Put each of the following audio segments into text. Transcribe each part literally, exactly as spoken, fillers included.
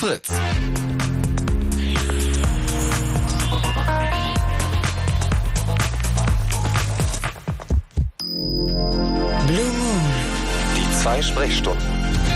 Fritz. Blue Moon. Die zwei Sprechstunden.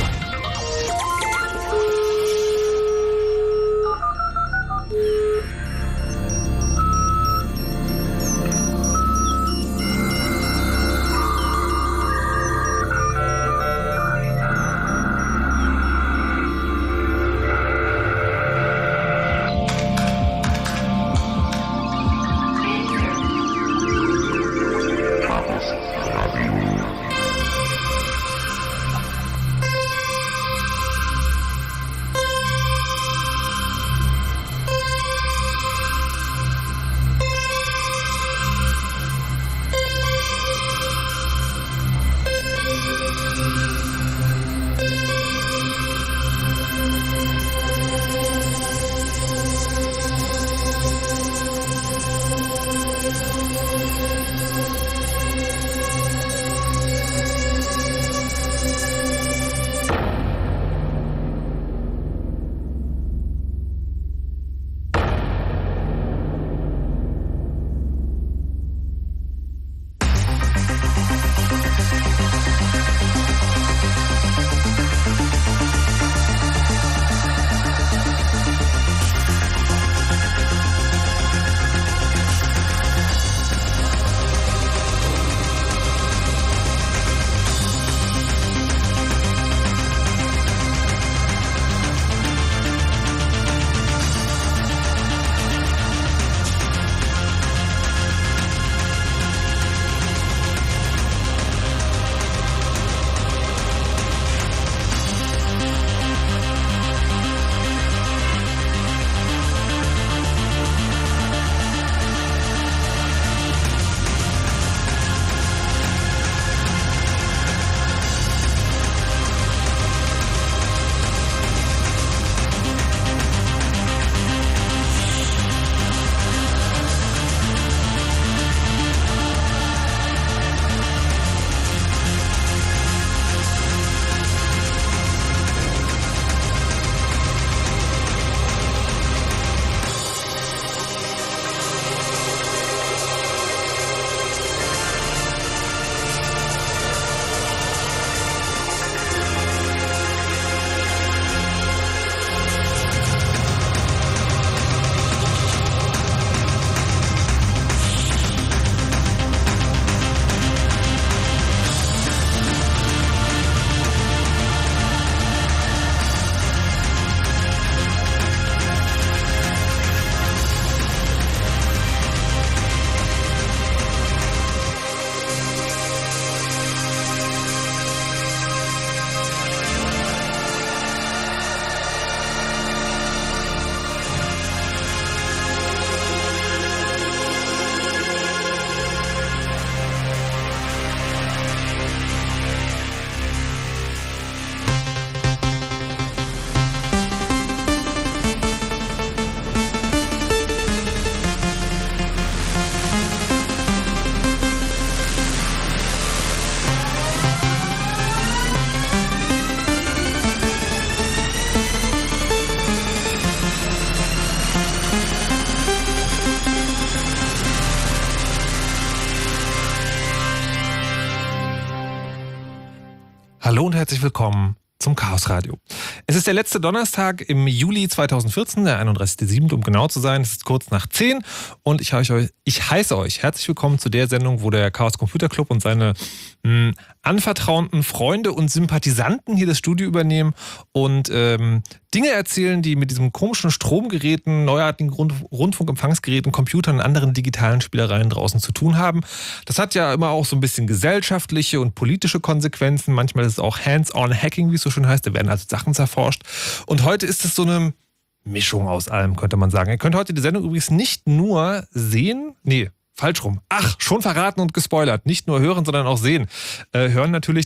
Hallo und herzlich willkommen zum Chaos Radio. Es ist der letzte Donnerstag im Juli zweitausendvierzehn, der einunddreißigster siebte um genau zu sein. Es ist kurz nach zehn und ich heiße euch, ich heiße euch herzlich willkommen zu der Sendung, wo der Chaos Computer Club und seine mh, anvertrauten Freunde und Sympathisanten hier das Studio übernehmen und ähm, Dinge erzählen, die mit diesem komischen Stromgeräten, neuartigen Rund- Rundfunkempfangsgeräten, Computern und anderen digitalen Spielereien draußen zu tun haben. Das hat ja immer auch so ein bisschen gesellschaftliche und politische Konsequenzen. Manchmal ist es auch Hands-on-Hacking, wie es so schön heißt. Da werden also Sachen zerforscht. Und heute ist es so eine Mischung aus allem, könnte man sagen. Ihr könnt heute die Sendung übrigens nicht nur sehen, nee, falsch rum. Ach, schon verraten und gespoilert. Nicht nur hören, sondern auch sehen. Äh, hören natürlich, das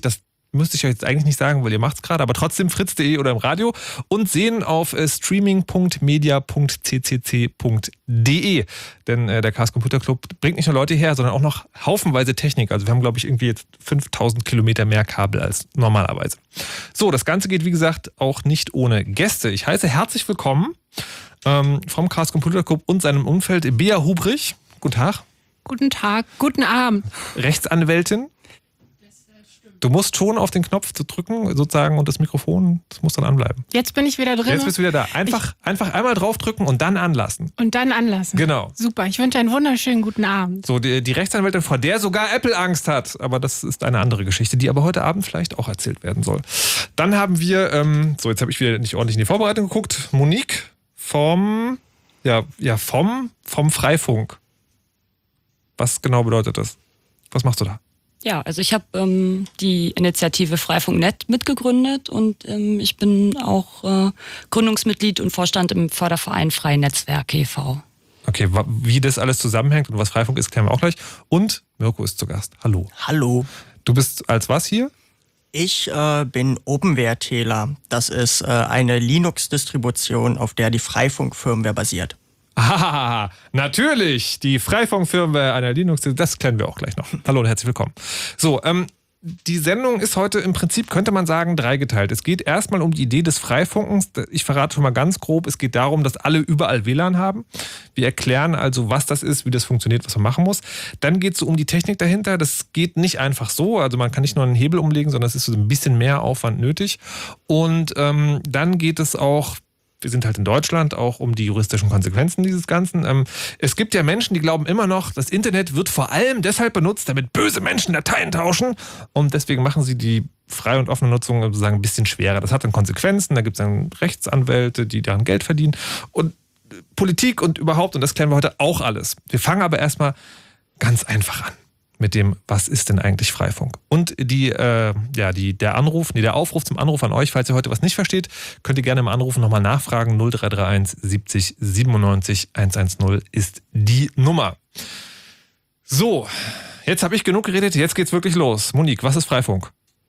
müsste ich euch jetzt eigentlich nicht sagen, weil ihr macht es gerade, aber trotzdem fritz punkt de oder im Radio und sehen auf äh, streaming punkt media punkt c c c punkt de. Denn äh, der Chaos Computer Club bringt nicht nur Leute her, sondern auch noch haufenweise Technik. Also wir haben, glaube ich, irgendwie jetzt fünftausend Kilometer mehr Kabel als normalerweise. So, das Ganze geht, wie gesagt, auch nicht ohne Gäste. Ich heiße herzlich willkommen ähm, vom Chaos Computer Club und seinem Umfeld Bea Hubrich. Guten Tag. Guten Tag, guten Abend. Rechtsanwältin. Du musst schon auf den Knopf zu drücken, sozusagen, und das Mikrofon, das muss dann anbleiben. Jetzt bin ich wieder drin. Jetzt bist du wieder da. Einfach, ich, einfach einmal draufdrücken und dann anlassen. Und dann anlassen. Genau. Super, ich wünsche einen wunderschönen guten Abend. So, die, die Rechtsanwältin, vor der sogar Apple Angst hat. Aber das ist eine andere Geschichte, die aber heute Abend vielleicht auch erzählt werden soll. Dann haben wir, ähm, so jetzt habe ich wieder nicht ordentlich in die Vorbereitung geguckt, Monique vom, ja, ja, vom, vom Freifunk. Was genau bedeutet das? Was machst du da? Ja, also ich habe ähm, die Initiative Freifunk Punkt net mitgegründet und ähm, ich bin auch äh, Gründungsmitglied und Vorstand im Förderverein Freie Netzwerke e V Okay, wie das alles zusammenhängt und was Freifunk ist, klären wir auch gleich. Und Mirko ist zu Gast. Hallo. Hallo. Du bist als was hier? Ich äh, bin OpenWRTler. Das ist äh, eine Linux-Distribution, auf der die Freifunk-Firmware basiert. Ah, natürlich, die Freifunk-Firmware einer Linux, das kennen wir auch gleich noch. Hallo und herzlich willkommen. So, ähm, die Sendung ist heute im Prinzip, könnte man sagen, dreigeteilt. Es geht erstmal um die Idee des Freifunkens. Ich verrate schon mal ganz grob, es geht darum, dass alle überall W L A N haben. Wir erklären also, was das ist, wie das funktioniert, was man machen muss. Dann geht es so um die Technik dahinter. Das geht nicht einfach so, also man kann nicht nur einen Hebel umlegen, sondern es ist so ein bisschen mehr Aufwand nötig. Und ähm, dann geht es auch, wir sind halt in Deutschland, auch um die juristischen Konsequenzen dieses Ganzen. Ähm, es gibt ja Menschen, die glauben immer noch, das Internet wird vor allem deshalb benutzt, damit böse Menschen Dateien tauschen. Und deswegen machen sie die freie und offene Nutzung sozusagen ein bisschen schwerer. Das hat dann Konsequenzen. Da gibt es dann Rechtsanwälte, die daran Geld verdienen. Und Politik und überhaupt, und das klären wir heute auch alles. Wir fangen aber erstmal ganz einfach an mit dem, was ist denn eigentlich Freifunk? Und die, äh, ja, die, der Anruf, nee, der Aufruf zum Anruf an euch, falls ihr heute was nicht versteht, könnt ihr gerne im Anrufen nochmal nachfragen. null drei drei eins siebzig siebenundneunzig hundertzehn ist die Nummer. So, jetzt habe ich genug geredet, jetzt geht's wirklich los. Monique, was ist Freifunk?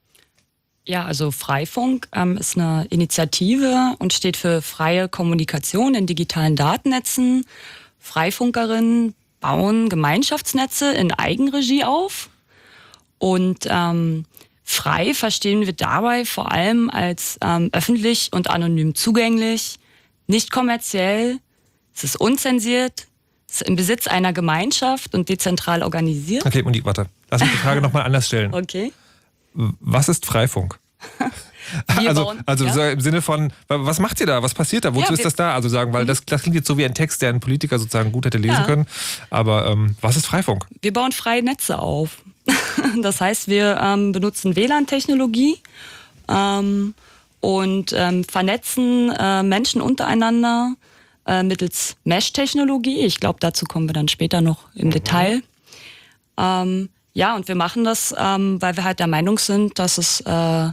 Ja, also Freifunk ähm, ist eine Initiative und steht für freie Kommunikation in digitalen Datennetzen. Freifunkerinnen bauen Gemeinschaftsnetze in Eigenregie auf und ähm, frei verstehen wir dabei vor allem als ähm, öffentlich und anonym zugänglich, nicht kommerziell, es ist unzensiert, es ist im Besitz einer Gemeinschaft und dezentral organisiert. Okay, Monique, warte, lass mich die Frage nochmal anders stellen. Okay. Was ist Freifunk? Wir also bauen, also ja. im Sinne von, was macht ihr da? Was passiert da? Wozu Ja, ist das da? Also sagen, weil das, das klingt jetzt so wie ein Text, der ein Politiker sozusagen gut hätte lesen Ja. können. Aber ähm, was ist Freifunk? Wir bauen freie Netze auf. Das heißt, wir ähm, benutzen W L A N-Technologie ähm, und ähm, vernetzen äh, Menschen untereinander äh, mittels Mesh-Technologie. Ich glaube, dazu kommen wir dann später noch im mhm. Detail. Ähm, ja, und wir machen das, ähm, weil wir halt der Meinung sind, dass es äh,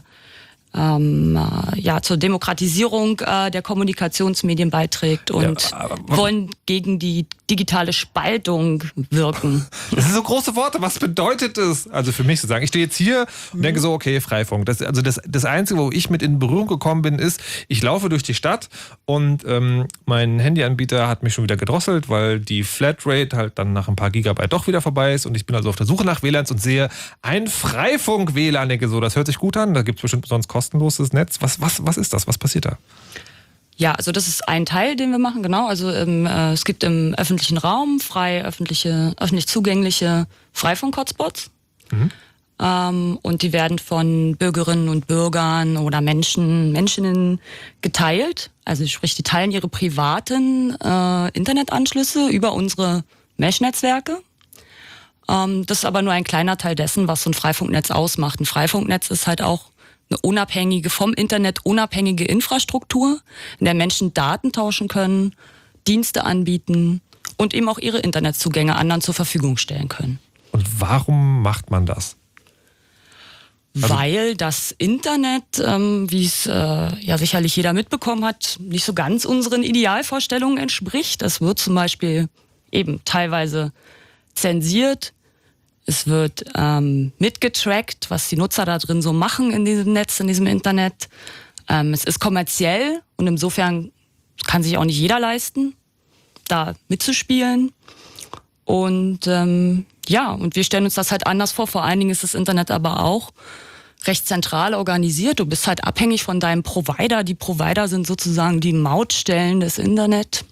Ähm, äh, ja, zur Demokratisierung äh, der Kommunikationsmedien beiträgt und ja, aber, wollen gegen die digitale Spaltung wirken. Das sind so große Worte. Was bedeutet das? Also für mich sozusagen. Ich stehe jetzt hier und Mhm. denke so, okay, Freifunk. Das, also das, das Einzige, wo ich mit in Berührung gekommen bin, ist, ich laufe durch die Stadt und ähm, mein Handyanbieter hat mich schon wieder gedrosselt, weil die Flatrate halt dann nach ein paar Gigabyte doch wieder vorbei ist und ich bin also auf der Suche nach W L A Ns und sehe ein Freifunk-W L A N. Denke so, das hört sich gut an, da gibt es bestimmt sonst kostenloses Netz. Was, was, was ist das? Was passiert da? Ja, also das ist ein Teil, den wir machen, genau. Also ähm, äh, es gibt im öffentlichen Raum frei öffentliche, öffentlich zugängliche Freifunk-Hotspots. Mhm. Ähm, und die werden von Bürgerinnen und Bürgern oder Menschen, Menschinnen geteilt. Also sprich, die teilen ihre privaten äh, Internetanschlüsse über unsere Mesh-Netzwerke. Ähm, das ist aber nur ein kleiner Teil dessen, was so ein Freifunknetz ausmacht. Ein Freifunknetz ist halt auch eine unabhängige, vom Internet unabhängige Infrastruktur, in der Menschen Daten tauschen können, Dienste anbieten und eben auch ihre Internetzugänge anderen zur Verfügung stellen können. Und warum macht man das? Also Weil das Internet, ähm, wie es äh, ja sicherlich jeder mitbekommen hat, nicht so ganz unseren Idealvorstellungen entspricht. Es wird zum Beispiel eben teilweise zensiert, Es wird ähm, mitgetrackt, was die Nutzer da drin so machen in diesem Netz, in diesem Internet. Ähm, es ist kommerziell und insofern kann sich auch nicht jeder leisten, da mitzuspielen. Und ähm, ja, und wir stellen uns das halt anders vor. Vor allen Dingen ist das Internet aber auch recht zentral organisiert. Du bist halt abhängig von deinem Provider. Die Provider sind sozusagen die Mautstellen des Internet.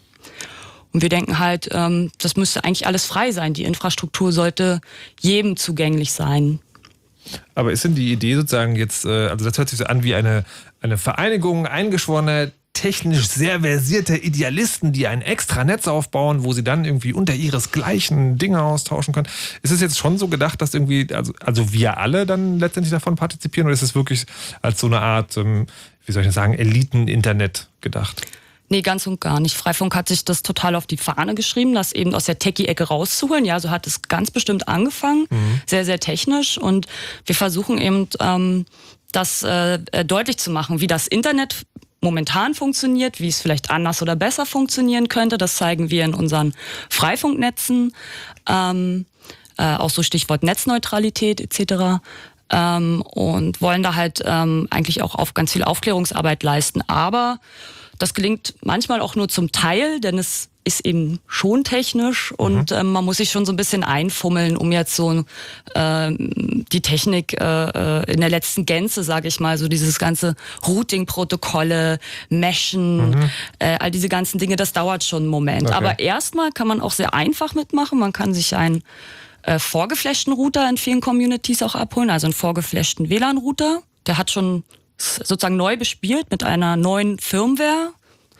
Und wir denken halt, ähm, das müsste eigentlich alles frei sein. Die Infrastruktur sollte jedem zugänglich sein. Aber ist denn die Idee sozusagen jetzt, äh, also das hört sich so an wie eine, eine Vereinigung eingeschworener, technisch sehr versierte Idealisten, die ein extra Netz aufbauen, wo sie dann irgendwie unter ihresgleichen Dinge austauschen können. Ist es jetzt schon so gedacht, dass irgendwie, also, also wir alle dann letztendlich davon partizipieren, oder ist es wirklich als so eine Art, ähm, wie soll ich das sagen, Eliten-Internet gedacht? Nee, ganz und gar nicht. Freifunk hat sich das total auf die Fahne geschrieben, das eben aus der Techie-Ecke rauszuholen. Ja, so hat es ganz bestimmt angefangen, mhm. sehr, sehr technisch. Und wir versuchen eben, ähm, das äh, deutlich zu machen, wie das Internet momentan funktioniert, wie es vielleicht anders oder besser funktionieren könnte. Das zeigen wir in unseren Freifunknetzen. Ähm, äh, auch so Stichwort Netzneutralität et cetera. Ähm, und wollen da halt ähm, eigentlich auch auf ganz viel Aufklärungsarbeit leisten. Aber das gelingt manchmal auch nur zum Teil, denn es ist eben schon technisch und mhm. ähm, man muss sich schon so ein bisschen einfummeln, um jetzt so äh, die Technik äh, in der letzten Gänze, sage ich mal, so dieses ganze Routing-Protokolle, Meshen, mhm. äh, all diese ganzen Dinge, das dauert schon einen Moment. Okay. Aber erstmal kann man auch sehr einfach mitmachen. Man kann sich einen äh, vorgeflashten Router in vielen Communities auch abholen, also einen vorgeflashten W L A N-Router. Der hat schon sozusagen neu bespielt mit einer neuen Firmware,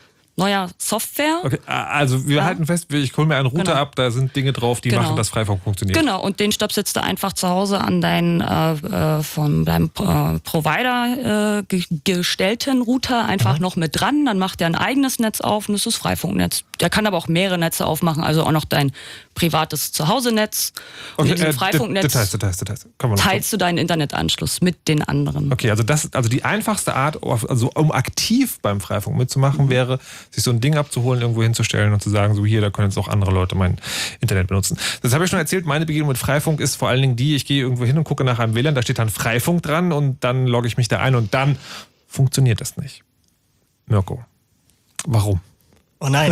neuer Software. Okay, also wir ja. halten fest, ich hole mir einen Router genau. ab, da sind Dinge drauf, die genau. machen, dass Freifunk funktioniert. Genau, und den stöpselst du einfach zu Hause an deinen äh, von deinem äh, Provider äh, gestellten Router einfach mhm. noch mit dran, dann macht er ein eigenes Netz auf und das ist Freifunknetz. Der kann aber auch mehrere Netze aufmachen, also auch noch dein privates Zuhause-Netz. Und okay, in diesem äh, Freifunknetz Details, Details, Details. teilst du deinen Internetanschluss mit den anderen. Okay, also das, also die einfachste Art, also um aktiv beim Freifunk mitzumachen, mhm. wäre, sich so ein Ding abzuholen, irgendwo hinzustellen und zu sagen, so hier, da können jetzt auch andere Leute mein Internet benutzen. Das habe ich schon erzählt, meine Begegnung mit Freifunk ist vor allen Dingen die, ich gehe irgendwo hin und gucke nach einem W L A N, da steht dann Freifunk dran und dann logge ich mich da ein und dann funktioniert das nicht. Mirko, warum? Oh nein.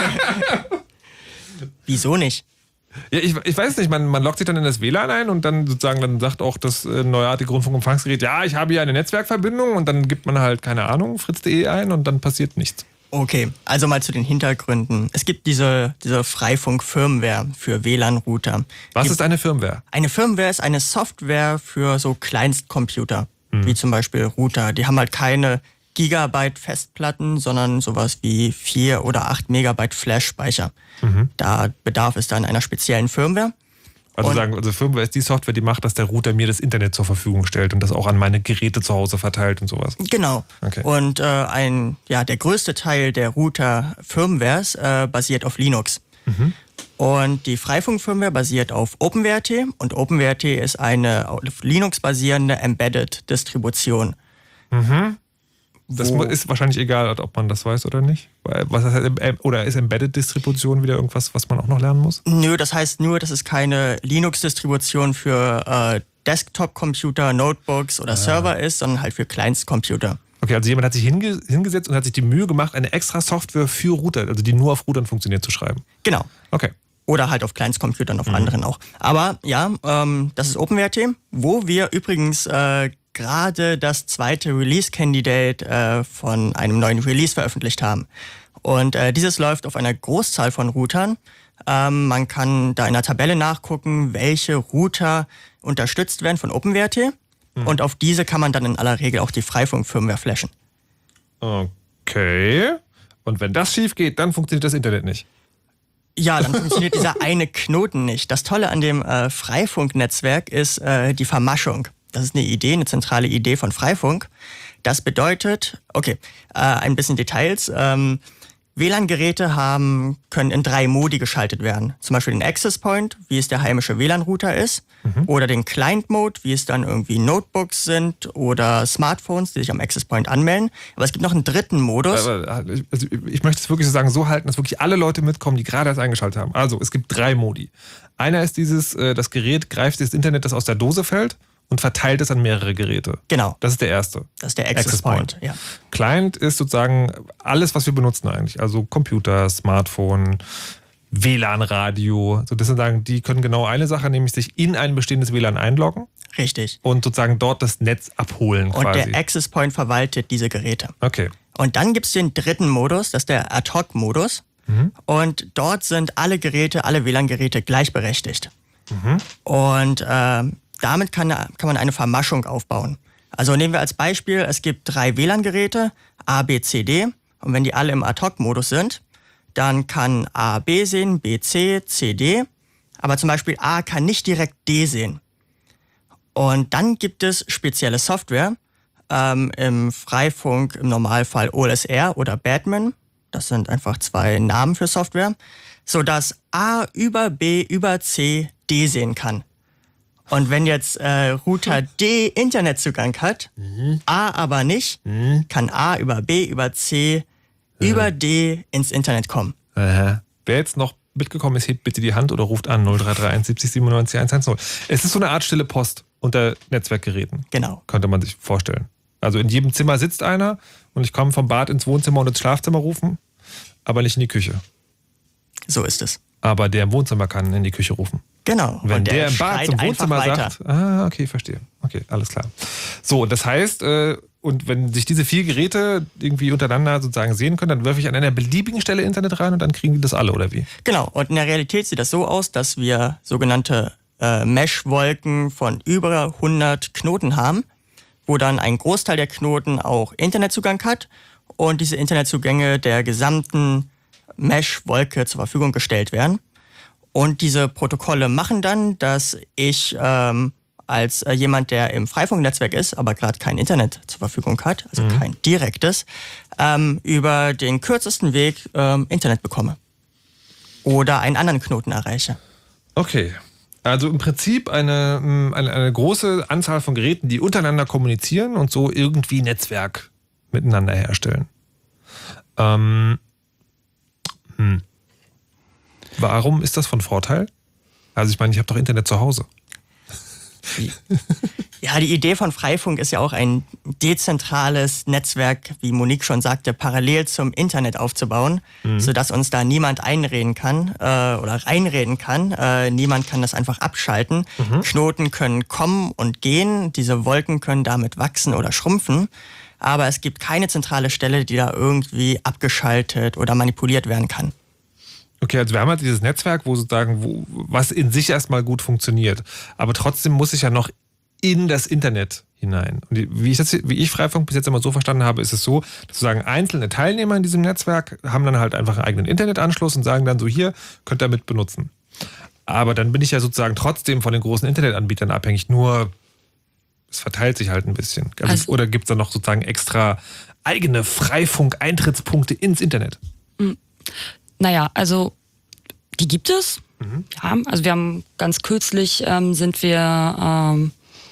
Wieso nicht? Ja, ich, ich weiß nicht, man, man loggt sich dann in das W L A N ein und dann sozusagen dann sagt auch das äh, neuartige Rundfunkempfangsgerät, ja, ich habe hier eine Netzwerkverbindung und dann gibt man halt, keine Ahnung, fritz punkt de ein und dann passiert nichts. Okay, also mal zu den Hintergründen. Es gibt diese, diese Freifunk-Firmware für W L A N-Router. Was Die, ist eine Firmware? Eine Firmware ist eine Software für so Kleinstcomputer, hm. wie zum Beispiel Router. Die haben halt keine Gigabyte Festplatten, sondern sowas wie vier oder acht Megabyte Flash-Speicher. Mhm. Da bedarf es dann einer speziellen Firmware. Also sagen, also Firmware ist die Software, die macht, dass der Router mir das Internet zur Verfügung stellt und das auch an meine Geräte zu Hause verteilt und sowas. Genau. Okay. Und äh, ein, ja, der größte Teil der Router-Firmwares äh, basiert auf Linux. Mhm. Und die Freifunk-Firmware basiert auf OpenWrt und OpenWrt ist eine auf Linux basierende Embedded-Distribution. Mhm. Das ist wahrscheinlich egal, ob man das weiß oder nicht. Was heißt, oder ist Embedded-Distribution wieder irgendwas, was man auch noch lernen muss? Nö, das heißt nur, dass es keine Linux-Distribution für äh, Desktop-Computer, Notebooks oder ah. Server ist, sondern halt für Kleinstcomputer. Okay, also jemand hat sich hinge- hingesetzt und hat sich die Mühe gemacht, eine extra Software für Router, also die nur auf Routern funktioniert, zu schreiben. Genau. Okay. Oder halt auf Kleinstcomputern, auf mhm. anderen auch. Aber ja, ähm, das ist OpenWrt, wo wir übrigens äh, gerade das zweite Release-Candidate äh, von einem neuen Release veröffentlicht haben. Und äh, dieses läuft auf einer Großzahl von Routern. Ähm, man kann da in der Tabelle nachgucken, welche Router unterstützt werden von OpenWrt. Hm. Und auf diese kann man dann in aller Regel auch die Freifunk-Firmware flashen. Okay. Und wenn das schief geht, dann funktioniert das Internet nicht. Ja, dann funktioniert dieser eine Knoten nicht. Das Tolle an dem äh, Freifunk-Netzwerk ist äh, die Vermaschung. Das ist eine Idee, eine zentrale Idee von Freifunk. Das bedeutet, okay, äh, ein bisschen Details. Ähm, W L A N-Geräte haben, können in drei Modi geschaltet werden. Zum Beispiel den Access Point, wie es der heimische W L A N-Router ist. Mhm. Oder den Client Mode, wie es dann irgendwie Notebooks sind oder Smartphones, die sich am Access Point anmelden. Aber es gibt noch einen dritten Modus. Also ich möchte es wirklich so sagen, so halten, dass wirklich alle Leute mitkommen, die gerade erst eingeschaltet haben. Also es gibt drei Modi. Einer ist dieses, das Gerät greift das Internet, das aus der Dose fällt, und verteilt es an mehrere Geräte. Genau. Das ist der erste. Das ist der Access, Access Point. Point. Ja. Client ist sozusagen alles, was wir benutzen eigentlich. Also Computer, Smartphone, W L A N-Radio. So, das sind sagen, die können genau eine Sache, nämlich sich in ein bestehendes W L A N einloggen. Richtig. Und sozusagen dort das Netz abholen und quasi. Und der Access Point verwaltet diese Geräte. Okay. Und dann gibt es den dritten Modus, das ist der Ad-Hoc-Modus. Mhm. Und dort sind alle Geräte, alle W L A N-Geräte gleichberechtigt. Mhm. Und äh, damit kann, kann man eine Vermaschung aufbauen. Also nehmen wir als Beispiel, es gibt drei W L A N-Geräte, A, B, C, D. Und wenn die alle im Ad-Hoc-Modus sind, dann kann A B sehen, B C, C D. Aber zum Beispiel A kann nicht direkt D sehen. Und dann gibt es spezielle Software, ähm, im Freifunk im Normalfall O L S R oder Batman. Das sind einfach zwei Namen für Software. Sodass A über B über C D sehen kann. Und wenn jetzt äh, Router D Internetzugang hat, mhm. A aber nicht, mhm. kann A über B über C mhm. über D ins Internet kommen. Aha. Wer jetzt noch mitgekommen ist, hebt bitte die Hand oder ruft an null drei drei eins siebzig siebenundneunzig hundertzehn. Es ist so eine Art stille Post unter Netzwerkgeräten. Genau. Könnte man sich vorstellen. Also in jedem Zimmer sitzt einer und ich komme vom Bad ins Wohnzimmer und ins Schlafzimmer rufen, aber nicht in die Küche. So ist es. Aber der im Wohnzimmer kann in die Küche rufen. Genau. Wenn der, der im Bad zum Wohnzimmer sagt, ah, okay, verstehe. Okay, alles klar. So, das heißt, äh, und wenn sich diese vier Geräte irgendwie untereinander sozusagen sehen können, dann werfe ich an einer beliebigen Stelle Internet rein und dann kriegen die das alle, oder wie? Genau. Und in der Realität sieht das so aus, dass wir sogenannte äh, Mesh-Wolken von über hundert Knoten haben, wo dann ein Großteil der Knoten auch Internetzugang hat und diese Internetzugänge der gesamten Mesh-Wolke zur Verfügung gestellt werden. Und diese Protokolle machen dann, dass ich ähm, als äh, jemand, der im Freifunknetzwerk ist, aber gerade kein Internet zur Verfügung hat, also mhm. kein direktes, ähm, über den kürzesten Weg ähm, Internet bekomme. Oder einen anderen Knoten erreiche. Okay. Also im Prinzip eine, eine, eine große Anzahl von Geräten, die untereinander kommunizieren und so irgendwie Netzwerk miteinander herstellen. Ähm, hm. Warum ist das von Vorteil? Also ich meine, ich habe doch Internet zu Hause. Ja, die Idee von Freifunk ist ja auch ein dezentrales Netzwerk, wie Monique schon sagte, parallel zum Internet aufzubauen, mhm. sodass uns da niemand einreden kann äh, oder reinreden kann. Äh, niemand kann das einfach abschalten. Mhm. Knoten können kommen und gehen, diese Wolken können damit wachsen oder schrumpfen, aber es gibt keine zentrale Stelle, die da irgendwie abgeschaltet oder manipuliert werden kann. Okay, also wir haben halt dieses Netzwerk, wo sozusagen, wo, was in sich erstmal gut funktioniert. Aber trotzdem muss ich ja noch in das Internet hinein. Und wie ich, das, wie ich Freifunk bis jetzt immer so verstanden habe, ist es so, dass sozusagen einzelne Teilnehmer in diesem Netzwerk haben dann halt einfach einen eigenen Internetanschluss und sagen dann so, hier, könnt ihr mit benutzen. Aber dann bin ich ja sozusagen trotzdem von den großen Internetanbietern abhängig, nur es verteilt sich halt ein bisschen. Also, also, oder gibt es da noch sozusagen extra eigene Freifunk-Eintrittspunkte ins Internet? Mhm. Naja, also die gibt es. Mhm. Ja, also wir haben ganz kürzlich ähm, sind wir ähm,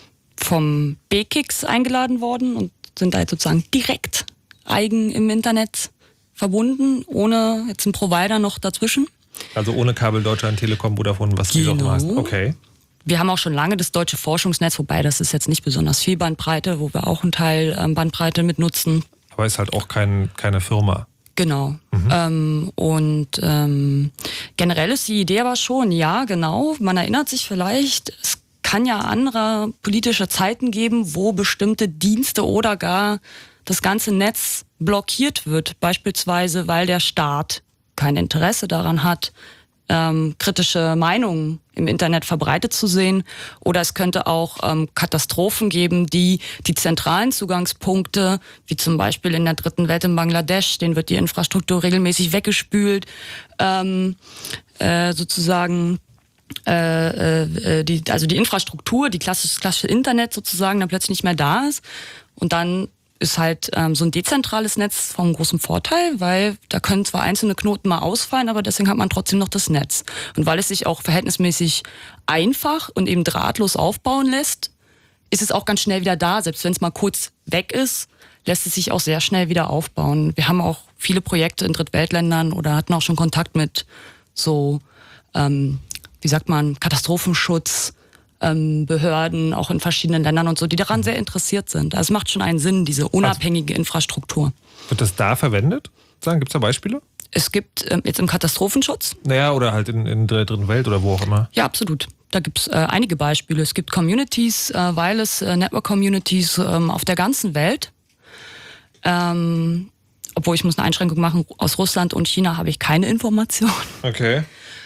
vom B K I X eingeladen worden und sind da jetzt sozusagen direkt eigen im Internet verbunden, ohne jetzt einen Provider noch dazwischen. Also ohne Kabel Deutschland, Telekom, Vodafone, was genau. du auch hast. Okay. Wir haben auch schon lange das deutsche Forschungsnetz, wobei das ist jetzt nicht besonders viel Bandbreite, wo wir auch einen Teil ähm, Bandbreite mit nutzen. Aber ist halt auch kein, keine Firma. Genau. Mhm. Ähm, und ähm, generell ist die Idee aber schon, ja, genau, man erinnert sich vielleicht, es kann ja andere politische Zeiten geben, wo bestimmte Dienste oder gar das ganze Netz blockiert wird, beispielsweise weil der Staat kein Interesse daran hat, ähm, kritische Meinungen im Internet verbreitet zu sehen. Oder es könnte auch ähm, Katastrophen geben, die die zentralen Zugangspunkte, wie zum Beispiel in der dritten Welt in Bangladesch, denen wird die Infrastruktur regelmäßig weggespült, ähm, äh, sozusagen äh, äh, die, also die Infrastruktur, die klassische, klassische Internet sozusagen, dann plötzlich nicht mehr da ist. Und dann ist halt ähm, so ein dezentrales Netz von großem Vorteil, weil da können zwar einzelne Knoten mal ausfallen, aber deswegen hat man trotzdem noch das Netz. Und weil es sich auch verhältnismäßig einfach und eben drahtlos aufbauen lässt, ist es auch ganz schnell wieder da. Selbst wenn es mal kurz weg ist, lässt es sich auch sehr schnell wieder aufbauen. Wir haben auch viele Projekte in Drittweltländern oder hatten auch schon Kontakt mit so, ähm, wie sagt man, Katastrophenschutz, ähm, Behörden, auch in verschiedenen Ländern und so, die daran sehr interessiert sind. Also es macht schon einen Sinn, diese unabhängige Infrastruktur. Wird das da verwendet? Gibt es da Beispiele? Es gibt ähm, jetzt im Katastrophenschutz. Naja, oder halt in, in der dritten Welt oder wo auch immer. Ja, absolut. Da gibt es äh, einige Beispiele. Es gibt Communities, äh, Wireless äh, Network Communities ähm, auf der ganzen Welt. Ähm, obwohl ich muss eine Einschränkung machen, aus Russland und China habe ich keine Informationen. Okay.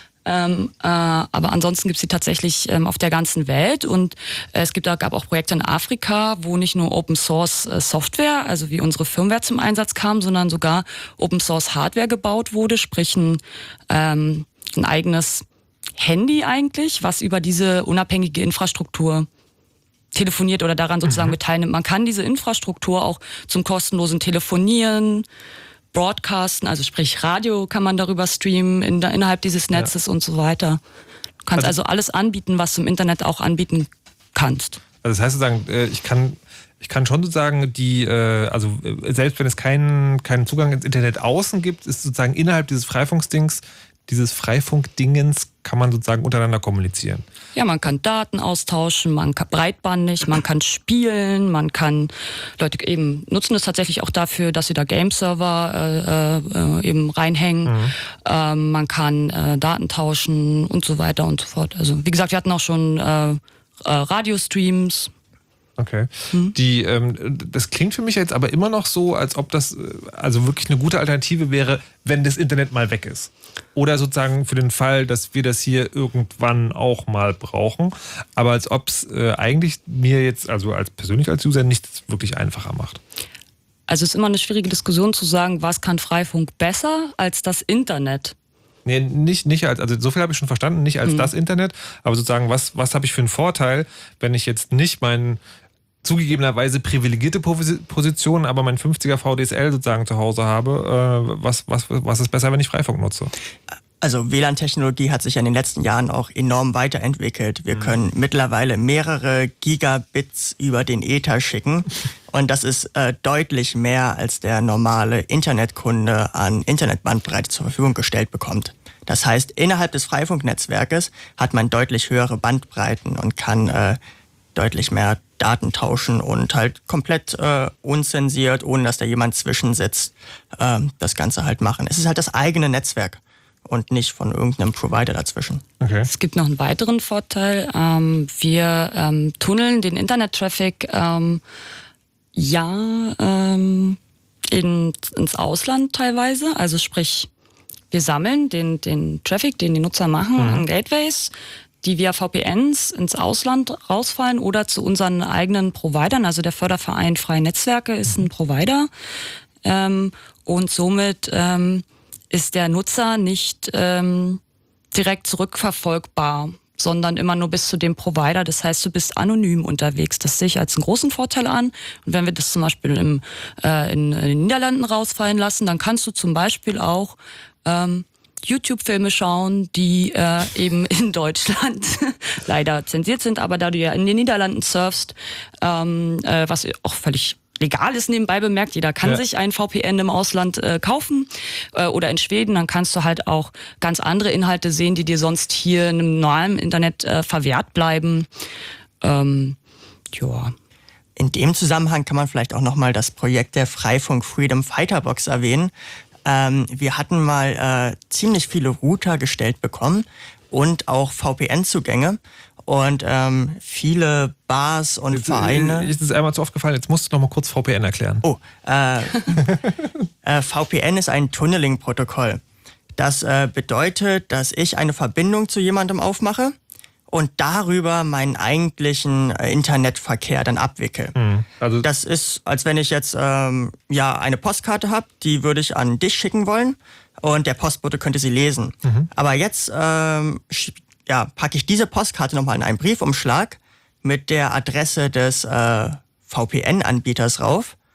Ähm, äh, aber ansonsten gibt es sie tatsächlich ähm, auf der ganzen Welt und äh, es gibt, da gab auch Projekte in Afrika, wo nicht nur Open Source äh, Software, also wie unsere Firmware zum Einsatz kam, sondern sogar Open Source Hardware gebaut wurde, sprich ein, ähm, ein eigenes Handy eigentlich, was über diese unabhängige Infrastruktur telefoniert oder daran sozusagen mhm. mit teilnimmt. Man kann diese Infrastruktur auch zum kostenlosen Telefonieren, Broadcasten, also sprich Radio kann man darüber streamen in, innerhalb dieses Netzes ja. und so weiter. Du kannst also, also alles anbieten, was du im Internet auch anbieten kannst. Also das heißt sozusagen, ich kann, ich kann schon sozusagen die, also selbst wenn es keinen, keinen Zugang ins Internet außen gibt, ist sozusagen innerhalb dieses Freifunkdings, dieses Freifunkdingens kann man sozusagen untereinander kommunizieren. Ja, man kann Daten austauschen, man kann breitbandig, man kann spielen, man kann, Leute eben nutzen es tatsächlich auch dafür, dass sie da Game-Server äh, äh, eben reinhängen. Mhm. Ähm, man kann äh, Daten tauschen und so weiter und so fort. Also wie gesagt, wir hatten auch schon äh, äh, Radiostreams. Okay. Mhm. Die, ähm, das klingt für mich jetzt aber immer noch so, als ob das also wirklich eine gute Alternative wäre, wenn das Internet mal weg ist. Oder sozusagen für den Fall, dass wir das hier irgendwann auch mal brauchen. Aber als ob es äh, eigentlich mir jetzt, also als persönlich als User, nichts wirklich einfacher macht. Also es ist immer eine schwierige Diskussion zu sagen, was kann Freifunk besser als das Internet? Nee, nicht, nicht als, also so viel habe ich schon verstanden, nicht als mhm. das Internet, aber sozusagen, was, was habe ich für einen Vorteil, wenn ich jetzt nicht meinen zugegebenerweise privilegierte Position, aber mein fünfziger V D S L sozusagen zu Hause habe. Äh, was, was, was ist besser, wenn ich Freifunk nutze? Also W L A N-Technologie hat sich in den letzten Jahren auch enorm weiterentwickelt. Wir mhm. können mittlerweile mehrere Gigabits über den Äther schicken und das ist äh, deutlich mehr, als der normale Internetkunde an Internetbandbreite zur Verfügung gestellt bekommt. Das heißt, innerhalb des Freifunknetzwerkes hat man deutlich höhere Bandbreiten und kann äh, deutlich mehr Daten tauschen und halt komplett äh, unzensiert, ohne dass da jemand zwischensitzt, äh, das Ganze halt machen. Es ist halt das eigene Netzwerk und nicht von irgendeinem Provider dazwischen. Okay. Es gibt noch einen weiteren Vorteil. Ähm, wir ähm, tunneln den Internet-Traffic ähm, ja ähm, in, ins Ausland teilweise. Also sprich, wir sammeln den, den Traffic, den die Nutzer machen, mhm. an Gateways, die via V P Ns ins Ausland rausfallen oder zu unseren eigenen Providern. Also der Förderverein Freie Netzwerke ist ein Provider. Ähm, und somit ähm, ist der Nutzer nicht ähm, direkt zurückverfolgbar, sondern immer nur bis zu dem Provider. Das heißt, du bist anonym unterwegs. Das sehe ich als einen großen Vorteil an. Und wenn wir das zum Beispiel im, äh, in, in den Niederlanden rausfallen lassen, dann kannst du zum Beispiel auch ähm, YouTube-Filme schauen, die äh, eben in Deutschland leider zensiert sind, aber da du ja in den Niederlanden surfst, ähm, äh, was auch völlig legal ist nebenbei bemerkt, jeder kann ja. sich ein V P N im Ausland äh, kaufen äh, oder in Schweden, dann kannst du halt auch ganz andere Inhalte sehen, die dir sonst hier in einem normalen Internet äh, verwehrt bleiben. Ähm, ja. In dem Zusammenhang kann man vielleicht auch nochmal das Projekt der Freifunk Freedom Fighter Box erwähnen. Ähm, wir hatten mal äh, ziemlich viele Router gestellt bekommen und auch V P N-Zugänge und ähm, viele Bars und jetzt, Vereine. Ist es einmal zu oft gefallen, jetzt musst du noch mal kurz V P N erklären. Oh, äh, äh, V P N ist ein Tunneling-Protokoll. Das äh, bedeutet, dass ich eine Verbindung zu jemandem aufmache und darüber meinen eigentlichen äh, Internetverkehr dann abwickel. Mhm. Also das ist, als wenn ich jetzt ähm, ja eine Postkarte habe, die würde ich an dich schicken wollen und der Postbote könnte sie lesen. Mhm. Aber jetzt ähm, ja, packe ich diese Postkarte nochmal in einen Briefumschlag mit der Adresse des äh, V P N-Anbieters rauf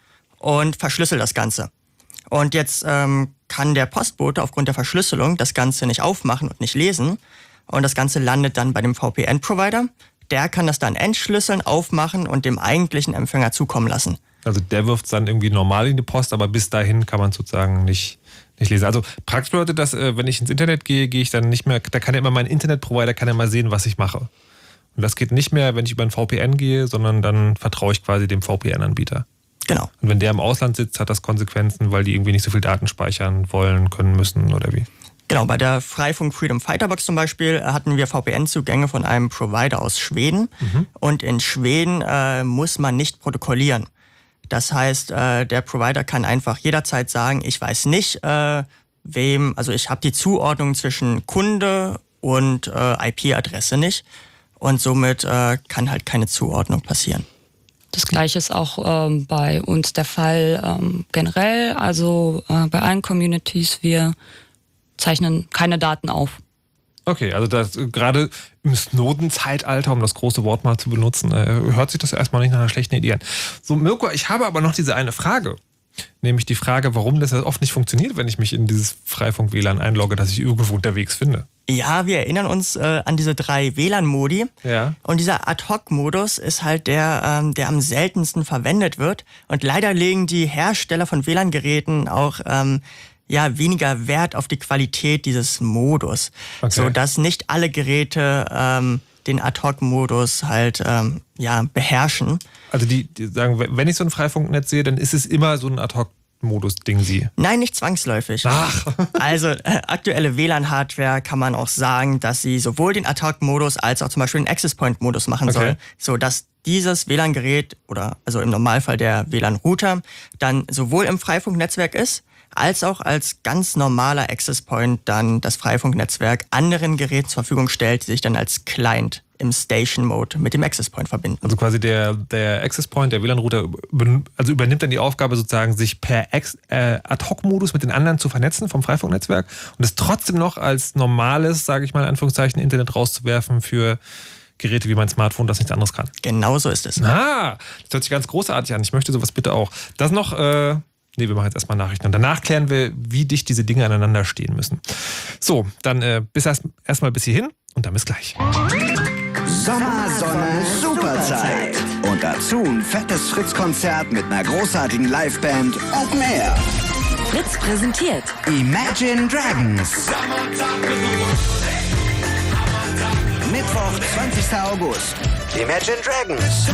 und verschlüsselt das Ganze. Und jetzt ähm, kann der Postbote aufgrund der Verschlüsselung das Ganze nicht aufmachen und nicht lesen. Und das Ganze landet dann bei dem V P N-Provider. Der kann das dann entschlüsseln, aufmachen und dem eigentlichen Empfänger zukommen lassen. Also der wirft es dann irgendwie normal in die Post, aber bis dahin kann man sozusagen nicht, nicht lesen. Also praktisch bedeutet das, wenn ich ins Internet gehe, gehe ich dann nicht mehr, da kann ja immer mein Internetprovider kann ja mal sehen, was ich mache. Und das geht nicht mehr, wenn ich über ein V P N gehe, sondern dann vertraue ich quasi dem V P N-Anbieter. Genau. Und wenn der im Ausland sitzt, hat das Konsequenzen, weil die irgendwie nicht so viel Daten speichern wollen, können, müssen oder wie? Genau, bei der Freifunk Freedom Fighter Box zum Beispiel hatten wir V P N-Zugänge von einem Provider aus Schweden. Mhm. Und in Schweden äh, muss man nicht protokollieren. Das heißt, äh, der Provider kann einfach jederzeit sagen, ich weiß nicht, äh, wem, also ich habe die Zuordnung zwischen Kunde und äh, I P-Adresse nicht. Und somit äh, kann halt keine Zuordnung passieren. Das Gleiche ist auch ähm, bei uns der Fall ähm, generell. Also äh, bei allen Communities, wir zeichnen keine Daten auf. Okay, also das, gerade im Snowden-Zeitalter, um das große Wort mal zu benutzen, äh, hört sich das erstmal nicht nach einer schlechten Idee an. So, Mirko, ich habe aber noch diese eine Frage. Nämlich die Frage, warum das oft nicht funktioniert, wenn ich mich in dieses Freifunk-W L A N einlogge, das ich irgendwo unterwegs finde. Ja, wir erinnern uns äh, an diese drei W L A N-Modi. Ja. Und dieser Ad-Hoc-Modus ist halt der, ähm, der am seltensten verwendet wird. Und leider legen die Hersteller von W L A N-Geräten auch ähm, ja, weniger Wert auf die Qualität dieses Modus. Okay. Sodass nicht alle Geräte ähm, den Ad-Hoc-Modus halt ähm, ja, beherrschen. Also die, die sagen, wenn ich so ein Freifunknetz sehe, dann ist es immer so ein Ad-Hoc-Modus-Ding sie. Nein, nicht zwangsläufig. Ach. Also äh, aktuelle W L A N-Hardware kann man auch sagen, dass sie sowohl den Ad-Hoc-Modus als auch zum Beispiel den Access-Point-Modus machen Okay. soll, sodass dieses W L A N-Gerät oder also im Normalfall der W L A N-Router dann sowohl im Freifunknetzwerk ist, als auch als ganz normaler Access Point dann das Freifunknetzwerk anderen Geräten zur Verfügung stellt, die sich dann als Client im Station Mode mit dem Access Point verbinden. Also quasi der, der Access Point, der W L A N-Router, also übernimmt dann die Aufgabe sozusagen, sich per Ex, äh, Ad-Hoc-Modus mit den anderen zu vernetzen vom Freifunknetzwerk und es trotzdem noch als normales, sage ich mal in Anführungszeichen, Internet rauszuwerfen für Geräte wie mein Smartphone, das nichts anderes kann. Genau so ist es. Ah, das hört sich ganz großartig an. Ich möchte sowas bitte auch. Das noch, äh, nee, wir machen jetzt erstmal Nachrichten und danach klären wir, wie dicht diese Dinge aneinander stehen müssen. So, dann äh, bis erst erstmal bis hierhin und dann bis gleich. Sommer, Sonne, Superzeit. Und dazu ein fettes Fritz-Konzert mit einer großartigen Liveband Open Air. Fritz präsentiert Imagine Dragons. Mittwoch, zwanzigsten August. Imagine Dragons.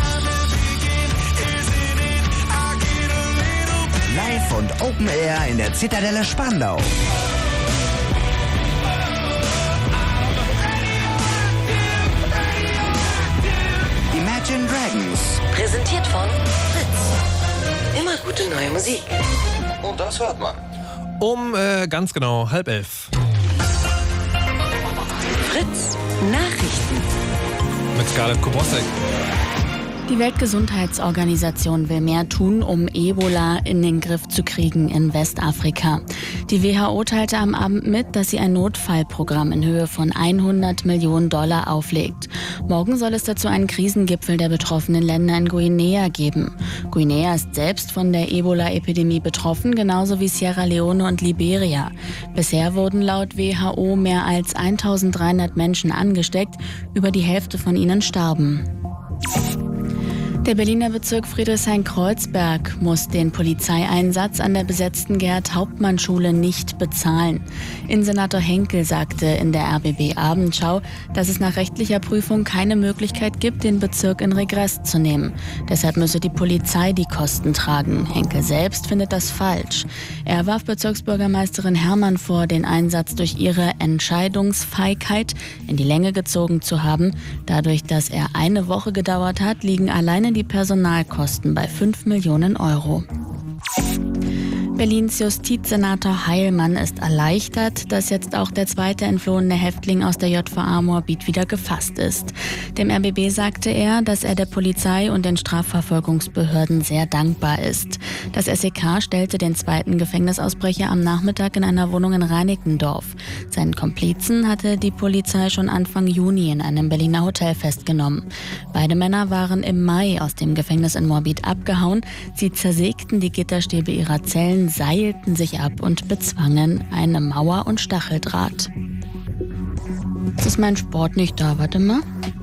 Live und Open Air in der Zitadelle Spandau. Imagine Dragons. präsentiert von Fritz. Immer gute neue Musik. Und das hört man. Um äh, ganz genau halb elf. Fritz Nachrichten. Mit Scarlett Kowalski. Die Weltgesundheitsorganisation will mehr tun, um Ebola in den Griff zu kriegen in Westafrika. Die W H O teilte am Abend mit, dass sie ein Notfallprogramm in Höhe von hundert Millionen Dollar auflegt. Morgen soll es dazu einen Krisengipfel der betroffenen Länder in Guinea geben. Guinea ist selbst von der Ebola-Epidemie betroffen, genauso wie Sierra Leone und Liberia. Bisher wurden laut W H O mehr als eintausenddreihundert Menschen angesteckt, über die Hälfte von ihnen starben. Der Berliner Bezirk Friedrichshain-Kreuzberg muss den Polizeieinsatz an der besetzten Gerhard-Hauptmann-Schule nicht bezahlen. Innensenator Henkel sagte in der R B B-Abendschau, dass es nach rechtlicher Prüfung keine Möglichkeit gibt, den Bezirk in Regress zu nehmen. Deshalb müsse die Polizei die Kosten tragen. Henkel selbst findet das falsch. Er warf Bezirksbürgermeisterin Herrmann vor, den Einsatz durch ihre Entscheidungsfeigheit in die Länge gezogen zu haben. Dadurch, dass er eine Woche gedauert hat, liegen alleine die Personalkosten bei fünf Millionen Euro. Berlins Justizsenator Heilmann ist erleichtert, dass jetzt auch der zweite entflohene Häftling aus der J V A Moabit wieder gefasst ist. Dem R B B sagte er, dass er der Polizei und den Strafverfolgungsbehörden sehr dankbar ist. Das S E K stellte den zweiten Gefängnisausbrecher am Nachmittag in einer Wohnung in Reinickendorf. Seinen Komplizen hatte die Polizei schon Anfang Juni in einem Berliner Hotel festgenommen. Beide Männer waren im Mai aus dem Gefängnis in Moabit abgehauen. Sie zersägten die Gitterstäbe ihrer Zellen, seilten sich ab und bezwangen eine Mauer und Stacheldraht. Jetzt ist mein Sport nicht da, warte mal.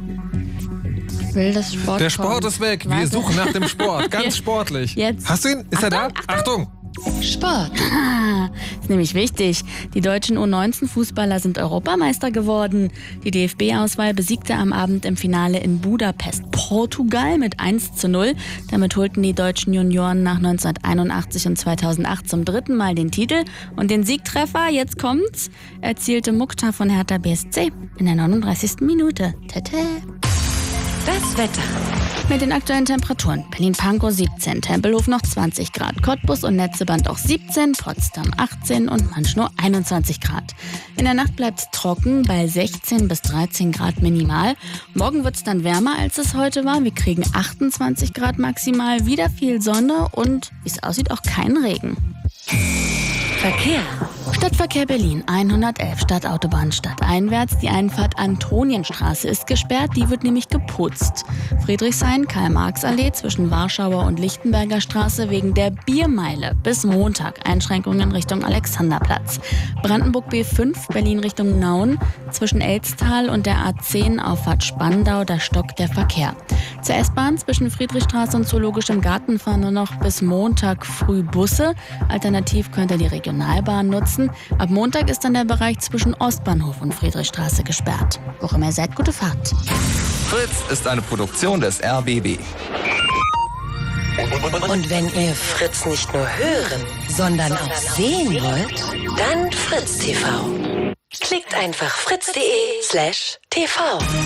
Ich will das Sport Der Sport kommen. ist weg. Wir Warte. suchen nach dem Sport. Ganz sportlich. Jetzt. Hast du ihn? Ist er da? Achtung! Sport. Ah, ist nämlich wichtig. Die deutschen U neunzehn Fußballer sind Europameister geworden. Die D F B-Auswahl besiegte am Abend im Finale in Budapest Portugal mit eins zu null. Damit holten die deutschen Junioren nach neunzehnhunderteinundachtzig und zweitausendacht zum dritten Mal den Titel. Und den Siegtreffer, jetzt kommt's, erzielte Mukhtar von Hertha B S C in der neununddreißigsten Minute. Tete. Das Wetter. Mit den aktuellen Temperaturen: Berlin-Pankow siebzehn, Tempelhof noch zwanzig Grad, Cottbus und Netzeband auch siebzehn, Potsdam achtzehn und Manschnow einundzwanzig Grad. In der Nacht bleibt es trocken bei sechzehn bis dreizehn Grad minimal. Morgen wird es dann wärmer, als es heute war. Wir kriegen achtundzwanzig Grad maximal, wieder viel Sonne und, wie es aussieht, auch keinen Regen. Verkehr. Stadtverkehr Berlin hundertelf, Stadtautobahn stadteinwärts. Die Einfahrt Antonienstraße ist gesperrt, die wird nämlich geputzt. Friedrichshain, Karl-Marx-Allee zwischen Warschauer und Lichtenberger Straße wegen der Biermeile bis Montag. Einschränkungen Richtung Alexanderplatz. Brandenburg B fünf, Berlin Richtung Nauen. Zwischen Elztal und der A zehn Auffahrt Spandau, da stockt der Verkehr. Zur S-Bahn zwischen Friedrichstraße und Zoologischem Garten fahren nur noch bis Montag früh Busse. Alternativ könnt ihr die Regionalbahn nutzen. Ab Montag ist dann der Bereich zwischen Ostbahnhof und Friedrichstraße gesperrt. Wo immer ihr seid, gute Fahrt. Fritz ist eine Produktion des R B B. Und wenn ihr Fritz nicht nur hören, sondern auch sehen wollt, dann Fritz T V. Klickt einfach fritz.de slash TV.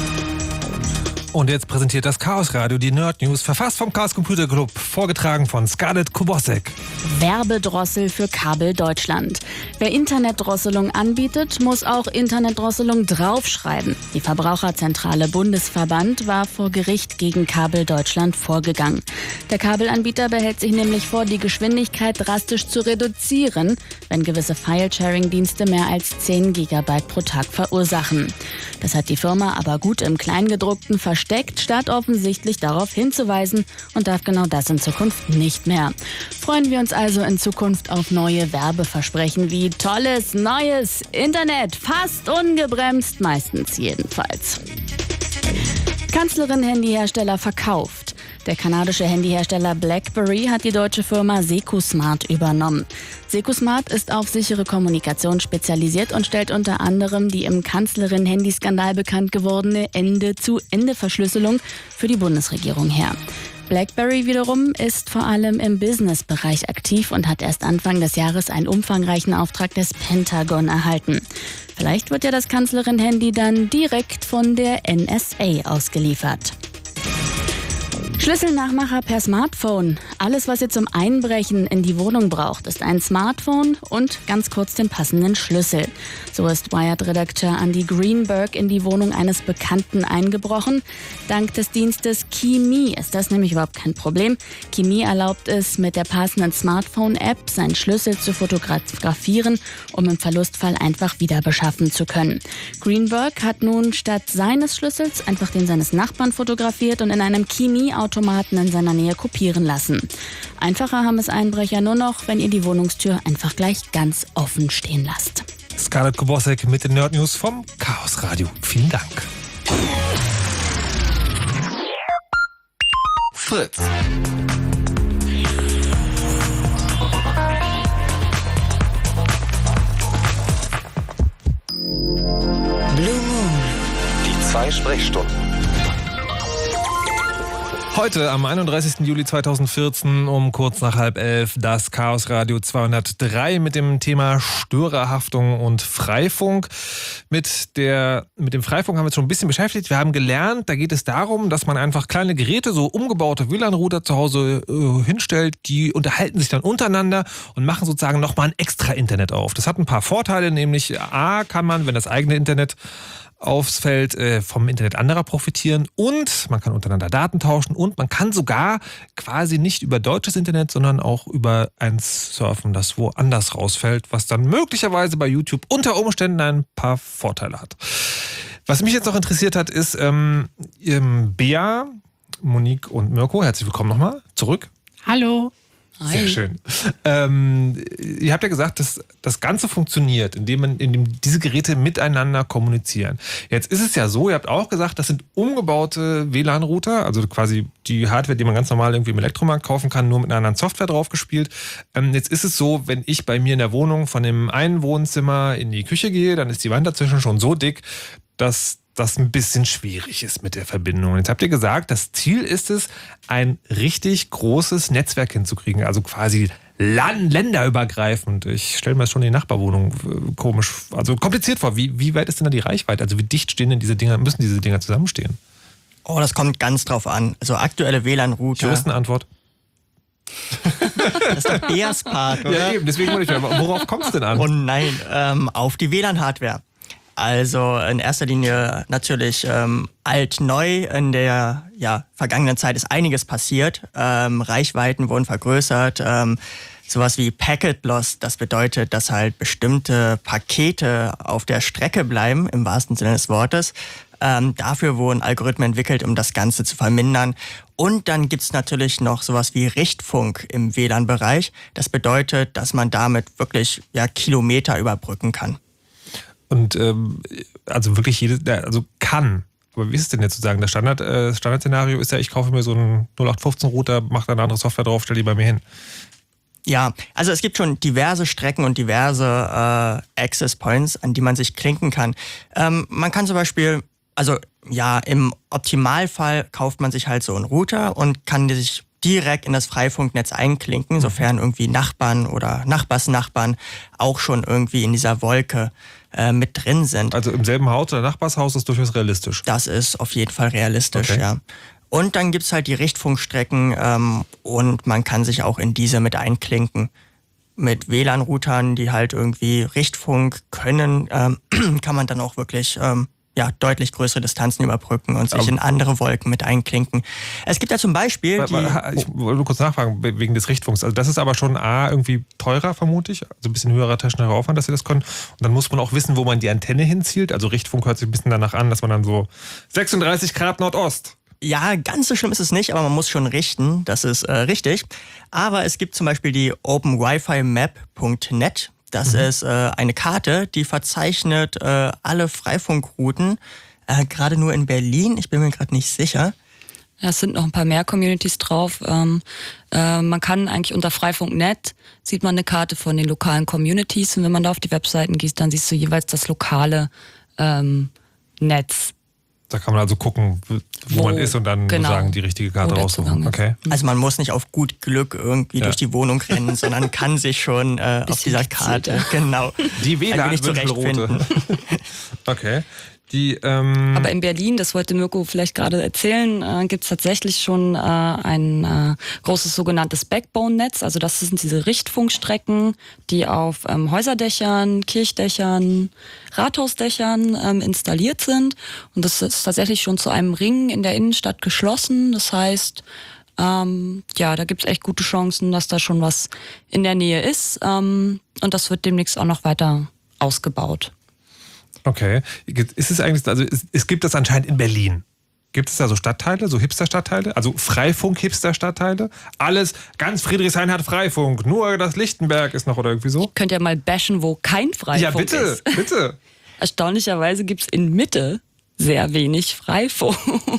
Und jetzt präsentiert das Chaos Radio die Nerd News, verfasst vom Chaos Computer Club, vorgetragen von Scarlett Kubosek. Werbedrossel für Kabel Deutschland. Wer Internetdrosselung anbietet, muss auch Internetdrosselung draufschreiben. Die Verbraucherzentrale Bundesverband war vor Gericht gegen Kabel Deutschland vorgegangen. Der Kabelanbieter behält sich nämlich vor, die Geschwindigkeit drastisch zu reduzieren, wenn gewisse File-Sharing-Dienste mehr als zehn Gigabyte pro Tag verursachen. Das hat die Firma aber gut im Kleingedruckten versteckt, statt offensichtlich darauf hinzuweisen, und darf genau das in Zukunft nicht mehr. Freuen wir uns also in Zukunft auf neue Werbeversprechen wie tolles, neues Internet, fast ungebremst, meistens jedenfalls. Kanzlerin-Handyhersteller verkauft. Der kanadische Handyhersteller BlackBerry hat die deutsche Firma Secusmart übernommen. Secusmart ist auf sichere Kommunikation spezialisiert und stellt unter anderem die im Kanzlerin-Handyskandal bekannt gewordene Ende-zu-Ende-Verschlüsselung für die Bundesregierung her. BlackBerry wiederum ist vor allem im Business-Bereich aktiv und hat erst Anfang des Jahres einen umfangreichen Auftrag des Pentagon erhalten. Vielleicht wird ja das Kanzlerin-Handy dann direkt von der N S A ausgeliefert. Schlüsselnachmacher per Smartphone. Alles, was ihr zum Einbrechen in die Wohnung braucht, ist ein Smartphone und ganz kurz den passenden Schlüssel. So ist Wired-Redakteur Andy Greenberg in die Wohnung eines Bekannten eingebrochen. Dank des Dienstes KeyMe ist das nämlich überhaupt kein Problem. KeyMe erlaubt es, mit der passenden Smartphone-App seinen Schlüssel zu fotografieren, um im Verlustfall einfach wieder beschaffen zu können. Greenberg hat nun statt seines Schlüssels einfach den seines Nachbarn fotografiert und in einem KeyMe-Automaten in seiner Nähe kopieren lassen. Einfacher haben es Einbrecher nur noch, wenn ihr die Wohnungstür einfach gleich ganz offen stehen lasst. Scarlett Kubosek mit den Nerd News vom Chaos Radio. Vielen Dank. Fritz. Blue Moon. Die zwei Sprechstunden. Heute am einunddreißigsten Juli zweitausendvierzehn um kurz nach halb elf das Chaos Radio zweihundertdrei mit dem Thema Störerhaftung und Freifunk. Mit, der, mit dem Freifunk haben wir uns schon ein bisschen beschäftigt. Wir haben gelernt, da geht es darum, dass man einfach kleine Geräte, so umgebaute W L A N-Router zu Hause äh, hinstellt, die unterhalten sich dann untereinander und machen sozusagen nochmal ein extra Internet auf. Das hat ein paar Vorteile, nämlich A, kann man, wenn das eigene Internet aufs Feld äh, vom Internet anderer profitieren und man kann untereinander Daten tauschen und man kann sogar quasi nicht über deutsches Internet, sondern auch über eins surfen, das woanders rausfällt, was dann möglicherweise bei YouTube unter Umständen ein paar Vorteile hat. Was mich jetzt noch interessiert hat, ist ähm, Bea, Monique und Mirko, herzlich willkommen nochmal zurück. Hallo. Sehr schön. Ähm, ihr habt ja gesagt, dass das Ganze funktioniert, indem, man, indem diese Geräte miteinander kommunizieren. Jetzt ist es ja so, ihr habt auch gesagt, das sind umgebaute W L A N-Router, also quasi die Hardware, die man ganz normal irgendwie im Elektromarkt kaufen kann, nur mit einer anderen Software draufgespielt. Ähm, jetzt ist es so, wenn ich bei mir in der Wohnung von dem einen Wohnzimmer in die Küche gehe, dann ist die Wand dazwischen schon so dick, dass das ein bisschen schwierig ist mit der Verbindung. Jetzt habt ihr gesagt, das Ziel ist es, ein richtig großes Netzwerk hinzukriegen, also quasi land- länderübergreifend. Ich stelle mir das schon in die Nachbarwohnung äh, komisch, also kompliziert vor. Wie, wie weit ist denn da die Reichweite? Also wie dicht stehen denn diese Dinger, müssen diese Dinger zusammenstehen? Oh, das kommt ganz drauf an. Also aktuelle W L A N-Router. Juristenantwort. Das ist doch Beas Part, oder? Ja eben, deswegen wollte ich mal, worauf kommt es denn an? Oh nein, ähm, auf die W L A N-Hardware. Also in erster Linie natürlich ähm, alt-neu. In der ja, vergangenen Zeit ist einiges passiert. Ähm, Reichweiten wurden vergrößert. Ähm, sowas wie Packet Loss, das bedeutet, dass halt bestimmte Pakete auf der Strecke bleiben, im wahrsten Sinne des Wortes. Ähm, dafür wurden Algorithmen entwickelt, um das Ganze zu vermindern. Und dann gibt's natürlich noch sowas wie Richtfunk im W L A N-Bereich. Das bedeutet, dass man damit wirklich ja, Kilometer überbrücken kann. Und ähm, also wirklich jedes, also kann. Aber wie ist es denn jetzt zu sagen? Das Standard, äh, Standardszenario ist ja, ich kaufe mir so einen null acht fünfzehn Router, mache da eine andere Software drauf, stelle die bei mir hin. Ja, also es gibt schon diverse Strecken und diverse äh, Access Points, an die man sich klinken kann. Ähm, man kann zum Beispiel, also ja, im Optimalfall kauft man sich halt so einen Router und kann sich direkt in das Freifunknetz einklinken, sofern irgendwie Nachbarn oder Nachbarsnachbarn auch schon irgendwie in dieser Wolke äh, mit drin sind. Also im selben Haus oder Nachbarshaus ist durchaus realistisch. Das ist auf jeden Fall realistisch, okay. ja. Und dann gibt's halt die Richtfunkstrecken ähm, und man kann sich auch in diese mit einklinken. Mit W L A N-Routern, die halt irgendwie Richtfunk können, ähm, kann man dann auch wirklich ähm, ja, deutlich größere Distanzen überbrücken und sich Aber in andere Wolken mit einklinken. Es gibt ja zum Beispiel die... Ich wollte nur kurz nachfragen, wegen des Richtfunks. Also das ist aber schon A, irgendwie teurer, vermute ich. Also ein bisschen höherer technischer Aufwand, dass sie das können. Und dann muss man auch wissen, wo man die Antenne hinzielt. Also Richtfunk hört sich ein bisschen danach an, dass man dann so sechsunddreißig Grad Nordost. Ja, ganz so schlimm ist es nicht, aber man muss schon richten. Das ist äh, richtig. Aber es gibt zum Beispiel die open wifi map punkt net. Das mhm. ist äh, eine Karte, die verzeichnet äh, alle Freifunkrouten, äh, gerade nur in Berlin. Ich bin mir gerade nicht sicher. Ja, es sind noch ein paar mehr Communities drauf. Ähm, äh, man kann eigentlich unter freifunk punkt net sieht man eine Karte von den lokalen Communities und wenn man da auf die Webseiten geht, dann siehst du jeweils das lokale ähm, Netz. Da kann man also gucken, wo, wo man ist und dann genau, sozusagen die richtige Karte raussuchen. Okay. Also man muss nicht auf gut Glück irgendwie ja. durch die Wohnung rennen, sondern kann sich schon äh, auf dieser Karte, gezielt. genau, die W L A N-Wünschelroute. Okay. Die, ähm Aber in Berlin, das wollte Mirko vielleicht gerade erzählen, äh, gibt es tatsächlich schon äh, ein äh, großes sogenanntes Backbone-Netz. Also das sind diese Richtfunkstrecken, die auf ähm, Häuserdächern, Kirchdächern, Rathausdächern ähm, installiert sind. Und das ist tatsächlich schon zu einem Ring in der Innenstadt geschlossen. Das heißt, ähm, ja, da gibt es echt gute Chancen, dass da schon was in der Nähe ist. Ähm, und das wird demnächst auch noch weiter ausgebaut. Okay. Ist es eigentlich, also es, es gibt das anscheinend in Berlin. Gibt es da so Stadtteile, so Hipster-Stadtteile? Also Freifunk-Hipster-Stadtteile? Alles, ganz Friedrichshain hat Freifunk, nur das Lichtenberg ist noch oder irgendwie so? Könnt ihr mal bashen, wo kein Freifunk ist. Ja, bitte, ist. bitte. Erstaunlicherweise gibt es in Mitte sehr wenig Freifunk.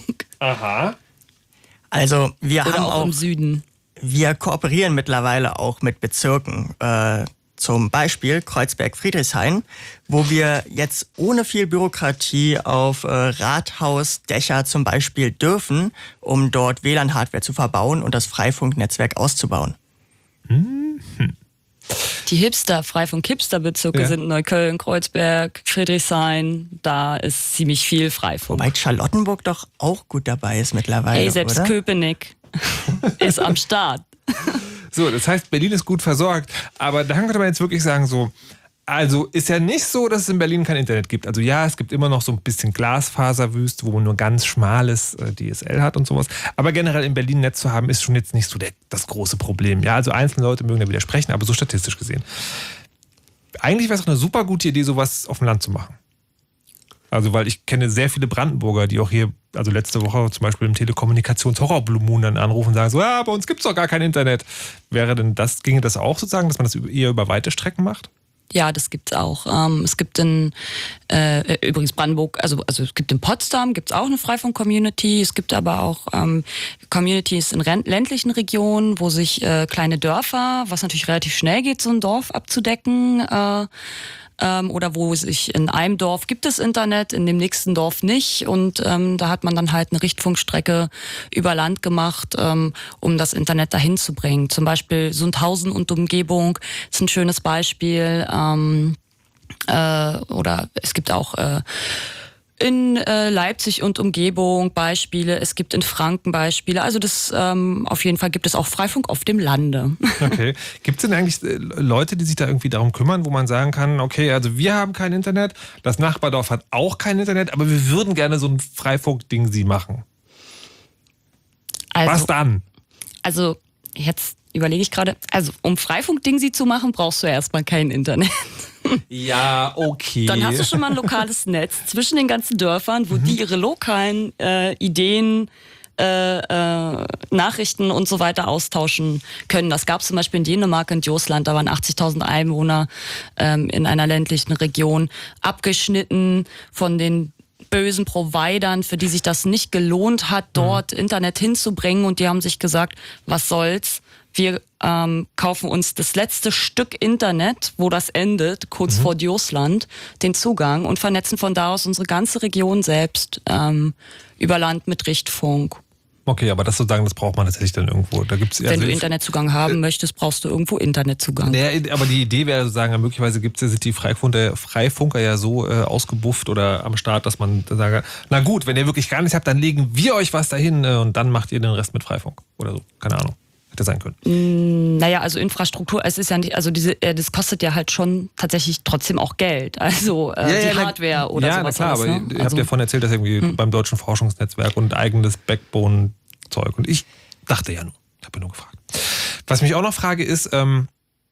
Aha. Also wir oder haben auch, auch im Süden. Wir kooperieren mittlerweile auch mit Bezirken. Äh, zum Beispiel Kreuzberg-Friedrichshain, wo wir jetzt ohne viel Bürokratie auf äh, Rathausdächer zum Beispiel dürfen, um dort W L A N-Hardware zu verbauen und das Freifunknetzwerk auszubauen. Mhm. Die Hipster, Freifunk-Hipster-Bezirke Ja. sind Neukölln, Kreuzberg, Friedrichshain. Da ist ziemlich viel Freifunk. Wobei Charlottenburg doch auch gut dabei ist mittlerweile, Ey, selbst oder? Köpenick ist am Start. So, das heißt, Berlin ist gut versorgt. Aber da könnte man jetzt wirklich sagen, so, also ist ja nicht so, dass es in Berlin kein Internet gibt. Also ja, es gibt immer noch so ein bisschen Glasfaserwüste, wo man nur ganz schmales äh, D S L hat und sowas. Aber generell in Berlin Netz zu haben, ist schon jetzt nicht so der, das große Problem. Ja, also einzelne Leute mögen da widersprechen, aber so statistisch gesehen. Eigentlich wäre es auch eine super gute Idee, sowas auf dem Land zu machen. Also, weil ich kenne sehr viele Brandenburger, die auch hier, also letzte Woche zum Beispiel im Telekommunikations-Horror-Blue Moon dann anrufen und sagen so, ja, bei uns gibt es doch gar kein Internet. Wäre denn das, ginge das auch sozusagen, dass man das eher über weite Strecken macht? Ja, das gibt's auch. Ähm, es gibt in äh, übrigens Brandenburg, also also es gibt in Potsdam gibt's auch eine Freifunk-Community. Es gibt aber auch ähm, Communities in ren- ländlichen Regionen, wo sich äh, kleine Dörfer, was natürlich relativ schnell geht, so ein Dorf abzudecken. Äh, ähm, oder wo sich in einem Dorf gibt es Internet, in dem nächsten Dorf nicht. Und ähm, da hat man dann halt eine Richtfunkstrecke über Land gemacht, ähm, um das Internet dahin zu bringen. Zum Beispiel Sundhausen und Umgebung ist ein schönes Beispiel. Ähm, äh, oder es gibt auch äh, in äh, Leipzig und Umgebung Beispiele, es gibt in Franken Beispiele. Also das ähm, auf jeden Fall gibt es auch Freifunk auf dem Lande. Okay. Gibt es denn eigentlich äh, Leute, die sich da irgendwie darum kümmern, wo man sagen kann, okay, also wir haben kein Internet, das Nachbardorf hat auch kein Internet, aber wir würden gerne so ein Freifunk-Ding sie machen. Also, Was dann? Also jetzt überlege ich gerade, also um Freifunk-Dingsi zu machen, brauchst du ja erstmal kein Internet. Ja, okay. Dann hast du schon mal ein lokales Netz zwischen den ganzen Dörfern, wo mhm. die ihre lokalen äh, Ideen, äh, äh, Nachrichten und so weiter austauschen können. Das gab es zum Beispiel in Dänemark, in Djursland, da waren achtzigtausend Einwohner ähm, in einer ländlichen Region, abgeschnitten von den bösen Providern, für die sich das nicht gelohnt hat, dort mhm. Internet hinzubringen, und die haben sich gesagt, was soll's, wir ähm, kaufen uns das letzte Stück Internet, wo das endet, kurz mhm. vor Djursland, den Zugang, und vernetzen von da aus unsere ganze Region selbst ähm, über Land mit Richtfunk. Okay, aber das sozusagen, das braucht man tatsächlich dann irgendwo. Da gibt's Wenn also du Internetzugang haben äh, möchtest, brauchst du irgendwo Internetzugang. Naja, aber die Idee wäre sozusagen, möglicherweise gibt's, sind die Freifunker, Freifunker ja so äh, ausgebufft oder am Start, dass man sagt, na gut, wenn ihr wirklich gar nichts habt, dann legen wir euch was dahin äh, und dann macht ihr den Rest mit Freifunk oder so. Keine Ahnung. Hätte sein können. Mm, naja, also Infrastruktur, es ist ja nicht, also diese, äh, das kostet ja halt schon tatsächlich trotzdem auch Geld. Also äh, ja, die ja, Hardware oder ja, sowas. Ja, na klar, alles, aber ne? ihr also, habt ja davon erzählt, dass irgendwie hm. beim Deutschen Forschungsnetzwerk und eigenes Backbone-Zeug. Und ich dachte ja nur, ich habe ja nur gefragt. Was mich auch noch frage ist, ähm,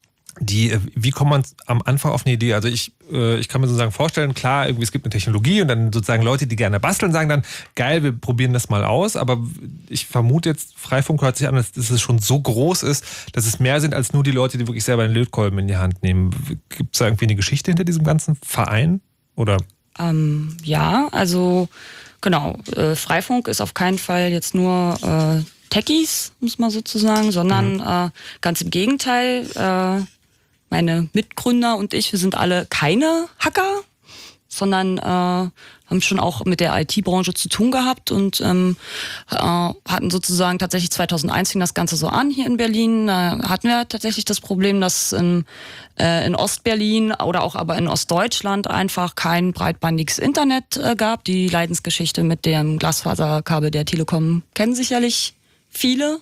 die, wie kommt man am Anfang auf eine Idee? Also ich, äh, ich kann mir sozusagen vorstellen, klar, irgendwie es gibt eine Technologie und dann sozusagen Leute, die gerne basteln, sagen dann, geil, wir probieren das mal aus. Aber ich vermute jetzt, Freifunk hört sich an, dass, dass es schon so groß ist, dass es mehr sind als nur die Leute, die wirklich selber einen Lötkolben in die Hand nehmen. Gibt es da irgendwie eine Geschichte hinter diesem ganzen Verein? Oder? Ähm, ja, also genau, äh, Freifunk ist auf keinen Fall jetzt nur äh, Techies, muss man sozusagen, sondern mhm. äh, ganz im Gegenteil, äh, meine Mitgründer und ich, wir sind alle keine Hacker, sondern äh, haben schon auch mit der I T-Branche zu tun gehabt und ähm, äh, hatten sozusagen tatsächlich zweitausendeins fing das Ganze so an hier in Berlin. Da hatten wir tatsächlich das Problem, dass in, äh, in Ostberlin oder auch aber in Ostdeutschland einfach kein breitbandiges Internet äh, gab. Die Leidensgeschichte mit dem Glasfaserkabel der Telekom kennen sicherlich viele.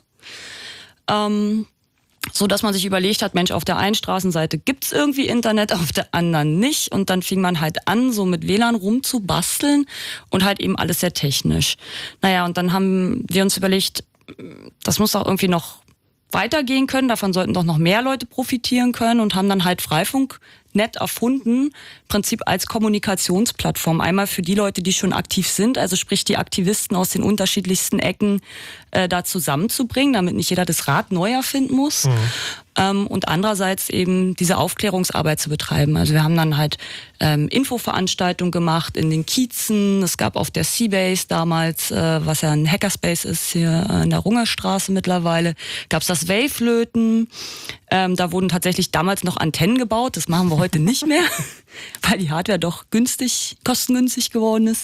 Ähm, So dass man sich überlegt hat, Mensch, auf der einen Straßenseite gibt's irgendwie Internet, auf der anderen nicht. Und dann fing man halt an, so mit W L A N rumzubasteln und halt eben alles sehr technisch. Naja, und dann haben wir uns überlegt, das muss doch irgendwie noch weitergehen können, davon sollten doch noch mehr Leute profitieren können, und haben dann halt Freifunknet erfunden, im Prinzip als Kommunikationsplattform. Einmal für die Leute, die schon aktiv sind, also sprich die Aktivisten aus den unterschiedlichsten Ecken äh, da zusammenzubringen, damit nicht jeder das Rad neu erfinden muss. Mhm. ähm, und andererseits eben diese Aufklärungsarbeit zu betreiben. Also wir haben dann halt ähm, Infoveranstaltungen gemacht in den Kiezen. Es gab auf der Seabase damals, äh, was ja ein Hackerspace ist, hier äh, in der Rungerstraße mittlerweile, gab es das Wave-Löten. Ähm, da wurden tatsächlich damals noch Antennen gebaut. Das machen wir heute nicht mehr, weil die Hardware doch günstig, kostengünstig geworden ist.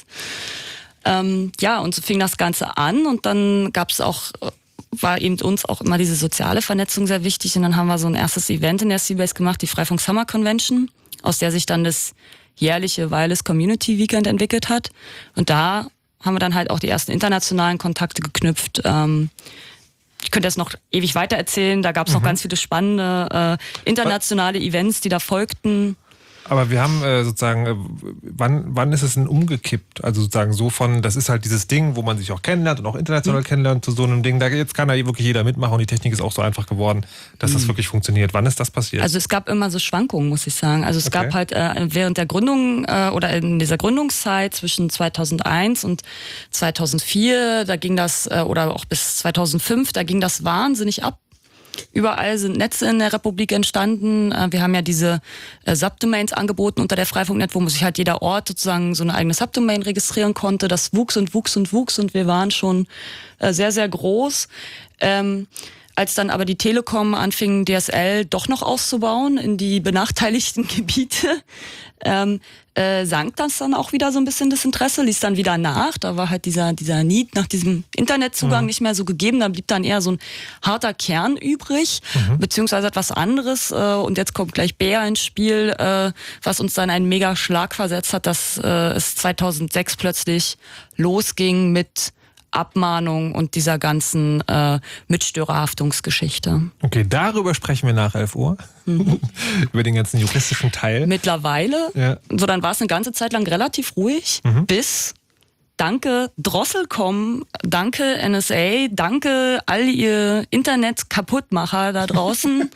Ähm, ja, und so fing das Ganze an und dann gab es auch, war eben uns auch immer diese soziale Vernetzung sehr wichtig und dann haben wir so ein erstes Event in der Seabase gemacht, die Freifunk Summer Convention, aus der sich dann das jährliche Wireless Community Weekend entwickelt hat und da haben wir dann halt auch die ersten internationalen Kontakte geknüpft. Ähm, ich könnte das noch ewig weiter erzählen, da gab es mhm. noch ganz viele spannende äh, internationale Events, die da folgten. Aber wir haben äh, sozusagen, äh, wann, wann ist es denn umgekippt? Also sozusagen so von, das ist halt dieses Ding, wo man sich auch kennenlernt und auch international mhm. kennenlernt, zu so einem Ding. Da jetzt kann da wirklich jeder mitmachen und die Technik ist auch so einfach geworden, dass mhm. das wirklich funktioniert. Wann ist das passiert? Also es gab immer so Schwankungen, muss ich sagen. Also es okay. gab halt äh, während der Gründung äh, oder in dieser Gründungszeit zwischen zweitausendeins und zweitausendvier, da ging das, äh, oder auch bis zweitausendfünf, da ging das wahnsinnig ab. Überall sind Netze in der Republik entstanden. Wir haben ja diese Subdomains angeboten unter der Freifunknet, wo sich halt jeder Ort sozusagen so eine eigene Subdomain registrieren konnte. Das wuchs und wuchs und wuchs und wir waren schon sehr, sehr groß. Ähm, als dann aber die Telekom anfing, D S L doch noch auszubauen in die benachteiligten Gebiete, ähm, äh, sank das dann auch wieder so ein bisschen das Interesse, ließ dann wieder nach. Da war halt dieser, dieser Need nach diesem Internetzugang mhm. nicht mehr so gegeben. Da blieb dann eher so ein harter Kern übrig, mhm. beziehungsweise etwas anderes. Äh, und jetzt kommt gleich Bär ins Spiel, äh, was uns dann einen mega Schlag versetzt hat, dass äh, es zweitausendsechs plötzlich losging mit Abmahnung und dieser ganzen äh, Mitstörerhaftungsgeschichte. Okay, darüber sprechen wir nach elf Uhr. Mhm. Über den ganzen juristischen Teil. Mittlerweile, ja. So dann war es eine ganze Zeit lang relativ ruhig, mhm. bis danke Drosselcom, danke N S A, danke all ihr Internet-Kaputtmacher da draußen.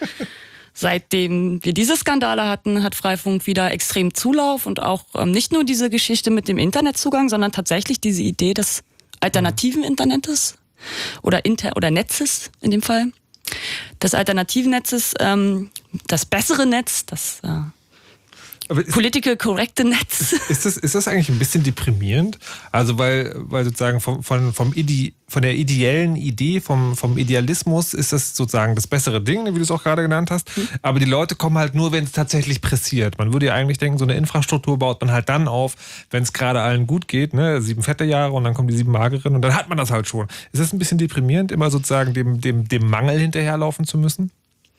Seitdem wir diese Skandale hatten, hat Freifunk wieder extrem Zulauf und auch ähm, nicht nur diese Geschichte mit dem Internetzugang, sondern tatsächlich diese Idee des alternativen Internets oder Inter oder Netzes in dem Fall. Das alternativen Netzes, ähm, das bessere Netz, das äh, ist, political correcte Netz. Ist das, ist das eigentlich ein bisschen deprimierend? Also weil, weil sozusagen vom, von, vom Ide, von der ideellen Idee, vom, vom Idealismus ist das sozusagen das bessere Ding, wie du es auch gerade genannt hast. Mhm. Aber die Leute kommen halt nur, wenn es tatsächlich pressiert. Man würde ja eigentlich denken, so eine Infrastruktur baut man halt dann auf, wenn es gerade allen gut geht. Ne? Sieben fette Jahre und dann kommen die sieben mageren und dann hat man das halt schon. Ist das ein bisschen deprimierend, immer sozusagen dem, dem, dem Mangel hinterherlaufen zu müssen?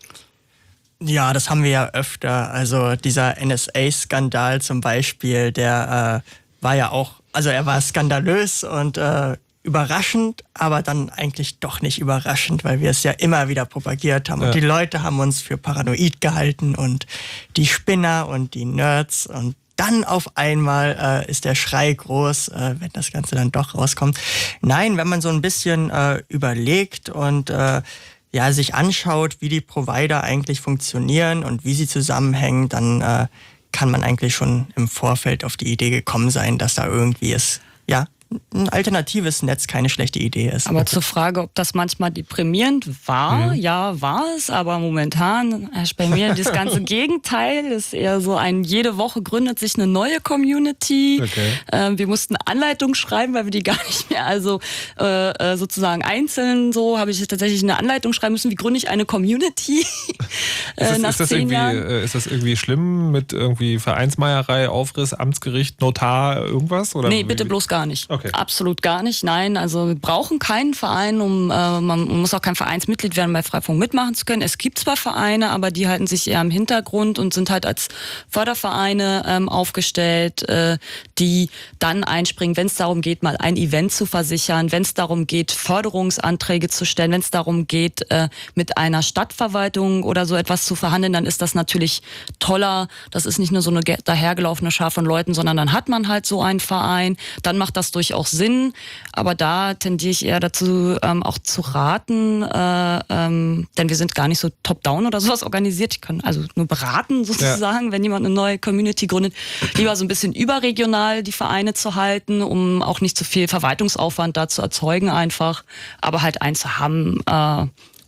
Ja, das haben wir ja öfter. Also dieser N S A-Skandal zum Beispiel, der äh, war ja auch, also er war skandalös und äh, überraschend, aber dann eigentlich doch nicht überraschend, weil wir es ja immer wieder propagiert haben. Ja. Und die Leute haben uns für paranoid gehalten und die Spinner und die Nerds und dann auf einmal äh, ist der Schrei groß, äh, wenn das Ganze dann doch rauskommt. Nein, wenn man so ein bisschen äh, überlegt und äh, ja, sich anschaut, wie die Provider eigentlich funktionieren und wie sie zusammenhängen, dann äh, kann man eigentlich schon im Vorfeld auf die Idee gekommen sein, dass da irgendwie es, ja, ein alternatives Netz keine schlechte Idee ist. Aber zur Frage, ob das manchmal deprimierend war, mhm. ja, war es, aber momentan herrscht bei mir das ganze Gegenteil. Das ist eher so ein, jede Woche gründet sich eine neue Community. Okay. Ähm, wir mussten Anleitungen schreiben, weil wir die gar nicht mehr, also äh, sozusagen einzeln so, habe ich tatsächlich eine Anleitung schreiben müssen, wie gründe ich eine Community äh, ist das, nach ist das zehn irgendwie, Jahren. Äh, ist das irgendwie schlimm mit irgendwie Vereinsmeierei, Aufriss, Amtsgericht, Notar, irgendwas? Oder nee, bitte bloß gar nicht. Okay. Absolut gar nicht, nein. Also wir brauchen keinen Verein, um äh, man muss auch kein Vereinsmitglied werden, bei Freifunk mitmachen zu können. Es gibt zwar Vereine, aber die halten sich eher im Hintergrund und sind halt als Fördervereine ähm, aufgestellt, äh, die dann einspringen, wenn es darum geht, mal ein Event zu versichern, wenn es darum geht, Förderungsanträge zu stellen, wenn es darum geht, äh, mit einer Stadtverwaltung oder so etwas zu verhandeln, dann ist das natürlich toller. Das ist nicht nur so eine dahergelaufene Schar von Leuten, sondern dann hat man halt so einen Verein. Dann macht das durchaus auch Sinn, aber da tendiere ich eher dazu, ähm, auch zu raten, äh, ähm, denn wir sind gar nicht so top-down oder sowas organisiert. Ich kann also nur beraten sozusagen, ja. Wenn jemand eine neue Community gründet, lieber so ein bisschen überregional die Vereine zu halten, um auch nicht zu viel Verwaltungsaufwand da zu erzeugen einfach, aber halt einen zu haben, äh,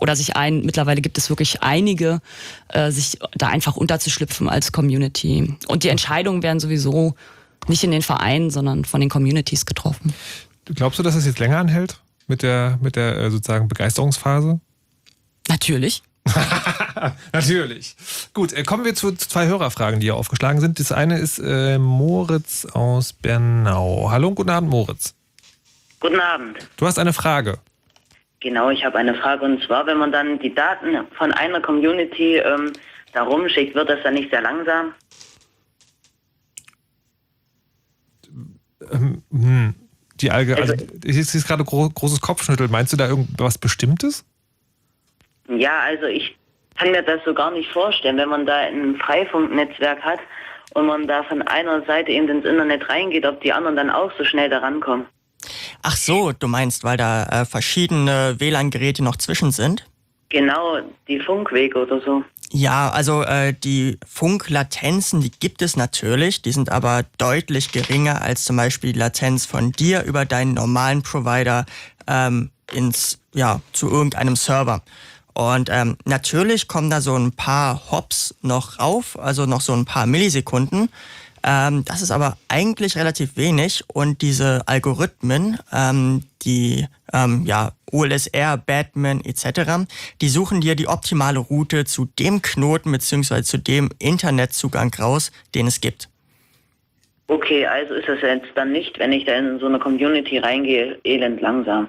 oder sich ein, mittlerweile gibt es wirklich einige, äh, sich da einfach unterzuschlüpfen als Community. Und die Entscheidungen werden sowieso nicht in den Vereinen, sondern von den Communities getroffen. Glaubst du, dass es jetzt länger anhält mit der, mit der äh, sozusagen Begeisterungsphase? Natürlich. Natürlich. Gut, äh, kommen wir zu, zu zwei Hörerfragen, die hier aufgeschlagen sind. Das eine ist äh, Moritz aus Bernau. Hallo und guten Abend, Moritz. Guten Abend. Du hast eine Frage. Genau, ich habe eine Frage, und zwar, wenn man dann die Daten von einer Community ähm, da rumschickt, wird das dann nicht sehr langsam? Ähm, hm. Die Allge also, Also- ich ist gerade gro großes Kopfschütteln. Meinst du da irgendwas Bestimmtes? Ja, also ich kann mir das so gar nicht vorstellen, wenn man da ein Freifunknetzwerk hat und man da von einer Seite eben ins Internet reingeht, ob die anderen dann auch so schnell da rankommen. Ach so, du meinst, weil da äh, verschiedene W L A N-Geräte noch zwischen sind? Genau, die Funkwege oder so. Ja, also äh, die Funklatenzen, die gibt es natürlich, die sind aber deutlich geringer als zum Beispiel die Latenz von dir über deinen normalen Provider ähm, ins, ja, zu irgendeinem Server. Und ähm, natürlich kommen da so ein paar Hops noch rauf, also noch so ein paar Millisekunden. Ähm, das ist aber eigentlich relativ wenig, und diese Algorithmen, ähm, die ähm, ja, O L S R, Batman et cetera, die suchen dir die optimale Route zu dem Knoten bzw. zu dem Internetzugang raus, den es gibt. Okay, also ist das jetzt dann nicht, wenn ich da in so eine Community reingehe, elend langsam.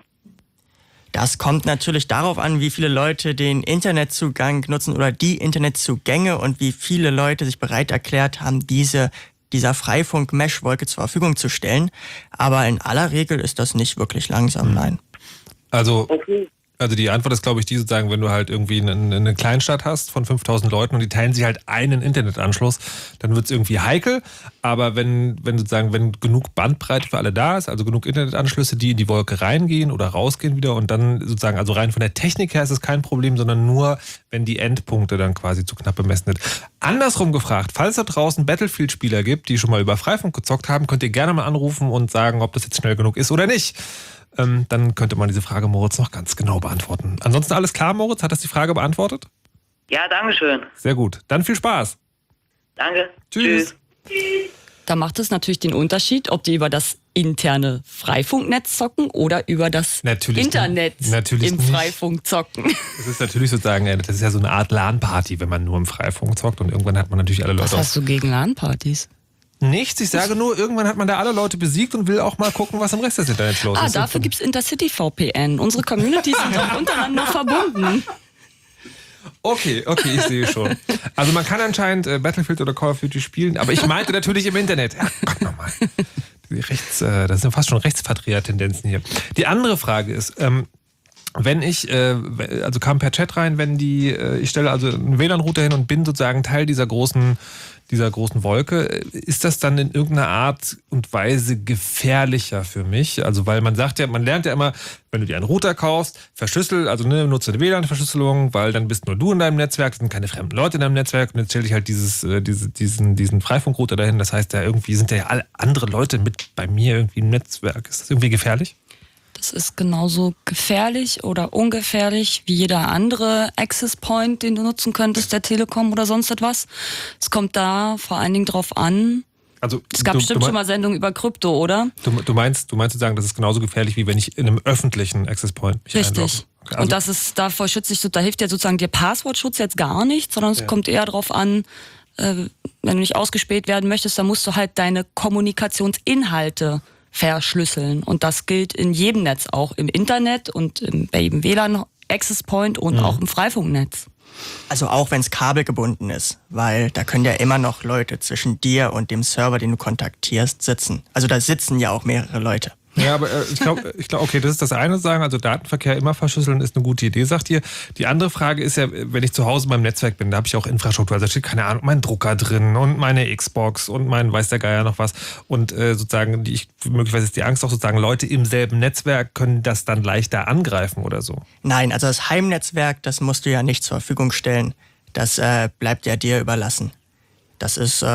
Das kommt natürlich darauf an, wie viele Leute den Internetzugang nutzen oder die Internetzugänge und wie viele Leute sich bereit erklärt haben, diese dieser Freifunk-Mesh-Wolke zur Verfügung zu stellen. Aber in aller Regel ist das nicht wirklich langsam, nein. Also, Okay. also die Antwort ist, glaube ich, die sozusagen, wenn du halt irgendwie eine, eine Kleinstadt hast von fünftausend Leuten und die teilen sich halt einen Internetanschluss, dann wird es irgendwie heikel. Aber wenn, wenn sozusagen, wenn genug Bandbreite für alle da ist, also genug Internetanschlüsse, die in die Wolke reingehen oder rausgehen wieder, und dann sozusagen, also rein von der Technik her ist es kein Problem, sondern nur, wenn die Endpunkte dann quasi zu knapp bemessen sind. Andersrum gefragt, falls da draußen Battlefield-Spieler gibt, die schon mal über Freifunk gezockt haben, könnt ihr gerne mal anrufen und sagen, ob das jetzt schnell genug ist oder nicht. Ähm, dann könnte man diese Frage Moritz noch ganz genau beantworten. Ansonsten alles klar, Moritz? Hat das die Frage beantwortet? Ja, danke schön. Sehr gut. Dann viel Spaß. Danke. Tschüss. Da macht es natürlich den Unterschied, ob die über das interne Freifunknetz zocken oder über das Natürlich Internet nicht. Natürlich im nicht. Freifunk zocken. Das ist natürlich sozusagen, das ist ja so eine Art LAN-Party, wenn man nur im Freifunk zockt, und irgendwann hat man natürlich alle Leute. Was hast du gegen LAN-Partys? Nichts, ich sage nur, irgendwann hat man da alle Leute besiegt und will auch mal gucken, was im Rest des Internets los Ah, ist. dafür gibt es Intercity V P N. Unsere Communities sind auch untereinander verbunden. Okay, okay, ich sehe schon. Also man kann anscheinend äh, Battlefield oder Call of Duty spielen, aber ich meinte natürlich im Internet. Ja, Gott nochmal. Die Rechts, äh, das sind fast schon Rechtsvertreter-Tendenzen hier. Die andere Frage ist, ähm, wenn ich, äh, also kam per Chat rein, wenn die, äh, ich stelle also einen W L A N-Router hin und bin sozusagen Teil dieser großen, dieser großen Wolke, ist das dann in irgendeiner Art und Weise gefährlicher für mich? Also weil man sagt ja, man lernt ja immer, wenn du dir einen Router kaufst, verschlüssel, also ne, nutze eine W L A N-Verschlüsselung, weil dann bist nur du in deinem Netzwerk, sind keine fremden Leute in deinem Netzwerk, und jetzt stelle ich halt dieses, äh, diese, diesen, diesen Freifunkrouter dahin. Das heißt, ja, irgendwie sind ja alle andere Leute mit bei mir irgendwie im Netzwerk. Ist das irgendwie gefährlich? Das ist genauso gefährlich oder ungefährlich wie jeder andere Access Point, den du nutzen könntest, der Telekom oder sonst etwas. Es kommt da vor allen Dingen drauf an. Also, Es gab du, bestimmt du, schon mal Sendungen über Krypto, oder? Du, du meinst, du meinst zu sagen, das ist genauso gefährlich, wie wenn ich in einem öffentlichen Access Point mich einlogge? Richtig. Okay, also, Und das ist, davor schützt sich so, da hilft ja sozusagen dir Passwortschutz jetzt gar nicht, sondern es Ja. kommt eher drauf an, äh, wenn du nicht ausgespäht werden möchtest, dann musst du halt deine Kommunikationsinhalte verschlüsseln. Und das gilt in jedem Netz, auch im Internet und im, bei jedem W L A N Access Point und Mhm. auch im Freifunknetz. Also auch wenn es kabelgebunden ist, weil da können ja immer noch Leute zwischen dir und dem Server, den du kontaktierst, sitzen. Also da sitzen ja auch mehrere Leute. Ja, aber äh, ich glaube, ich glaub, okay, das ist das eine sagen, also Datenverkehr immer verschlüsseln ist eine gute Idee, sagt ihr. Die andere Frage ist ja, wenn ich zu Hause in meinem Netzwerk bin, da habe ich auch Infrastruktur, also da steht, keine Ahnung, mein Drucker drin und meine Xbox und mein weiß der Geier noch was. Und äh, sozusagen, die ich, möglicherweise ist die Angst auch sozusagen, Leute im selben Netzwerk können das dann leichter angreifen oder so. Nein, also das Heimnetzwerk, das musst du ja nicht zur Verfügung stellen. Das äh, bleibt ja dir überlassen. Das ist, äh,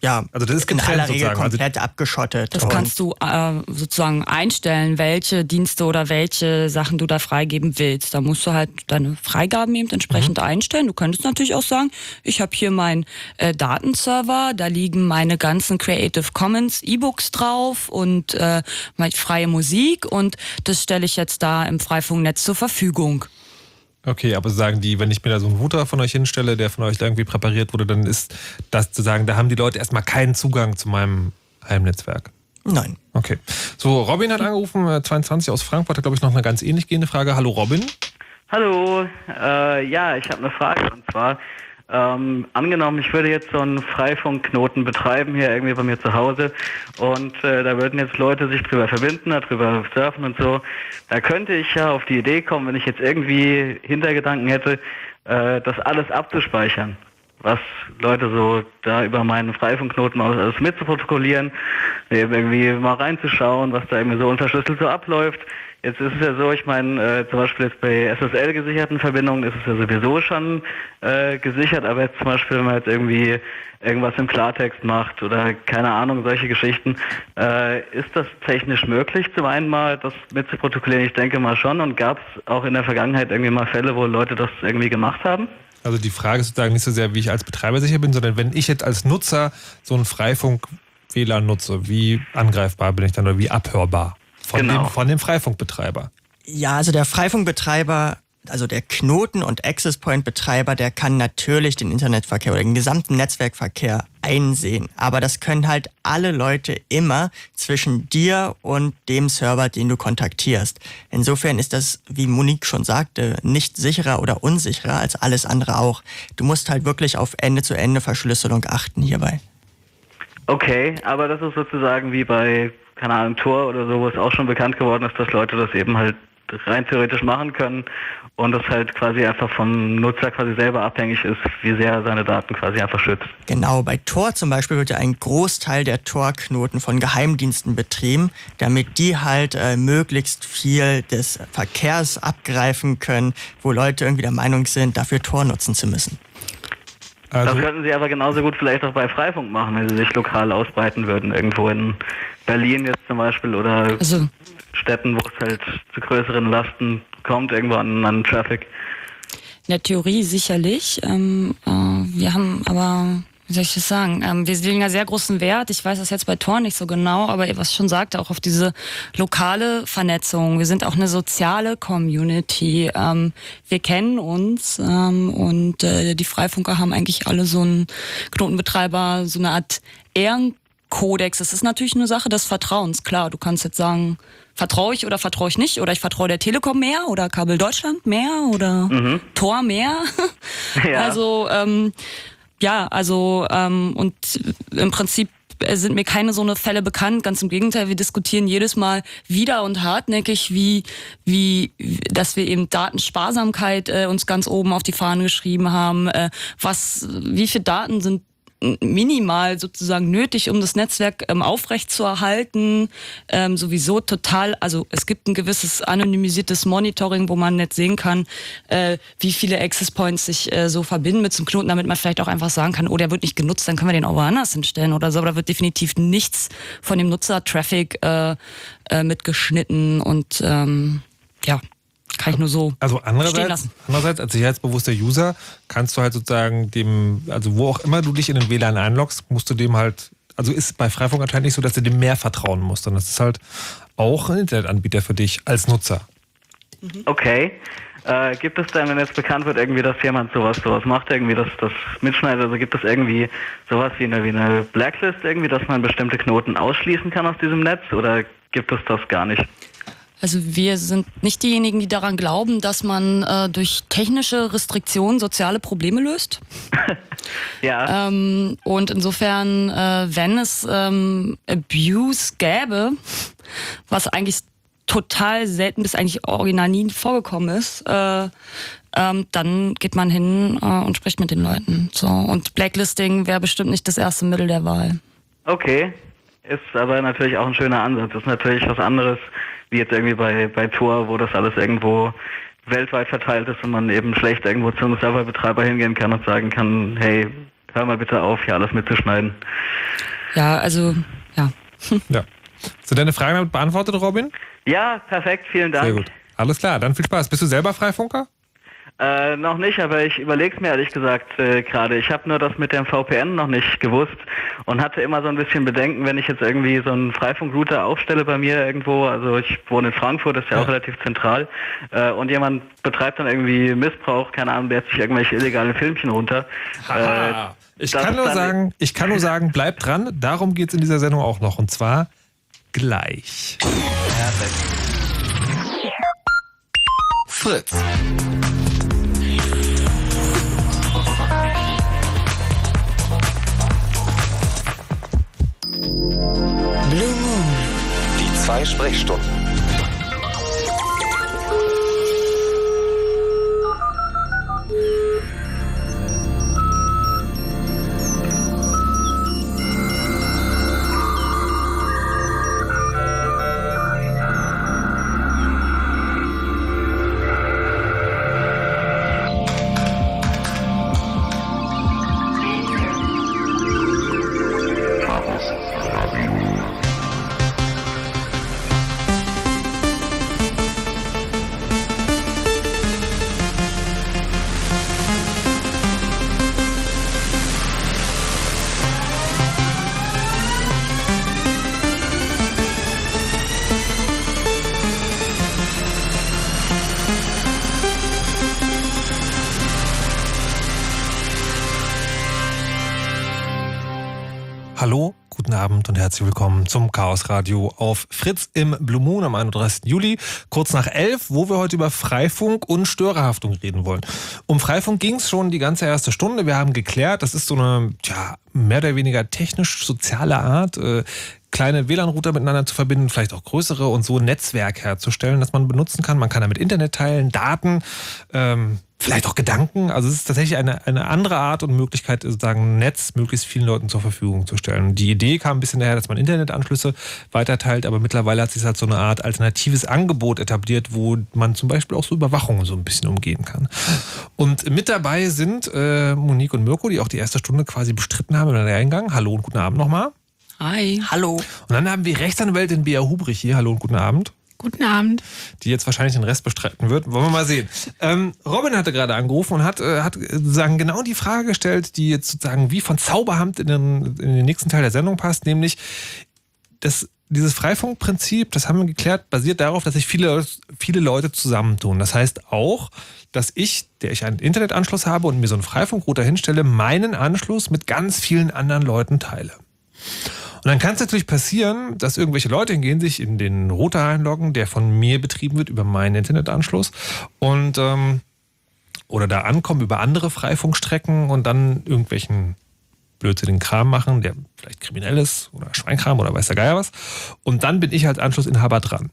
ja, also das ist in getrennt aller Regel sozusagen. komplett also abgeschottet. Das kannst du äh, sozusagen einstellen, welche Dienste oder welche Sachen du da freigeben willst. Da musst du halt deine Freigaben eben entsprechend mhm. einstellen. Du könntest natürlich auch sagen, ich habe hier meinen äh, Datenserver, da liegen meine ganzen Creative Commons E-Books drauf und äh, meine freie Musik und das stelle ich jetzt da im Freifunknetz zur Verfügung. Okay, aber sagen die, wenn ich mir da so einen Router von euch hinstelle, der von euch irgendwie präpariert wurde, dann ist das zu sagen, da haben die Leute erstmal keinen Zugang zu meinem Heimnetzwerk. Nein. Okay. So, Robin hat angerufen, zweiundzwanzig aus Frankfurt, hat glaube ich noch eine ganz ähnlich gehende Frage. Hallo Robin. Hallo, äh, ja, ich habe eine Frage und zwar, ähm, angenommen, ich würde jetzt so einen Freifunkknoten betreiben hier irgendwie bei mir zu Hause und äh, da würden jetzt Leute sich drüber verbinden, darüber surfen und so. Da könnte ich ja auf die Idee kommen, wenn ich jetzt irgendwie Hintergedanken hätte, äh, das alles abzuspeichern, was Leute so da über meinen Freifunkknoten alles mitzuprotokollieren, eben irgendwie mal reinzuschauen, was da irgendwie so unverschlüsselt so abläuft. Jetzt ist es ja so, ich meine, äh, zum Beispiel jetzt bei S S L-gesicherten Verbindungen ist es ja sowieso schon äh, gesichert, aber jetzt zum Beispiel, wenn man jetzt irgendwie irgendwas im Klartext macht oder keine Ahnung, solche Geschichten, äh, ist das technisch möglich, zum einen mal das mitzuprotokollieren? Ich denke mal schon. Und gab es auch in der Vergangenheit irgendwie mal Fälle, wo Leute das irgendwie gemacht haben? Also die Frage ist sozusagen nicht so sehr, wie ich als Betreiber sicher bin, sondern wenn ich jetzt als Nutzer so einen Freifunk-W L A N nutze, wie angreifbar bin ich dann oder wie abhörbar? Von, genau. dem, von dem Freifunkbetreiber. Ja, also der Freifunkbetreiber, also der Knoten- und Access Point-Betreiber, der kann natürlich den Internetverkehr oder den gesamten Netzwerkverkehr einsehen. Aber das können halt alle Leute immer zwischen dir und dem Server, den du kontaktierst. Insofern ist das, wie Monique schon sagte, nicht sicherer oder unsicherer als alles andere auch. Du musst halt wirklich auf Ende-zu-Ende-Verschlüsselung achten hierbei. Okay, aber das ist sozusagen wie bei, keine Ahnung, Tor oder so, wo es auch schon bekannt geworden ist, dass Leute das eben halt rein theoretisch machen können und das halt quasi einfach vom Nutzer quasi selber abhängig ist, wie sehr er seine Daten quasi einfach schützt. Genau, bei Tor zum Beispiel wird ja ein Großteil der Tor-Knoten von Geheimdiensten betrieben, damit die halt äh, möglichst viel des Verkehrs abgreifen können, wo Leute irgendwie der Meinung sind, dafür Tor nutzen zu müssen. Also, das könnten sie aber genauso gut vielleicht auch bei Freifunk machen, wenn sie sich lokal ausbreiten würden, irgendwo in Berlin jetzt zum Beispiel oder Also Städten, wo es halt zu größeren Lasten kommt, irgendwo an, an Traffic. in der Theorie sicherlich. Ähm, äh, wir haben aber, wie soll ich das sagen, ähm, wir legen ja sehr großen Wert, ich weiß das jetzt bei Tor nicht so genau, aber was ich schon sagte, auch auf diese lokale Vernetzung. Wir sind auch eine soziale Community. Ähm, wir kennen uns ähm, und äh, die Freifunker haben eigentlich alle so einen Knotenbetreiber, so eine Art Ehrenkodex. Das ist natürlich eine Sache des Vertrauens. Klar, du kannst jetzt sagen, vertraue ich oder vertraue ich nicht? Oder ich vertraue der Telekom mehr oder Kabel Deutschland mehr oder mhm. Tor mehr? Ja. Also ähm, ja, also ähm, und im Prinzip sind mir keine so eine Fälle bekannt. Ganz im Gegenteil, wir diskutieren jedes Mal wieder und hartnäckig, wie, wie, dass wir eben Datensparsamkeit äh, uns ganz oben auf die Fahnen geschrieben haben. Äh, was, wie viele Daten sind minimal sozusagen nötig, um das Netzwerk ähm, aufrechtzuerhalten. Ähm, sowieso total, also es gibt ein gewisses anonymisiertes Monitoring, wo man nicht sehen kann, äh, wie viele Access Points sich äh, so verbinden mit zum Knoten, damit man vielleicht auch einfach sagen kann, oh, der wird nicht genutzt, dann können wir den auch woanders hinstellen oder so. Aber da wird definitiv nichts von dem Nutzer-Traffic äh, äh, mitgeschnitten und ähm, ja, kann ich nur so also stehen andererseits, lassen. andererseits als sicherheitsbewusster User kannst du halt sozusagen dem, also wo auch immer du dich in den W L A N einloggst, musst du dem halt, also ist bei Freifunk anscheinend nicht so, dass du dem mehr vertrauen musst, sondern das ist halt auch ein Internetanbieter für dich als Nutzer. Okay. Äh, gibt es denn, wenn jetzt bekannt wird, irgendwie, dass jemand sowas sowas macht, irgendwie das, das mitschneidet, also gibt es irgendwie sowas wie eine, wie eine Blacklist irgendwie, dass man bestimmte Knoten ausschließen kann aus diesem Netz oder gibt es das gar nicht? Also wir sind nicht diejenigen, die daran glauben, dass man äh, durch technische Restriktionen soziale Probleme löst. Ja. Ähm, und insofern, äh, wenn es ähm, Abuse gäbe, was eigentlich total selten bis eigentlich original nie vorgekommen ist, äh, ähm, dann geht man hin äh, und spricht mit den Leuten. So. Und Blacklisting wäre bestimmt nicht das erste Mittel der Wahl. Okay. Ist aber natürlich auch ein schöner Ansatz. Ist natürlich was anderes, wie jetzt irgendwie bei, bei Tor, wo das alles irgendwo weltweit verteilt ist und man eben schlecht irgendwo zum Serverbetreiber hingehen kann und sagen kann, hey, hör mal bitte auf, hier alles mitzuschneiden. Ja, also, ja. Ja. So, deine Frage damit beantwortet, Robin? Ja, perfekt, vielen Dank. Sehr gut. Alles klar, dann viel Spaß. Bist du selber Freifunker? Äh, noch nicht, aber ich überlege es mir ehrlich gesagt äh, gerade. Ich habe nur das mit dem V P N noch nicht gewusst und hatte immer so ein bisschen Bedenken, wenn ich jetzt irgendwie so einen Freifunkrouter aufstelle bei mir irgendwo. Also ich wohne in Frankfurt, das ist ja, ja. auch relativ zentral. Äh, und jemand betreibt dann irgendwie Missbrauch, keine Ahnung, lädt sich irgendwelche illegalen Filmchen runter. Äh, ich kann nur sagen, ich kann nur sagen, bleib dran. Darum geht es in dieser Sendung auch noch. Und zwar gleich. Fritz. Blue Moon. Die zwei Sprechstunden. Hallo, guten Abend und herzlich willkommen zum Chaos Radio auf Fritz im Blue Moon am einunddreißigsten Juli, kurz nach elf, wo wir heute über Freifunk und Störerhaftung reden wollen. Um Freifunk ging es schon die ganze erste Stunde. Wir haben geklärt, das ist so eine tja, mehr oder weniger technisch-soziale Art, äh, kleine W L A N-Router miteinander zu verbinden, vielleicht auch größere und so ein Netzwerk herzustellen, das man benutzen kann. Man kann damit Internet teilen, Daten, ähm, vielleicht auch Gedanken. Also es ist tatsächlich eine, eine andere Art und Möglichkeit, sozusagen ein Netz möglichst vielen Leuten zur Verfügung zu stellen. Die Idee kam ein bisschen daher, dass man Internetanschlüsse weiterteilt, aber mittlerweile hat sich halt so eine Art alternatives Angebot etabliert, wo man zum Beispiel auch so Überwachung so ein bisschen umgehen kann. Und mit dabei sind äh, Monique und Mirko, die auch die erste Stunde quasi bestritten haben im Eingang. Hallo und guten Abend nochmal. Hi. Hallo. Und dann haben wir Rechtsanwältin Bea Hubrich hier. Hallo und guten Abend. Guten Abend. Die jetzt wahrscheinlich den Rest bestreiten wird. Wollen wir mal sehen. Ähm, Robin hatte gerade angerufen und hat, äh, hat sozusagen genau die Frage gestellt, die jetzt sozusagen wie von Zauberhand in den, in den nächsten Teil der Sendung passt, nämlich das, dieses Freifunkprinzip, das haben wir geklärt, basiert darauf, dass sich viele, viele Leute zusammentun. Das heißt auch, dass ich, der ich einen Internetanschluss habe und mir so einen Freifunkrouter hinstelle, meinen Anschluss mit ganz vielen anderen Leuten teile. Und dann kann es natürlich passieren, dass irgendwelche Leute hingehen, sich in den Router einloggen, der von mir betrieben wird über meinen Internetanschluss und ähm, oder da ankommen über andere Freifunkstrecken und dann irgendwelchen blödsinnigen Kram machen, der vielleicht kriminell ist oder Schweinkram oder weiß der Geier was. Und dann bin ich als Anschlussinhaber dran.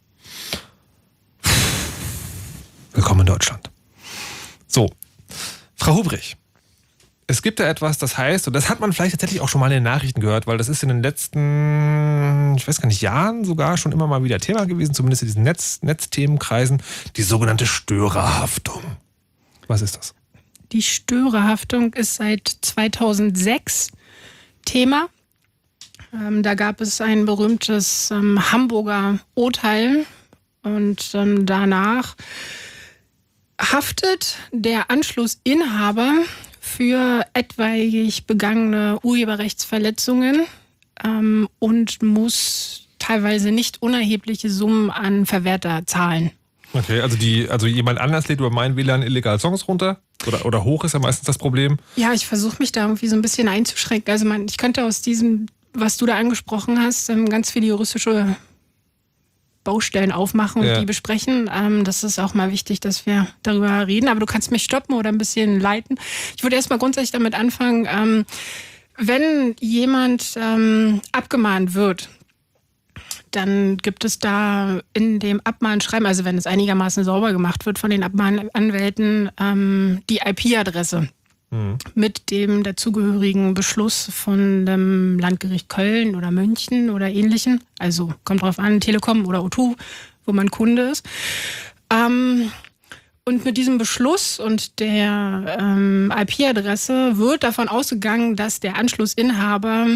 Willkommen in Deutschland. So, Frau Hubrich. Es gibt da etwas, das heißt, und das hat man vielleicht tatsächlich auch schon mal in den Nachrichten gehört, weil das ist in den letzten, ich weiß gar nicht, Jahren sogar schon immer mal wieder Thema gewesen, zumindest in diesen Netz, Netzthemenkreisen, die sogenannte Störerhaftung. Was ist das? Die Störerhaftung ist seit zweitausendsechs Thema. Ähm, da gab es ein berühmtes ähm, Hamburger Urteil und ähm, danach haftet der Anschlussinhaber für etwaig begangene Urheberrechtsverletzungen ähm, und muss teilweise nicht unerhebliche Summen an Verwerter zahlen. Okay, also die, also jemand anders lädt über mein W L A N illegal Songs runter oder, oder hoch ist ja meistens das Problem. Ja, ich versuche mich da irgendwie so ein bisschen einzuschränken. Also man, ich könnte aus diesem, was du da angesprochen hast, ganz viele juristische Baustellen aufmachen und ja. die besprechen. Ähm, das ist auch mal wichtig, dass wir darüber reden. Aber du kannst mich stoppen oder ein bisschen leiten. Ich würde erstmal grundsätzlich damit anfangen, ähm, wenn jemand ähm, abgemahnt wird, dann gibt es da in dem Abmahnschreiben, also wenn es einigermaßen sauber gemacht wird von den Abmahnanwälten, ähm, die I P-Adresse. Mit dem dazugehörigen Beschluss von dem Landgericht Köln oder München oder ähnlichen. Also kommt drauf an, Telekom oder O zwei, wo man Kunde ist. Ähm, und mit diesem Beschluss und der ähm, I P-Adresse wird davon ausgegangen, dass der Anschlussinhaber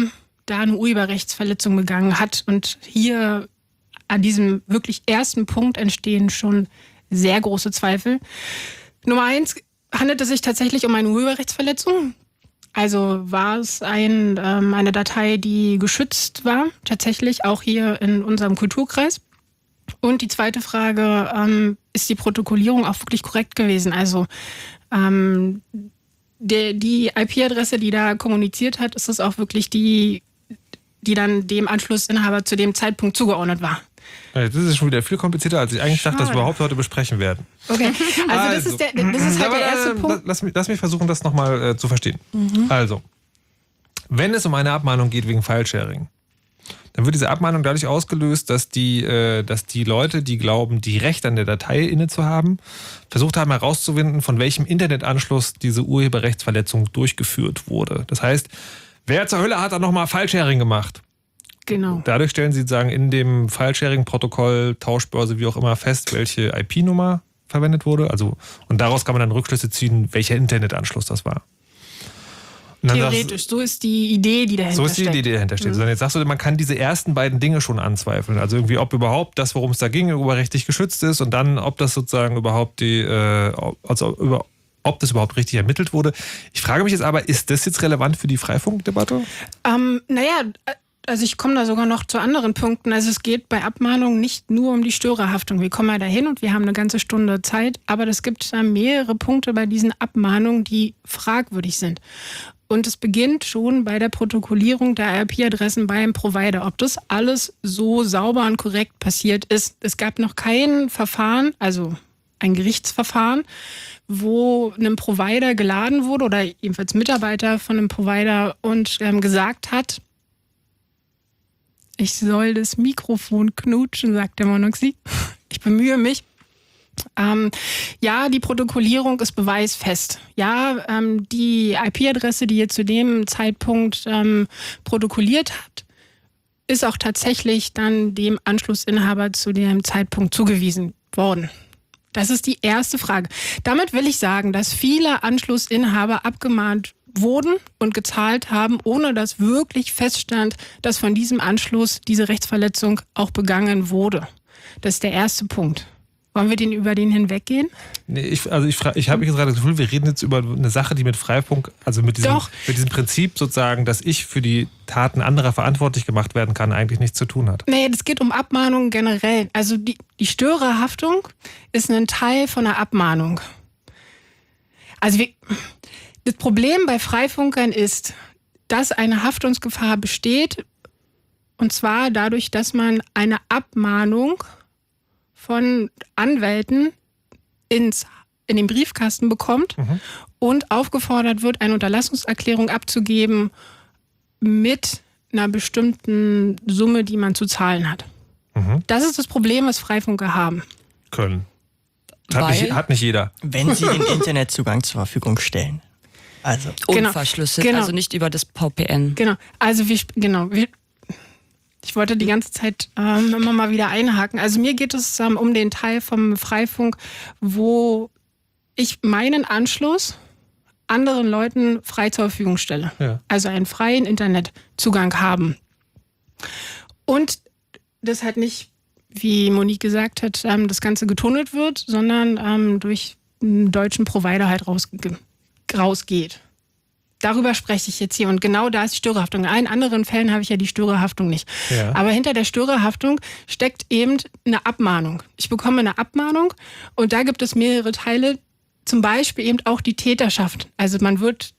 da eine Urheberrechtsverletzung begangen hat. Und hier an diesem wirklich ersten Punkt entstehen schon sehr große Zweifel. Nummer eins, handelt es sich tatsächlich um eine Urheberrechtsverletzung? Also war es ein, ähm, eine Datei, die geschützt war, tatsächlich auch hier in unserem Kulturkreis? Und die zweite Frage, ähm, ist die Protokollierung auch wirklich korrekt gewesen? Also ähm, der, die I P-Adresse, die da kommuniziert hat, ist das auch wirklich die, die dann dem Anschlussinhaber zu dem Zeitpunkt zugeordnet war? Das ist schon wieder viel komplizierter, als ich eigentlich Schade. dachte, dass wir überhaupt heute besprechen werden. Okay, also, also das ist, der, das ist halt aber, der erste äh, Punkt. Lass mich, lass mich versuchen, das nochmal äh, zu verstehen. Mhm. Also, wenn es um eine Abmahnung geht wegen File-Sharing, dann wird diese Abmahnung dadurch ausgelöst, dass die, äh, dass die Leute, die glauben, die Recht an der Datei inne zu haben, versucht haben herauszufinden, von welchem Internetanschluss diese Urheberrechtsverletzung durchgeführt wurde. Das heißt, wer zur Hölle hat da nochmal File-Sharing gemacht? Genau. Dadurch stellen sie sozusagen in dem File-Sharing-Protokoll, Tauschbörse, wie auch immer, fest, welche I P-Nummer verwendet wurde. Also, und daraus kann man dann Rückschlüsse ziehen, welcher Internetanschluss das war. Theoretisch, sagst, so ist die Idee, die dahinter steht. So ist die steckt. Idee, die dahinter steht. Mhm. Sondern jetzt sagst du, man kann diese ersten beiden Dinge schon anzweifeln. Also irgendwie, ob überhaupt das, worum es da ging, urheberrechtlich geschützt ist und dann, ob das sozusagen überhaupt die, äh, also über, ob das überhaupt richtig ermittelt wurde. Ich frage mich jetzt aber, ist das jetzt relevant für die Freifunkdebatte? Ähm, naja, also ich komme da sogar noch zu anderen Punkten. Also es geht bei Abmahnungen nicht nur um die Störerhaftung. Wir kommen ja dahin und wir haben eine ganze Stunde Zeit, aber es gibt da mehrere Punkte bei diesen Abmahnungen, die fragwürdig sind. Und es beginnt schon bei der Protokollierung der I P-Adressen beim Provider, ob das alles so sauber und korrekt passiert ist. Es gab noch kein Verfahren, also ein Gerichtsverfahren, wo einem Provider geladen wurde oder jedenfalls Mitarbeiter von einem Provider und ähm, gesagt hat, ich soll das Mikrofon knutschen, sagt der Monoxy. Ich bemühe mich. Ähm, ja, die Protokollierung ist beweisfest. Ja, ähm, die I P-Adresse, die ihr zu dem Zeitpunkt ähm, protokolliert habt, ist auch tatsächlich dann dem Anschlussinhaber zu dem Zeitpunkt zugewiesen worden. Das ist die erste Frage. Damit will ich sagen, dass viele Anschlussinhaber abgemahnt wurden und gezahlt haben, ohne dass wirklich feststand, dass von diesem Anschluss diese Rechtsverletzung auch begangen wurde. Das ist der erste Punkt. Wollen wir den über den hinweggehen? Nee, ich, also ich, ich habe jetzt gerade das Gefühl, wir reden jetzt über eine Sache, die mit Freifunk, also mit diesem, mit diesem Prinzip sozusagen, dass ich für die Taten anderer verantwortlich gemacht werden kann, eigentlich nichts zu tun hat. Nee, das geht um Abmahnungen generell. Also die, die Störerhaftung ist ein Teil von einer Abmahnung. Also wir, das Problem bei Freifunkern ist, dass eine Haftungsgefahr besteht, und zwar dadurch, dass man eine Abmahnung von Anwälten ins, in den Briefkasten bekommt mhm. und aufgefordert wird, eine Unterlassungserklärung abzugeben mit einer bestimmten Summe, die man zu zahlen hat. Mhm. Das ist das Problem, was Freifunker haben. Können. Hat, nicht, hat nicht jeder. Wenn sie den Internetzugang zur Verfügung stellen. Also genau. Unverschlüsselt, genau. Also nicht über das V P N. Genau, also wir, genau, wir Ich wollte die ganze Zeit ähm, immer mal wieder einhaken. Also mir geht es ähm, um den Teil vom Freifunk, wo ich meinen Anschluss anderen Leuten frei zur Verfügung stelle. Ja. Also einen freien Internetzugang haben. Und das halt nicht, wie Monique gesagt hat, ähm, das Ganze getunnelt wird, sondern ähm, durch einen deutschen Provider halt rausge- rausgeht. Darüber spreche ich jetzt hier. Und genau da ist die Störerhaftung. In allen anderen Fällen habe ich ja die Störerhaftung nicht. Ja. Aber hinter der Störerhaftung steckt eben eine Abmahnung. Ich bekomme eine Abmahnung und da gibt es mehrere Teile. Zum Beispiel eben auch die Täterschaft. Also man wird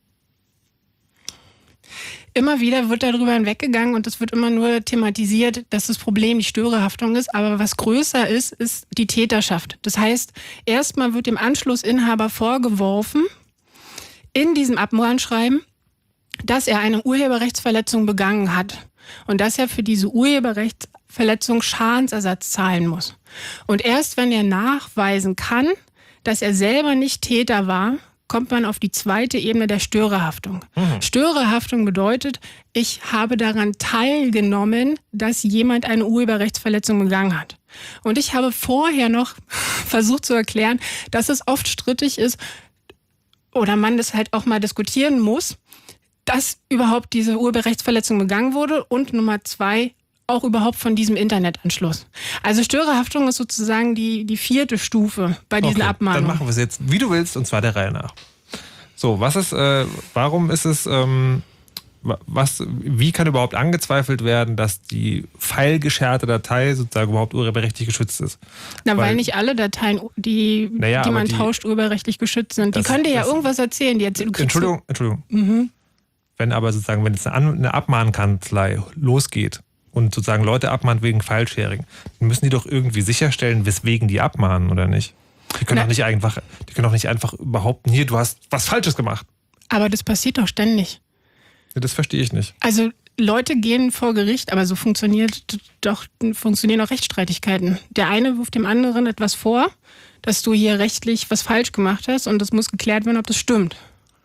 immer wieder wird darüber hinweggegangen und es wird immer nur thematisiert, dass das Problem die Störerhaftung ist. Aber was größer ist, ist die Täterschaft. Das heißt, erstmal wird dem Anschlussinhaber vorgeworfen, in diesem Abmahnschreiben, dass er eine Urheberrechtsverletzung begangen hat und dass er für diese Urheberrechtsverletzung Schadensersatz zahlen muss. Und erst wenn er nachweisen kann, dass er selber nicht Täter war, kommt man auf die zweite Ebene der Störerhaftung. Mhm. Störerhaftung bedeutet, ich habe daran teilgenommen, dass jemand eine Urheberrechtsverletzung begangen hat. Und ich habe vorher noch versucht zu erklären, dass es oft strittig ist, oder man das halt auch mal diskutieren muss, dass überhaupt diese Urheberrechtsverletzung begangen wurde und Nummer zwei, auch überhaupt von diesem Internetanschluss. Also Störerhaftung ist sozusagen die, die vierte Stufe bei diesen okay, Abmahnungen. Dann machen wir es jetzt, wie du willst, und zwar der Reihe nach. So, was ist, äh, warum ist es, ähm, was, wie kann überhaupt angezweifelt werden, dass die feilgescherte Datei sozusagen überhaupt urheberrechtlich geschützt ist? Na, weil, weil nicht alle Dateien, die, naja, die man die, tauscht, urheberrechtlich geschützt sind. Die das, können dir ja das, irgendwas erzählen. Die erzählen, Entschuldigung, Entschuldigung. Mhm. Wenn aber sozusagen, wenn jetzt eine, eine Abmahnkanzlei losgeht und sozusagen Leute abmahnt wegen File-Sharing, dann müssen die doch irgendwie sicherstellen, weswegen die abmahnen, oder nicht? Die können doch nicht einfach, die können doch nicht einfach behaupten, hier, du hast was Falsches gemacht. Aber das passiert doch ständig. Ja, das verstehe ich nicht. Also Leute gehen vor Gericht, aber so funktioniert doch, funktionieren auch Rechtsstreitigkeiten. Der eine wirft dem anderen etwas vor, dass du hier rechtlich was falsch gemacht hast und es muss geklärt werden, ob das stimmt.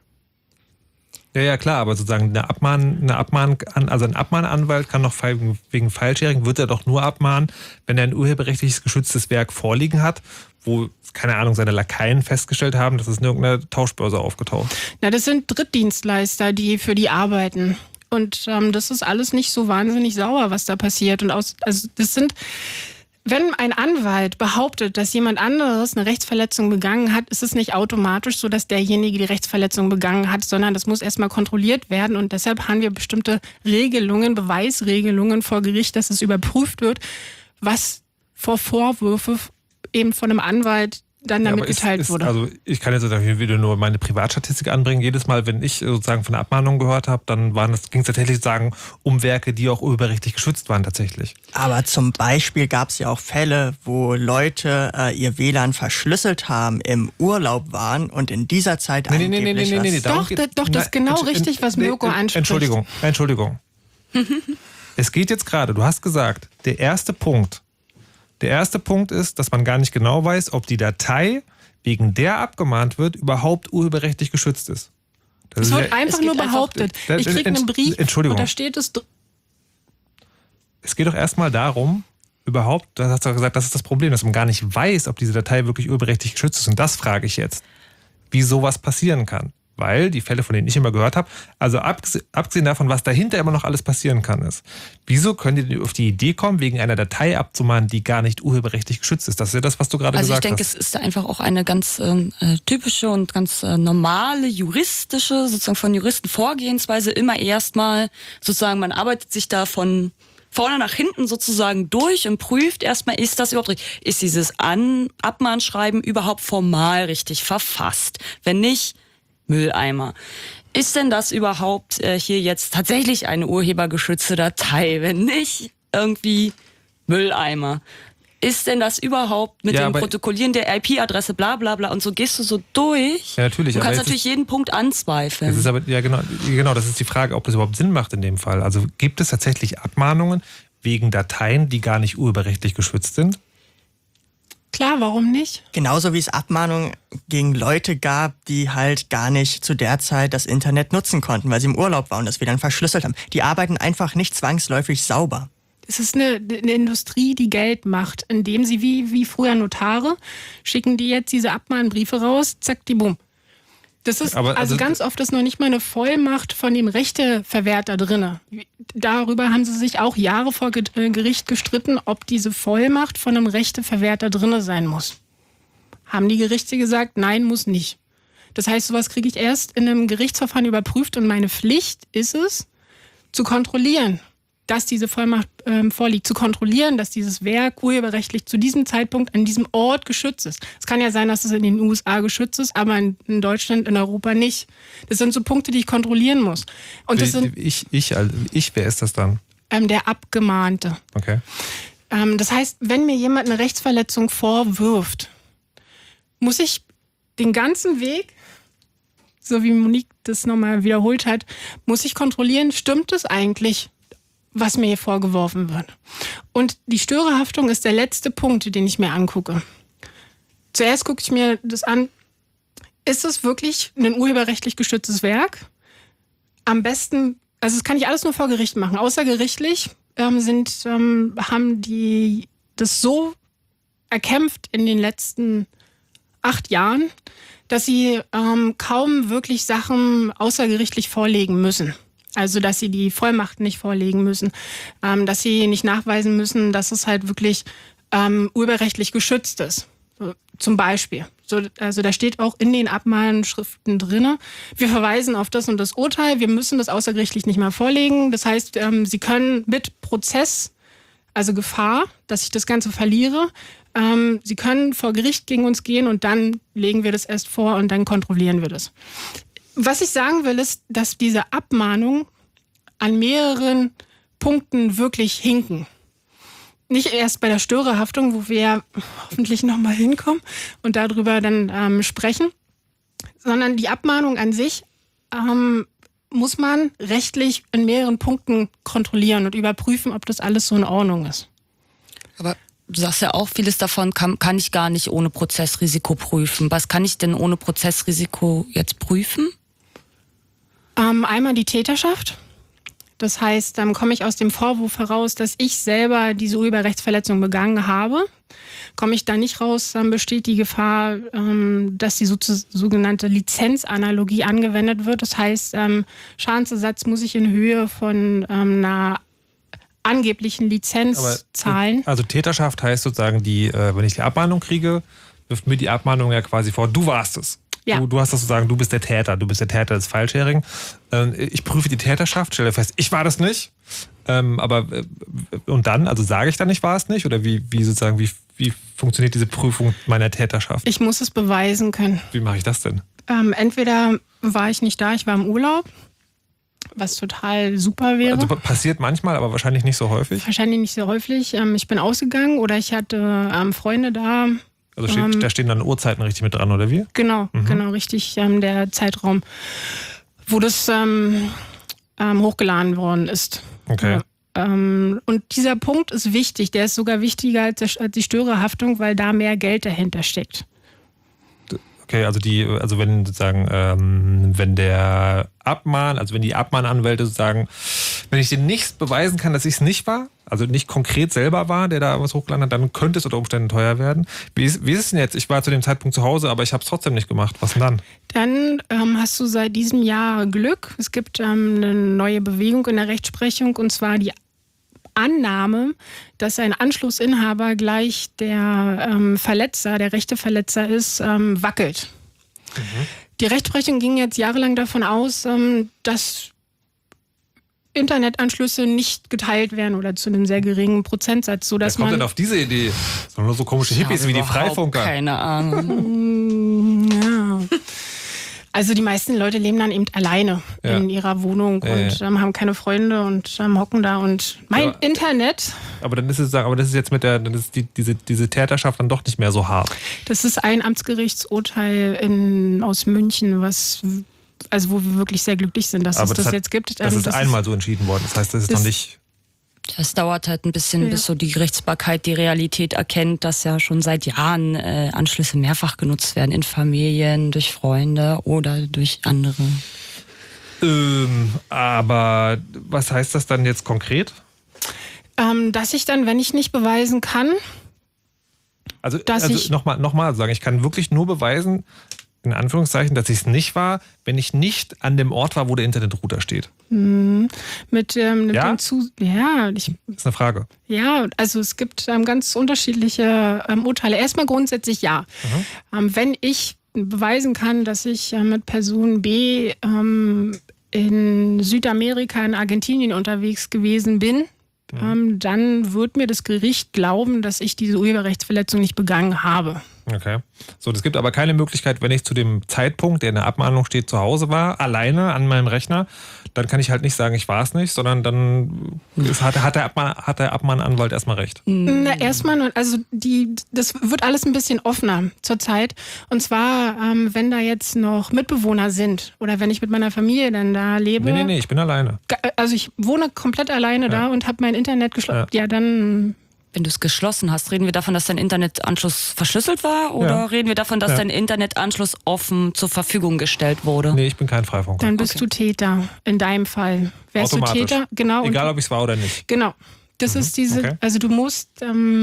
Ja, ja, klar, aber sozusagen eine Abmahn, eine Abmahn, also ein Abmahnanwalt kann doch wegen File-Sharing, wird er doch nur abmahnen, wenn er ein urheberrechtliches geschütztes Werk vorliegen hat, wo, keine Ahnung, seine Lakaien festgestellt haben, dass es in irgendeiner Tauschbörse aufgetaucht. Na, das sind Drittdienstleister, die für die arbeiten. Und ähm, das ist alles nicht so wahnsinnig sauber, was da passiert. Und aus, also das sind, wenn ein Anwalt behauptet, dass jemand anderes eine Rechtsverletzung begangen hat, ist es nicht automatisch so, dass derjenige die Rechtsverletzung begangen hat, sondern das muss erstmal kontrolliert werden. Und deshalb haben wir bestimmte Regelungen, Beweisregelungen vor Gericht, dass es überprüft wird, was vor Vorwürfe eben von einem Anwalt dann damit ja, geteilt ist, ist, wurde. Also ich kann jetzt wieder nur meine Privatstatistik anbringen. Jedes Mal, wenn ich sozusagen von einer Abmahnung gehört habe, dann ging es tatsächlich sozusagen um Werke, die auch urheberrechtlich geschützt waren tatsächlich. Aber zum Beispiel gab es ja auch Fälle, wo Leute äh, ihr W L A N verschlüsselt haben, im Urlaub waren und in dieser Zeit nee, nee, angeblich nee, nee, nee, nee, Doch, geht, doch, das ist genau nein, richtig, was Mirko nee, anspricht. Entschuldigung, Entschuldigung. Es geht jetzt gerade, du hast gesagt, der erste Punkt, Der erste Punkt ist, dass man gar nicht genau weiß, ob die Datei, wegen der abgemahnt wird, überhaupt urheberrechtlich geschützt ist. Das es ist wird ja, einfach nur behauptet. Das, ich kriege einen Brief Entschuldigung. und da steht es... Es geht doch erstmal darum, überhaupt, das hast du gesagt, das ist das Problem, dass man gar nicht weiß, ob diese Datei wirklich urheberrechtlich geschützt ist. Und das frage ich jetzt, wie sowas passieren kann. Weil die Fälle, von denen ich immer gehört habe, also abgesehen davon, was dahinter immer noch alles passieren kann, ist, wieso können die auf die Idee kommen, wegen einer Datei abzumahnen, die gar nicht urheberrechtlich geschützt ist? Das ist ja das, was du gerade also gesagt hast. Also ich denke, es ist einfach auch eine ganz äh, typische und ganz äh, normale juristische, sozusagen von Juristen Vorgehensweise, immer erstmal sozusagen, man arbeitet sich da von vorne nach hinten sozusagen durch und prüft erstmal, ist das überhaupt richtig? Ist dieses An- Abmahnschreiben überhaupt formal richtig verfasst? Wenn nicht, Mülleimer. Ist denn das überhaupt äh, hier jetzt tatsächlich eine urhebergeschützte Datei? Wenn nicht, irgendwie Mülleimer. Ist denn das überhaupt mit ja, dem Protokollieren der I P-Adresse, bla bla bla, und so gehst du so durch? Ja, natürlich. Du aber kannst jetzt natürlich ist, jeden Punkt anzweifeln. Das ist aber, ja, genau, genau, das ist die Frage, ob das überhaupt Sinn macht in dem Fall. Also gibt es tatsächlich Abmahnungen wegen Dateien, die gar nicht urheberrechtlich geschützt sind? Klar, warum nicht? Genauso wie es Abmahnungen gegen Leute gab, die halt gar nicht zu der Zeit das Internet nutzen konnten, weil sie im Urlaub waren und das wir dann verschlüsselt haben. Die arbeiten einfach nicht zwangsläufig sauber. Es ist eine, eine Industrie, die Geld macht, indem sie wie, wie früher Notare schicken die jetzt diese Abmahnbriefe raus, zack, die bumm. Das ist, Aber also, also ganz oft ist noch nicht mal eine Vollmacht von dem Rechteverwerter drin. Darüber haben sie sich auch Jahre vor Gericht gestritten, ob diese Vollmacht von einem Rechteverwerter drin sein muss. Haben die Gerichte gesagt, nein, muss nicht. Das heißt, sowas kriege ich erst in einem Gerichtsverfahren überprüft und meine Pflicht ist es, zu kontrollieren, dass diese Vollmacht ähm, vorliegt, zu kontrollieren, dass dieses Werk urheberrechtlich zu diesem Zeitpunkt an diesem Ort geschützt ist. Es kann ja sein, dass es in den U S A geschützt ist, aber in, in Deutschland, in Europa nicht. Das sind so Punkte, die ich kontrollieren muss. Und das sind, ich, ich, also ich, wer ist das dann? Ähm, der Abgemahnte. Okay. Ähm, das heißt, wenn mir jemand eine Rechtsverletzung vorwirft, muss ich den ganzen Weg, so wie Monique das nochmal wiederholt hat, muss ich kontrollieren, stimmt es eigentlich, was mir hier vorgeworfen wird. Und die Störerhaftung ist der letzte Punkt, den ich mir angucke. Zuerst gucke ich mir das an, ist es wirklich ein urheberrechtlich geschütztes Werk? Am besten, also das kann ich alles nur vor Gericht machen. Außergerichtlich ähm, sind, ähm, haben die das so erkämpft in den letzten acht Jahren, dass sie ähm, kaum wirklich Sachen außergerichtlich vorlegen müssen. Also, dass sie die Vollmachten nicht vorlegen müssen, ähm, dass sie nicht nachweisen müssen, dass es halt wirklich ähm, urheberrechtlich geschützt ist. So, zum Beispiel. So, also da steht auch in den Abmahnschriften drin, wir verweisen auf das und das Urteil, wir müssen das außergerichtlich nicht mehr vorlegen. Das heißt, ähm, sie können mit Prozess, also Gefahr, dass ich das Ganze verliere, ähm, sie können vor Gericht gegen uns gehen und dann legen wir das erst vor und dann kontrollieren wir das. Was ich sagen will, ist, dass diese Abmahnungen an mehreren Punkten wirklich hinken. Nicht erst bei der Störerhaftung, wo wir hoffentlich nochmal hinkommen und darüber dann ähm, sprechen, sondern die Abmahnung an sich ähm, muss man rechtlich in mehreren Punkten kontrollieren und überprüfen, ob das alles so in Ordnung ist. Aber du sagst ja auch, vieles davon kann, kann ich gar nicht ohne Prozessrisiko prüfen. Was kann ich denn ohne Prozessrisiko jetzt prüfen? Ähm, einmal die Täterschaft. Das heißt, dann komme ich aus dem Vorwurf heraus, dass ich selber diese Urheberrechtsverletzung begangen habe. Komme ich da nicht raus, dann besteht die Gefahr, ähm, dass die so, sogenannte Lizenzanalogie angewendet wird. Das heißt, ähm, Schadensersatz muss ich in Höhe von ähm, einer angeblichen Lizenz Aber, zahlen. Also Täterschaft heißt sozusagen, die, äh, wenn ich die Abmahnung kriege, wirft mir die Abmahnung ja quasi vor, du warst es. Ja. Du, du hast das sozusagen, du bist der Täter, du bist der Täter des File-Sharing. Ähm, ich prüfe die Täterschaft, stelle fest, ich war das nicht. Ähm, aber äh, und dann, also sage ich dann, ich war es nicht? Oder wie, wie sozusagen, wie, wie funktioniert diese Prüfung meiner Täterschaft? Ich muss es beweisen können. Wie mache ich das denn? Ähm, entweder war ich nicht da, ich war im Urlaub, was total super wäre. Also passiert manchmal, aber wahrscheinlich nicht so häufig. Wahrscheinlich nicht so häufig. Ähm, ich bin ausgegangen oder ich hatte ähm, Freunde da. Also steht, ähm, da stehen dann Uhrzeiten richtig mit dran, oder wie? Genau, mhm. genau, richtig. Ähm, der Zeitraum, wo das ähm, ähm, hochgeladen worden ist. Okay. Ja, ähm, und dieser Punkt ist wichtig. Der ist sogar wichtiger als, der, als die Störerhaftung, weil da mehr Geld dahinter steckt. Okay, also die, also wenn sozusagen, ähm, wenn der Abmahn, also wenn die Abmahnanwälte sozusagen, wenn ich denen nichts beweisen kann, dass ich es nicht war, also nicht konkret selber war, der da was hochgeladen hat, dann könnte es unter Umständen teuer werden. Wie ist, wie ist es denn jetzt? Ich war zu dem Zeitpunkt zu Hause, aber ich habe es trotzdem nicht gemacht. Was denn dann? Dann ähm, hast du seit diesem Jahr Glück. Es gibt ähm, eine neue Bewegung in der Rechtsprechung und zwar die Annahme, dass ein Anschlussinhaber gleich der ähm, Verletzer, der Rechteverletzer ist, ähm, wackelt. Mhm. Die Rechtsprechung ging jetzt jahrelang davon aus, ähm, dass Internetanschlüsse nicht geteilt werden oder zu einem sehr geringen Prozentsatz, sodass Wer kommt man denn auf diese Idee? Das sind nur so komische Hippies wie die Freifunker. Keine Ahnung. Ja. Also die meisten Leute leben dann eben alleine ja. in ihrer Wohnung ja, und ja. Ähm, haben keine Freunde und ähm, hocken da und mein ja. Internet. Aber dann ist es, aber das ist jetzt mit der, dann ist die, diese, diese Täterschaft dann doch nicht mehr so hart. Das ist ein Amtsgerichtsurteil in, aus München, was also wo wir wirklich sehr glücklich sind, dass aber es das, das hat, jetzt gibt. Das ähm, ist das einmal ist, so entschieden worden. Das heißt, das ist das noch nicht. Es dauert halt ein bisschen, ja. bis so die Gerichtsbarkeit die Realität erkennt, dass ja schon seit Jahren äh, Anschlüsse mehrfach genutzt werden in Familien, durch Freunde oder durch andere. Ähm, aber was heißt das dann jetzt konkret? Ähm, dass ich dann, wenn ich nicht beweisen kann, Also, dass also ich nochmal noch mal sagen, ich kann wirklich nur beweisen, in Anführungszeichen, dass ich es nicht war, wenn ich nicht an dem Ort war, wo der Internetrouter steht. mh, mit, ähm, mit Ja? dem zu ja, ich, Das ist eine Frage. ja, also es gibt ähm, ganz unterschiedliche ähm, Urteile. Erstmal grundsätzlich ja. Mhm. Ähm, wenn ich beweisen kann, dass ich äh, mit Person B ähm, in Südamerika, in Argentinien unterwegs gewesen bin, Mhm. ähm, dann wird mir das Gericht glauben, dass ich diese Urheberrechtsverletzung nicht begangen habe. Okay. So, es gibt aber keine Möglichkeit, wenn ich zu dem Zeitpunkt, der in der Abmahnung steht, zu Hause war, alleine an meinem Rechner, dann kann ich halt nicht sagen, ich war es nicht, sondern dann hat, hat, der Abmahn, hat der Abmahnanwalt erstmal recht. Na, erstmal, also die, das wird alles ein bisschen offener zurzeit. Und zwar, ähm, wenn da jetzt noch Mitbewohner sind oder wenn ich mit meiner Familie dann da lebe. Nee, nee, nee, ich bin alleine. Also ich wohne komplett alleine Ja. da und habe mein Internet geschlossen. Ja. ja, dann. Wenn du es geschlossen hast, reden wir davon, dass dein Internetanschluss verschlüsselt war oder Ja. reden wir davon, dass Ja. dein Internetanschluss offen zur Verfügung gestellt wurde? Nee, ich bin kein Freifunker. Dann bist Okay. du Täter. In deinem Fall. Wärst du Automatisch. Täter? Genau. Egal, und, ob ich es war oder nicht. genau. Das Mhm, ist diese, okay. also du musst ähm,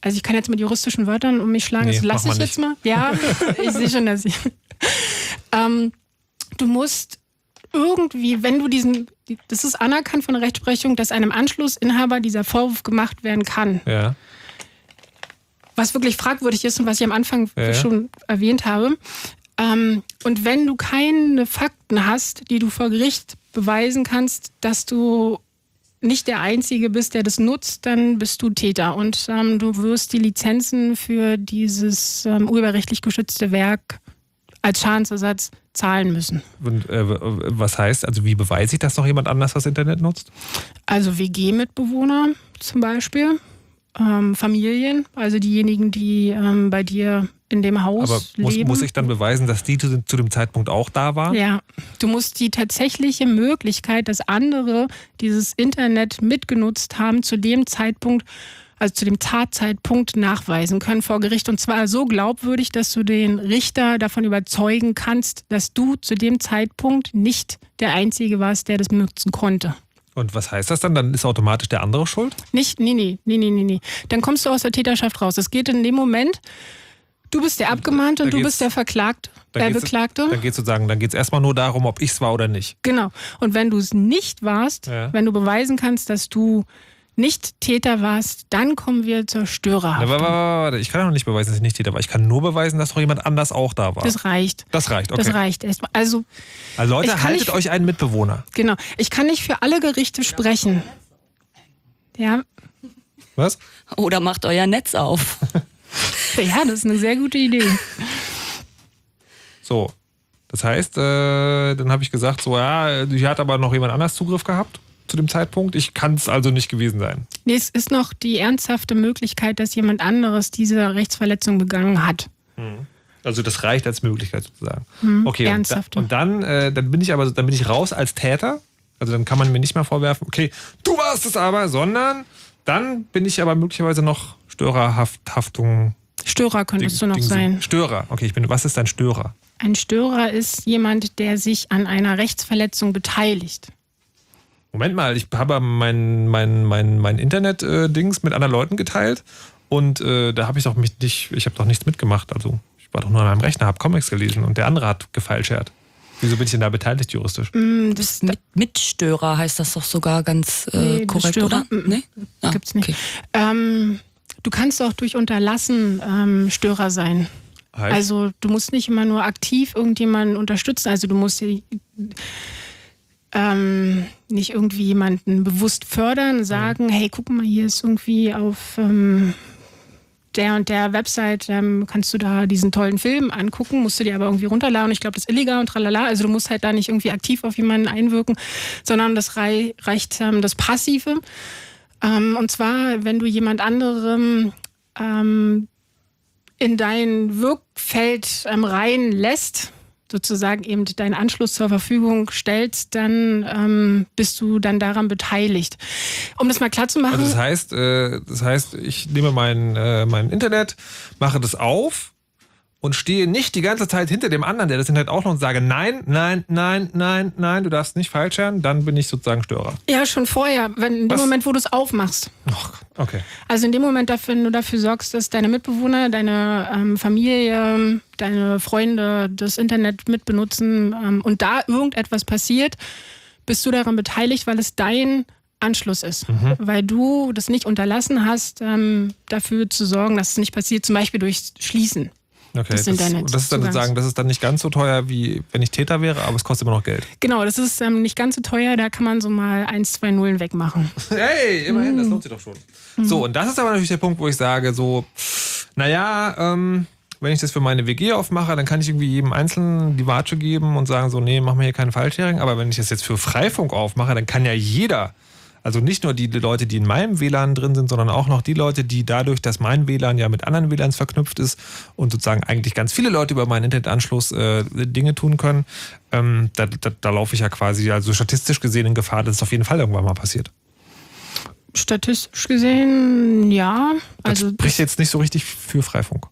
also ich kann jetzt mit juristischen Wörtern um mich schlagen, Nee, das lasse mach ich mal jetzt mal. Ja, ich sehe schon, dass ich... ähm, du musst irgendwie, wenn du diesen... Das ist anerkannt von der Rechtsprechung, dass einem Anschlussinhaber dieser Vorwurf gemacht werden kann. Ja. Was wirklich fragwürdig ist und was ich am Anfang Ja, ja. schon erwähnt habe. Ähm, und wenn du keine Fakten hast, die du vor Gericht beweisen kannst, dass du nicht der Einzige bist, der das nutzt, dann bist du Täter. Und ähm, du wirst die Lizenzen für dieses ähm, urheberrechtlich geschützte Werk als Schadensersatz zahlen müssen. Und äh, was heißt, also wie beweise ich, dass noch jemand anders das Internet nutzt? Also W G-Mitbewohner zum Beispiel, ähm, Familien, also diejenigen, die ähm, bei dir in dem Haus Aber muss, leben. muss ich dann beweisen, dass die zu, zu dem Zeitpunkt auch da waren? Ja, du musst die tatsächliche Möglichkeit, dass andere dieses Internet mitgenutzt haben, zu dem Zeitpunkt, also zu dem Tatzeitpunkt nachweisen können vor Gericht. Und zwar so glaubwürdig, dass du den Richter davon überzeugen kannst, dass du zu dem Zeitpunkt nicht der Einzige warst, der das nutzen konnte. Und was heißt das dann? Dann ist automatisch der andere schuld? Nicht, nee, nee, nee, nee, nee, nee. Dann kommst du aus der Täterschaft raus. Es geht in dem Moment, du bist der Abgemahnte und du bist der Verklagte, der Beklagte. Dann geht es sozusagen, dann geht es erstmal nur darum, ob ich es war oder nicht. Genau. Und wenn du es nicht warst, Ja. wenn du beweisen kannst, dass du nicht Täter warst, dann kommen wir zur Na, Störerhaftung. warte, warte, warte. Ich kann ja noch nicht beweisen, dass ich nicht Täter war. Ich kann nur beweisen, dass noch jemand anders auch da war. Das reicht. Das reicht, okay. Das reicht erstmal. Also, Also Leute, ich kann haltet nicht- euch einen Mitbewohner. genau. Ich kann nicht für alle Gerichte sprechen. Ja, Was? Oder macht euer Netz auf. ja, das ist eine sehr gute Idee. So. Das heißt, äh, dann habe ich gesagt, so, ja, hier hat aber noch jemand anders Zugriff gehabt zu dem Zeitpunkt. Ich kann es also nicht gewesen sein. Nee, es ist noch die ernsthafte Möglichkeit, dass jemand anderes diese Rechtsverletzung begangen hat. Also das reicht als Möglichkeit sozusagen. Mhm, Okay, und, da, ernsthafte. und dann, äh, dann bin ich aber, dann bin ich raus als Täter. Also dann kann man mir nicht mehr vorwerfen, okay, du warst es aber, sondern dann bin ich aber möglicherweise noch Störerhaftung. Störer könntest du noch Ding- sein. Störer, okay, ich bin, was ist ein Störer? Ein Störer ist jemand, der sich an einer Rechtsverletzung beteiligt. Moment mal, ich habe mein, mein, mein, mein Internet-Dings mit anderen Leuten geteilt und äh, da habe ich doch mich nicht, ich habe doch nichts mitgemacht. Also ich war doch nur an meinem Rechner, habe Comics gelesen und der andere hat gefeilschert. Wieso bin ich denn da beteiligt juristisch? Mm, Das, Mit, Mitstörer heißt das doch sogar ganz äh, Nee, korrekt, Bestörer, oder? mm, Nee? Ah, gibt's nicht. okay. Ähm, du kannst auch durch Unterlassen ähm, Störer sein. Heißt? Also du musst nicht immer nur aktiv irgendjemanden unterstützen. Also du musst die, ähm, nicht irgendwie jemanden bewusst fördern, sagen, hey, guck mal, hier ist irgendwie auf ähm, der und der Website, ähm, kannst du da diesen tollen Film angucken, musst du dir aber irgendwie runterladen. Ich glaube, das ist illegal und tralala. Also du musst halt da nicht irgendwie aktiv auf jemanden einwirken, sondern das rei- reicht ähm, das Passive. Ähm, und zwar, wenn du jemand anderem ähm, in dein Wirkfeld ähm, reinlässt, sozusagen eben deinen Anschluss zur Verfügung stellst, dann ähm, bist du dann daran beteiligt. Um das mal klar zu machen. Also das heißt, äh, das heißt, ich nehme mein, äh, mein Internet, mache das auf und stehe nicht die ganze Zeit hinter dem anderen, der das Internet auch noch und sage, nein, nein, nein, nein, nein, du darfst nicht falschern, dann bin ich sozusagen Störer. Ja, schon vorher, wenn, in dem Was? Moment, wo du es aufmachst. Ach, okay. Also in dem Moment, wenn du dafür sorgst, dass deine Mitbewohner, deine ähm, Familie, deine Freunde das Internet mitbenutzen ähm, und da irgendetwas passiert, bist du daran beteiligt, weil es dein Anschluss ist. Mhm. Weil du das nicht unterlassen hast, ähm, dafür zu sorgen, dass es nicht passiert, zum Beispiel durch Schließen. Okay, Das sind das, deine das ist dann Zugangs- sozusagen, das ist dann nicht ganz so teuer, wie wenn ich Täter wäre, aber es kostet immer noch Geld. Genau, das ist ähm, nicht ganz so teuer, da kann man so mal eins, zwei Nullen wegmachen. Hey, immerhin, das lohnt sich doch schon. So, und das ist aber natürlich der Punkt, wo ich sage, so, naja, ähm, wenn ich das für meine W G aufmache, dann kann ich irgendwie jedem Einzelnen die Watsche geben und sagen so, nee, mach mir hier keinen File-Sharing. Aber wenn ich das jetzt für Freifunk aufmache, dann kann ja jeder, also nicht nur die Leute, die in meinem W L A N drin sind, sondern auch noch die Leute, die dadurch, dass mein W L A N ja mit anderen W L A Ns verknüpft ist und sozusagen eigentlich ganz viele Leute über meinen Internetanschluss äh, Dinge tun können, ähm, da, da, da laufe ich ja quasi, also statistisch gesehen in Gefahr, dass es auf jeden Fall irgendwann mal passiert. Statistisch gesehen, ja. Das Also spricht jetzt nicht so richtig für Freifunk.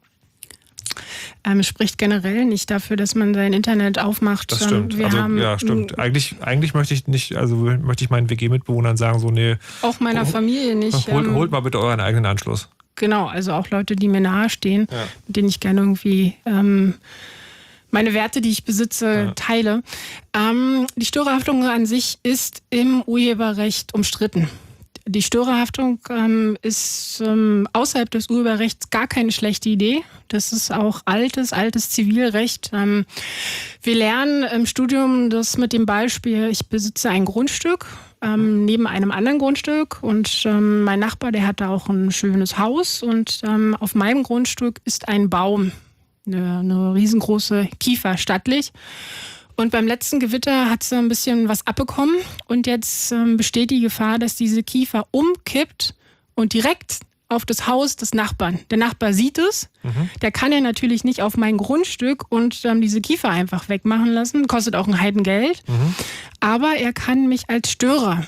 ähm, spricht generell nicht dafür, dass man sein Internet aufmacht. Das stimmt. Ähm, Wir also, haben ja, stimmt. Eigentlich, eigentlich möchte ich nicht, also möchte ich meinen W G-Mitbewohnern sagen, so, nee, auch meiner Familie nicht. holt, ähm, holt mal bitte euren eigenen Anschluss. Genau, also auch Leute, die mir nahestehen, Ja. mit denen ich gerne irgendwie ähm, meine Werte, die ich besitze, Ja. teile. Ähm, die Störerhaftung an sich ist im Urheberrecht umstritten. Die Störerhaftung ähm, ist ähm, außerhalb des Urheberrechts gar keine schlechte Idee. Das ist auch altes, altes Zivilrecht. Ähm, wir lernen im Studium das mit dem Beispiel, ich besitze ein Grundstück ähm, neben einem anderen Grundstück und ähm, mein Nachbar, der hat da auch ein schönes Haus und ähm, auf meinem Grundstück ist ein Baum, eine, eine riesengroße Kiefer, stattlich. Und beim letzten Gewitter hat sie ein bisschen was abbekommen und jetzt ähm, besteht die Gefahr, dass diese Kiefer umkippt und direkt auf das Haus des Nachbarn. Der Nachbar sieht es, mhm. der kann ja natürlich nicht auf mein Grundstück und ähm, diese Kiefer einfach wegmachen lassen, kostet auch ein Heidengeld, mhm. aber er kann mich als Störer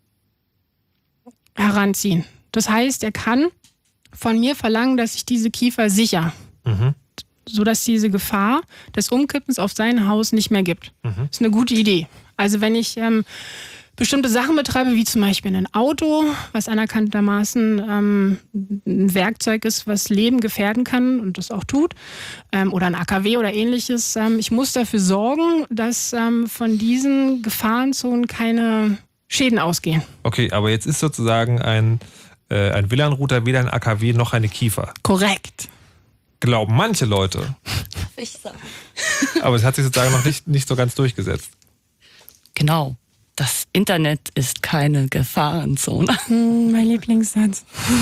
heranziehen. Das heißt, er kann von mir verlangen, dass ich diese Kiefer sichere. Mhm. Sodass diese Gefahr des Umkippens auf sein Haus nicht mehr gibt. Mhm. Das ist eine gute Idee. Also wenn ich ähm, bestimmte Sachen betreibe, wie zum Beispiel ein Auto, was anerkanntermaßen ähm, ein Werkzeug ist, was Leben gefährden kann und das auch tut, ähm, oder ein A K W oder ähnliches, ähm, ich muss dafür sorgen, dass ähm, von diesen Gefahrenzonen keine Schäden ausgehen. Okay, aber jetzt ist sozusagen ein, äh, ein W L A N-Router weder ein A K W noch eine Kiefer. Korrekt. Glauben manche Leute. Darf ich sagen. Aber es hat sich sozusagen noch nicht, nicht so ganz durchgesetzt. Genau. Das Internet ist keine Gefahrenzone. Hm, mein Lieblingssatz.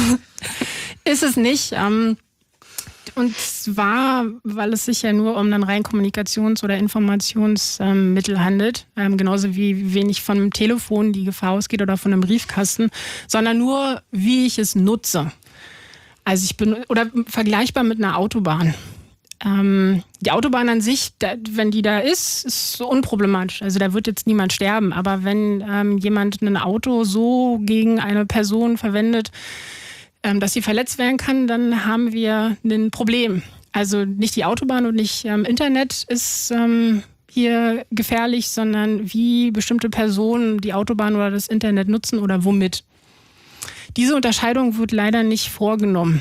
Ist es nicht. Ähm, und zwar, weil es sich ja nur um ein rein Kommunikations- oder Informationsmittel ähm, handelt. Ähm, genauso wie wenig von einem Telefon die Gefahr ausgeht oder von einem Briefkasten, sondern nur, wie ich es nutze. Also ich bin, oder vergleichbar mit einer Autobahn. Ähm, die Autobahn an sich, da, wenn die da ist, ist so unproblematisch. Also da wird jetzt niemand sterben. Aber wenn ähm, jemand ein Auto so gegen eine Person verwendet, ähm, dass sie verletzt werden kann, dann haben wir ein Problem. Also nicht die Autobahn und nicht ähm, Internet ist ähm, hier gefährlich, sondern wie bestimmte Personen die Autobahn oder das Internet nutzen oder womit. Diese Unterscheidung wird leider nicht vorgenommen.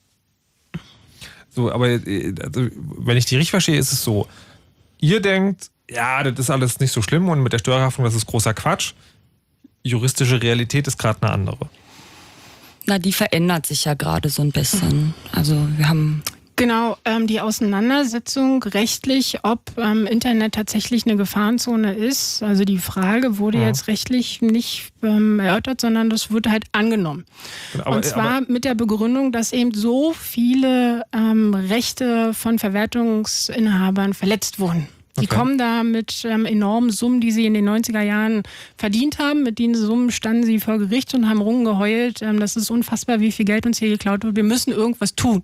So, aber also, wenn ich die richtig verstehe, ist es so, ihr denkt, ja, das ist alles nicht so schlimm und mit der Störerhaftung, das ist großer Quatsch. Juristische Realität ist gerade eine andere. Na, die verändert sich ja gerade so ein bisschen. Also wir haben... Genau, ähm, die Auseinandersetzung rechtlich, ob ähm, Internet tatsächlich eine Gefahrenzone ist. Also die Frage wurde ja. jetzt rechtlich nicht ähm, erörtert, sondern das wird halt angenommen. Aber, Und zwar aber, mit der Begründung, dass eben so viele ähm, Rechte von Verwertungsinhabern verletzt wurden. Die okay. kommen da mit ähm, enormen Summen, die sie in den neunziger Jahren verdient haben. Mit diesen Summen standen sie vor Gericht und haben rumgeheult. Ähm, das ist unfassbar, wie viel Geld uns hier geklaut wird. Wir müssen irgendwas tun.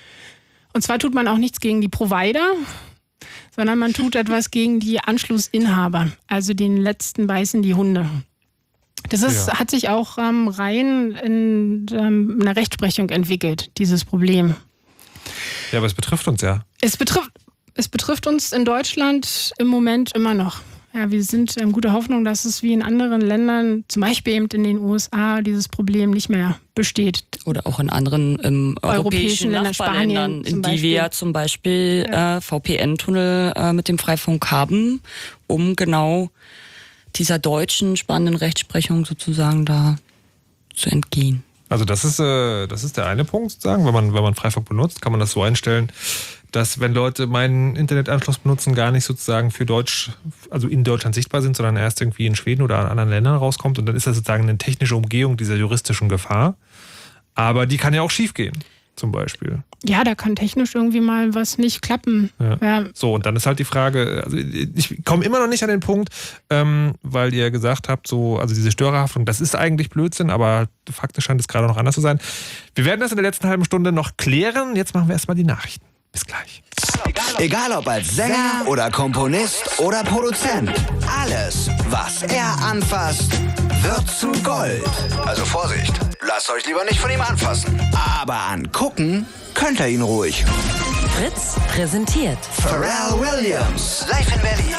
Und zwar tut man auch nichts gegen die Provider, sondern man tut etwas gegen die Anschlussinhaber, also den letzten beißen die Hunde. Das ist, ja. hat sich auch ähm, rein in ähm, einer Rechtsprechung entwickelt, dieses Problem. Ja, aber es betrifft uns ja. Es betrifft, es betrifft uns in Deutschland im Moment immer noch. Ja, wir sind in guter Hoffnung, dass es wie in anderen Ländern, zum Beispiel eben in den U S A, dieses Problem nicht mehr besteht. Oder auch in anderen ähm, europäischen, europäischen Ländern, Nachbarländern, in die wir ja zum Beispiel ja. äh, V P N-Tunnel äh, mit dem Freifunk haben, um genau dieser deutschen spannenden Rechtsprechung sozusagen da zu entgehen. Also das ist, äh, das ist der eine Punkt sozusagen, wenn man, wenn man Freifunk benutzt, kann man das so einstellen, dass wenn Leute meinen Internetanschluss benutzen, gar nicht sozusagen für Deutsch, also in Deutschland sichtbar sind, sondern erst irgendwie in Schweden oder in anderen Ländern rauskommt. Und dann ist das sozusagen eine technische Umgehung dieser juristischen Gefahr. Aber die kann ja auch schief gehen, zum Beispiel. Ja, da kann technisch irgendwie mal was nicht klappen. Ja. Ja. So, und dann ist halt die Frage, also ich komme immer noch nicht an den Punkt, ähm, weil ihr gesagt habt, so, also diese Störerhaftung, das ist eigentlich Blödsinn, aber faktisch scheint es gerade noch anders zu sein. Wir werden das in der letzten halben Stunde noch klären. Jetzt machen wir erstmal die Nachrichten. Bis gleich. Egal ob als Sänger oder Komponist oder Produzent. Alles, was er anfasst, wird zu Gold. Also Vorsicht, lasst euch lieber nicht von ihm anfassen. Aber angucken könnt ihr ihn ruhig. Fritz präsentiert Pharrell Williams, live in Berlin.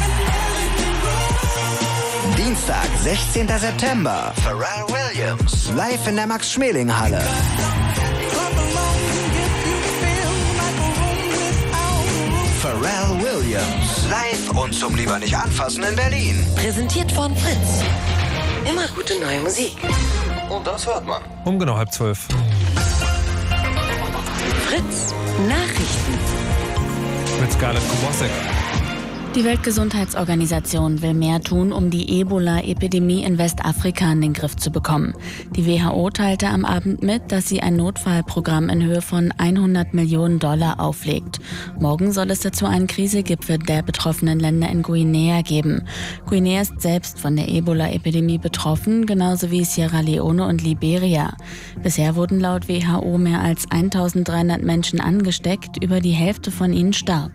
Dienstag, sechzehnter September. Pharrell Williams, live in der Max-Schmeling-Halle. Pharrell Williams. Live und zum lieber nicht anfassen in Berlin. Präsentiert von Fritz. Immer gute neue Musik. Und das hört man. Um genau halb zwölf. Fritz Nachrichten. Mit Scarlett Kubosek. Die Weltgesundheitsorganisation will mehr tun, um die Ebola-Epidemie in Westafrika in den Griff zu bekommen. Die W H O teilte am Abend mit, dass sie ein Notfallprogramm in Höhe von hundert Millionen Dollar auflegt. Morgen soll es dazu einen Krisengipfel der betroffenen Länder in Guinea geben. Guinea ist selbst von der Ebola-Epidemie betroffen, genauso wie Sierra Leone und Liberia. Bisher wurden laut W H O mehr als eintausenddreihundert Menschen angesteckt, über die Hälfte von ihnen starb.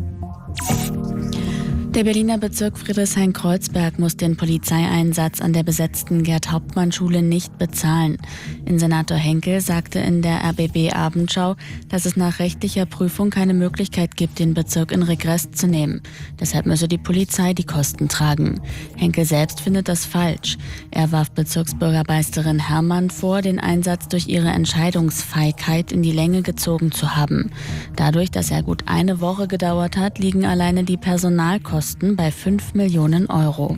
Der Berliner Bezirk Friedrichshain-Kreuzberg muss den Polizeieinsatz an der besetzten Gerd-Hauptmann-Schule nicht bezahlen. Innensenator Henkel sagte in der R B B-Abendschau, dass es nach rechtlicher Prüfung keine Möglichkeit gibt, den Bezirk in Regress zu nehmen. Deshalb müsse die Polizei die Kosten tragen. Henkel selbst findet das falsch. Er warf Bezirksbürgermeisterin Herrmann vor, den Einsatz durch ihre Entscheidungsfeigheit in die Länge gezogen zu haben. Dadurch, dass er gut eine Woche gedauert hat, liegen alleine die Personalkosten bei fünf Millionen Euro.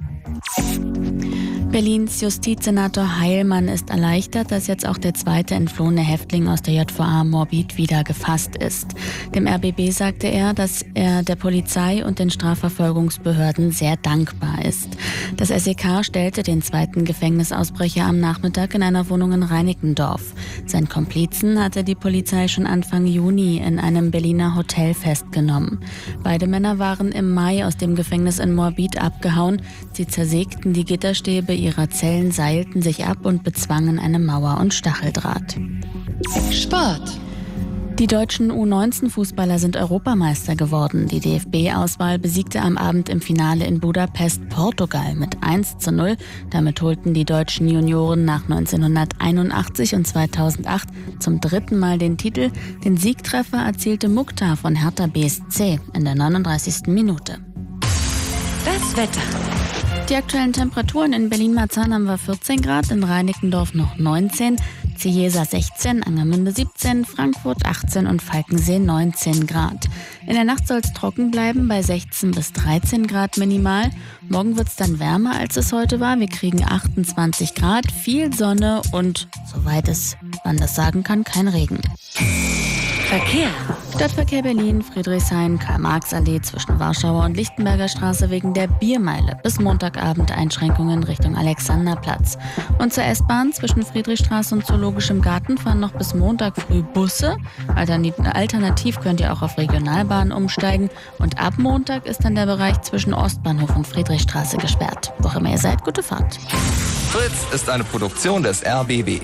Berlins Justizsenator Heilmann ist erleichtert, dass jetzt auch der zweite entflohene Häftling aus der J V A Morbid wieder gefasst ist. Dem R B B sagte er, dass er der Polizei und den Strafverfolgungsbehörden sehr dankbar ist. Das S E K stellte den zweiten Gefängnisausbrecher am Nachmittag in einer Wohnung in Reinickendorf. Sein Komplizen hatte die Polizei schon Anfang Juni in einem Berliner Hotel festgenommen. Beide Männer waren im Mai aus dem Gefängnis in Morbid abgehauen. Sie zersägten die Gitterstäbe ihrer Zellen, seilten sich ab und bezwangen eine Mauer und Stacheldraht. Sport. Die deutschen U neunzehn Fußballer sind Europameister geworden. Die D F B-Auswahl besiegte am Abend im Finale in Budapest Portugal mit eins zu null. Damit holten die deutschen Junioren nach neunzehnhunderteinundachtzig und zweitausendacht zum dritten Mal den Titel. Den Siegtreffer erzielte Mukhtar von Hertha B S C in der neununddreißigsten Minute. Das Wetter. Die aktuellen Temperaturen in Berlin-Marzahn haben wir vierzehn Grad, in Reinickendorf noch neunzehn, Ciesa sechzehn, Angermünde siebzehn, Frankfurt achtzehn und Falkensee neunzehn Grad. In der Nacht soll es trocken bleiben bei sechzehn bis dreizehn Grad minimal. Morgen wird es dann wärmer, als es heute war. Wir kriegen achtundzwanzig Grad, viel Sonne und, soweit es man das sagen kann, kein Regen. Verkehr. Stadtverkehr Berlin, Friedrichshain, Karl-Marx-Allee zwischen Warschauer und Lichtenberger Straße wegen der Biermeile. Bis Montagabend Einschränkungen Richtung Alexanderplatz. Und zur S-Bahn zwischen Friedrichstraße und Zoologischem Garten fahren noch bis Montag früh Busse. Alternativ könnt ihr auch auf Regionalbahnen umsteigen. Und ab Montag ist dann der Bereich zwischen Ostbahnhof und Friedrichstraße gesperrt. Wo immer ihr seid, gute Fahrt. Fritz ist eine Produktion des R B B.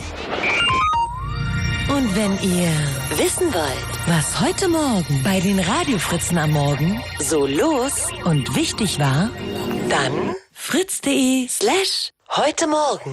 Und wenn ihr wissen wollt, was heute Morgen bei den Radiofritzen am Morgen so los und wichtig war, dann fritz.de slash heute Morgen.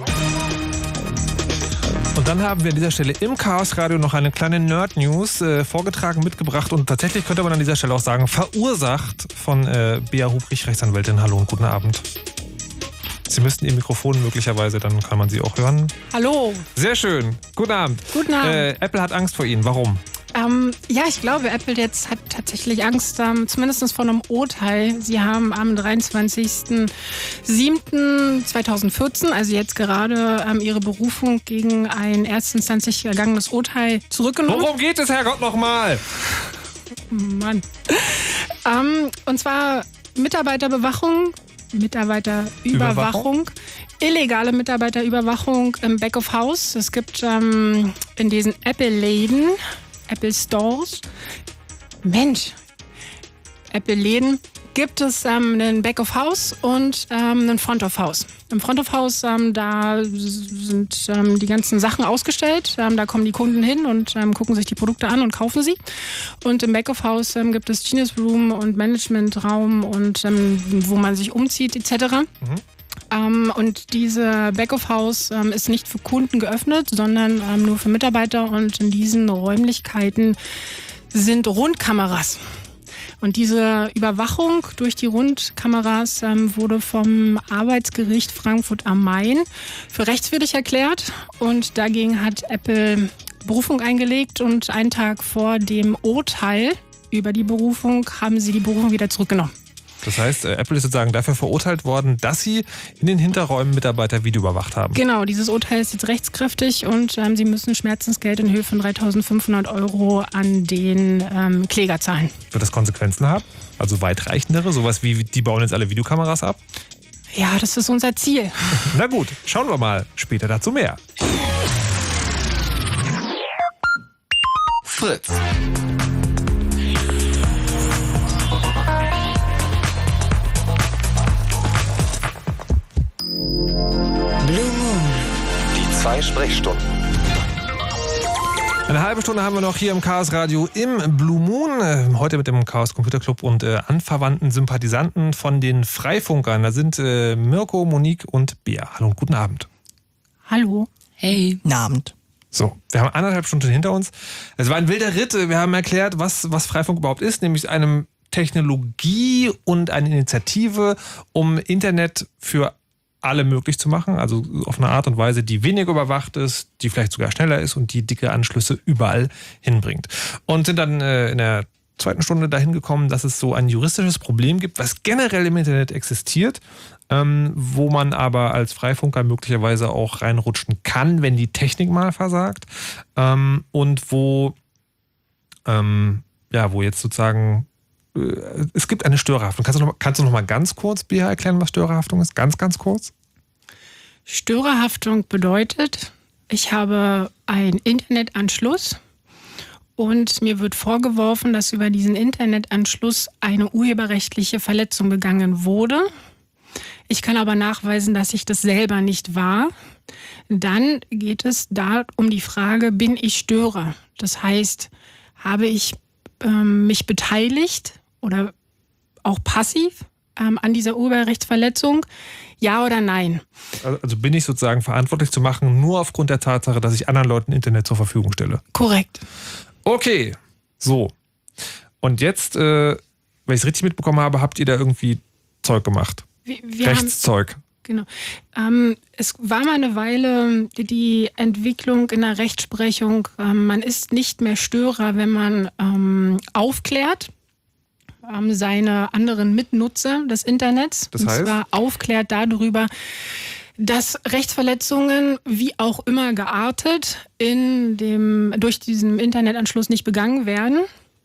Und dann haben wir an dieser Stelle im Chaos Radio noch eine kleine Nerd-News äh, vorgetragen, mitgebracht und tatsächlich könnte man an dieser Stelle auch sagen, verursacht von äh, Bea Hubrich, Rechtsanwältin. Hallo und guten Abend. Sie müssten Ihr Mikrofon möglicherweise, dann kann man Sie auch hören. Hallo. Sehr schön. Guten Abend. Guten Abend. Äh, Apple hat Angst vor Ihnen. Warum? Ähm, ja, ich glaube, Apple jetzt hat tatsächlich Angst, ähm, zumindest vor einem Urteil. Sie haben am dreiundzwanzigsten siebten zweitausendvierzehn, also jetzt gerade, ähm, ihre Berufung gegen ein erstinstanzlich ergangenes Urteil zurückgenommen. Worum geht es, Herrgott, nochmal? Mann. ähm, und zwar Mitarbeiterbewachung. Mitarbeiterüberwachung, illegale Mitarbeiterüberwachung im Back of House. Es gibt ähm, in diesen Apple-Läden, Apple Stores, Mensch, Apple-Läden gibt es ähm, einen Back of House und ähm, einen Front of House. Im Front of House, ähm, da sind ähm, die ganzen Sachen ausgestellt. Ähm, da kommen die Kunden hin und ähm, gucken sich die Produkte an und kaufen sie. Und im Back of House ähm, gibt es Genius Room und Managementraum und ähm, wo man sich umzieht et cetera. Mhm. Ähm, und diese Back of House ähm, ist nicht für Kunden geöffnet, sondern ähm, nur für Mitarbeiter. Und in diesen Räumlichkeiten sind Rundkameras. Und diese Überwachung durch die Rundkameras ähm, wurde vom Arbeitsgericht Frankfurt am Main für rechtswidrig erklärt. Und dagegen hat Apple Berufung eingelegt. Und einen Tag vor dem Urteil über die Berufung haben sie die Berufung wieder zurückgenommen. Das heißt, Apple ist sozusagen dafür verurteilt worden, dass sie in den Hinterräumen Mitarbeiter videoüberwacht haben. Genau, dieses Urteil ist jetzt rechtskräftig und ähm, sie müssen Schmerzensgeld in Höhe von dreitausendfünfhundert Euro an den ähm, Kläger zahlen. Wird das Konsequenzen haben? Also weitreichendere? Sowas wie, die bauen jetzt alle Videokameras ab? Ja, das ist unser Ziel. Na gut, schauen wir mal. Später dazu mehr. Fritz. Die zwei Sprechstunden. Eine halbe Stunde haben wir noch hier im Chaos Radio im Blue Moon. Heute mit dem Chaos Computer Club und äh, anverwandten Sympathisanten von den Freifunkern. Da sind äh, Mirko, Monique und Bea. Hallo und guten Abend. Hallo. Hey. Guten Abend. So, wir haben anderthalb Stunden hinter uns. Es war ein wilder Ritt. Wir haben erklärt, was, was Freifunk überhaupt ist, nämlich eine Technologie und eine Initiative, um Internet für alle möglich zu machen, also auf eine Art und Weise, die weniger überwacht ist, die vielleicht sogar schneller ist und die dicke Anschlüsse überall hinbringt. Und sind dann äh, in der zweiten Stunde dahin gekommen, dass es so ein juristisches Problem gibt, was generell im Internet existiert, ähm, wo man aber als Freifunker möglicherweise auch reinrutschen kann, wenn die Technik mal versagt, ähm, und wo, ähm, ja, wo jetzt sozusagen es gibt eine Störerhaftung. Kannst du noch, kannst du noch mal ganz kurz, Bea, erklären, was Störerhaftung ist? Ganz, ganz kurz. Störerhaftung bedeutet, ich habe einen Internetanschluss und mir wird vorgeworfen, dass über diesen Internetanschluss eine urheberrechtliche Verletzung begangen wurde. Ich kann aber nachweisen, dass ich das selber nicht war. Dann geht es da um die Frage, bin ich Störer? Das heißt, habe ich ähm, mich beteiligt oder auch passiv ähm, an dieser Urheberrechtsverletzung? Ja oder nein? Also bin ich sozusagen verantwortlich zu machen, nur aufgrund der Tatsache, dass ich anderen Leuten Internet zur Verfügung stelle? Korrekt. Okay, so. Und jetzt, äh, wenn ich es richtig mitbekommen habe, habt ihr da irgendwie Zeug gemacht? Wir, wir Rechtszeug. Haben, genau. Ähm, es war mal eine Weile die Entwicklung in der Rechtsprechung, ähm, man ist nicht mehr Störer, wenn man ähm, aufklärt. Seine anderen Mitnutzer des Internets. Das heißt? Und zwar aufklärt darüber, dass Rechtsverletzungen, wie auch immer geartet, in dem, durch diesen Internetanschluss nicht begangen werden.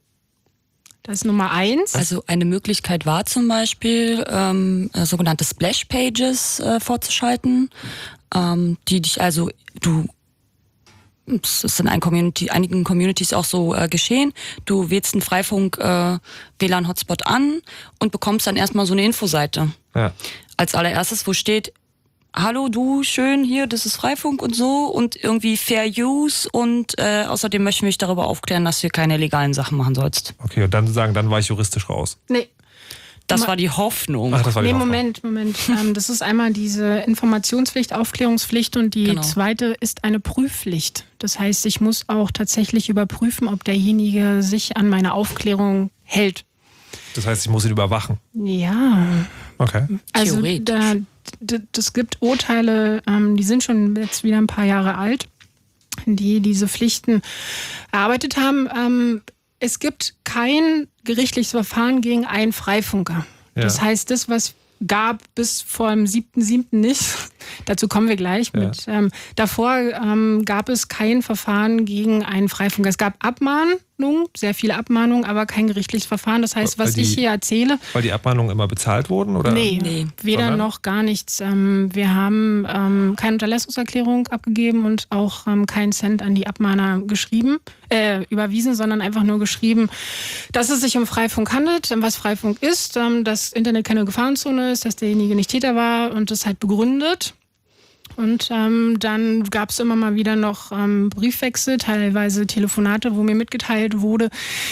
Das ist Nummer eins. Also eine Möglichkeit war zum Beispiel, ähm, sogenannte Splash-Pages äh, vorzuschalten, ähm, die dich also, du es ist in ein Community, einigen Communities auch so äh, geschehen. Du wählst einen Freifunk äh, W L A N-Hotspot an und bekommst dann erstmal so eine Infoseite. Ja. Als allererstes, wo steht, hallo du, schön hier, das ist Freifunk und so und irgendwie Fair Use und äh, außerdem möchten wir dich darüber aufklären, dass du hier keine illegalen Sachen machen sollst. Okay, und dann sagen, dann war ich juristisch raus. Nee. Das war die Hoffnung. Ach, das war die nee, Hoffnung. Moment, Moment. Ähm, das ist einmal diese Informationspflicht, Aufklärungspflicht und die Genau. zweite ist eine Prüfpflicht. Das heißt, ich muss auch tatsächlich überprüfen, ob derjenige sich an meine Aufklärung hält. Das heißt, ich muss ihn überwachen. Ja. Okay. Also Theoretisch. da, d- das gibt Urteile, ähm, die sind schon jetzt wieder ein paar Jahre alt, die diese Pflichten erarbeitet haben. Ähm, es gibt kein gerichtliches Verfahren gegen einen Freifunker. Ja. Das heißt, das, was gab bis vor dem siebten siebten nicht, dazu kommen wir gleich Ja. mit. Ähm, davor ähm, gab es kein Verfahren gegen einen Freifunker. Es gab Abmahnungen, sehr viele Abmahnungen, aber kein gerichtliches Verfahren. Das heißt, Weil was die- ich hier erzähle, Weil die Abmahnungen immer bezahlt wurden? Oder? Nee, Nee. weder Sondern? noch gar nichts. Ähm, wir haben ähm, keine Unterlassungserklärung abgegeben und auch ähm, keinen Cent an die Abmahner geschrieben, äh, überwiesen, sondern einfach nur geschrieben, dass es sich um Freifunk handelt, was Freifunk ist, ähm, dass Internet keine Gefahrenzone ist, dass derjenige nicht Täter war und das halt begründet. Und ähm, dann gab es immer mal wieder noch ähm, Briefwechsel, teilweise Telefonate, wo mir mitgeteilt wurde,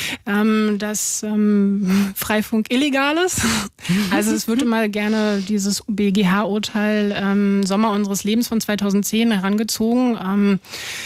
ähm, dass ähm, Freifunk illegal ist. Also es wird immer gerne dieses B G H-Urteil ähm, Sommer unseres Lebens von zweitausendzehn herangezogen. Ähm,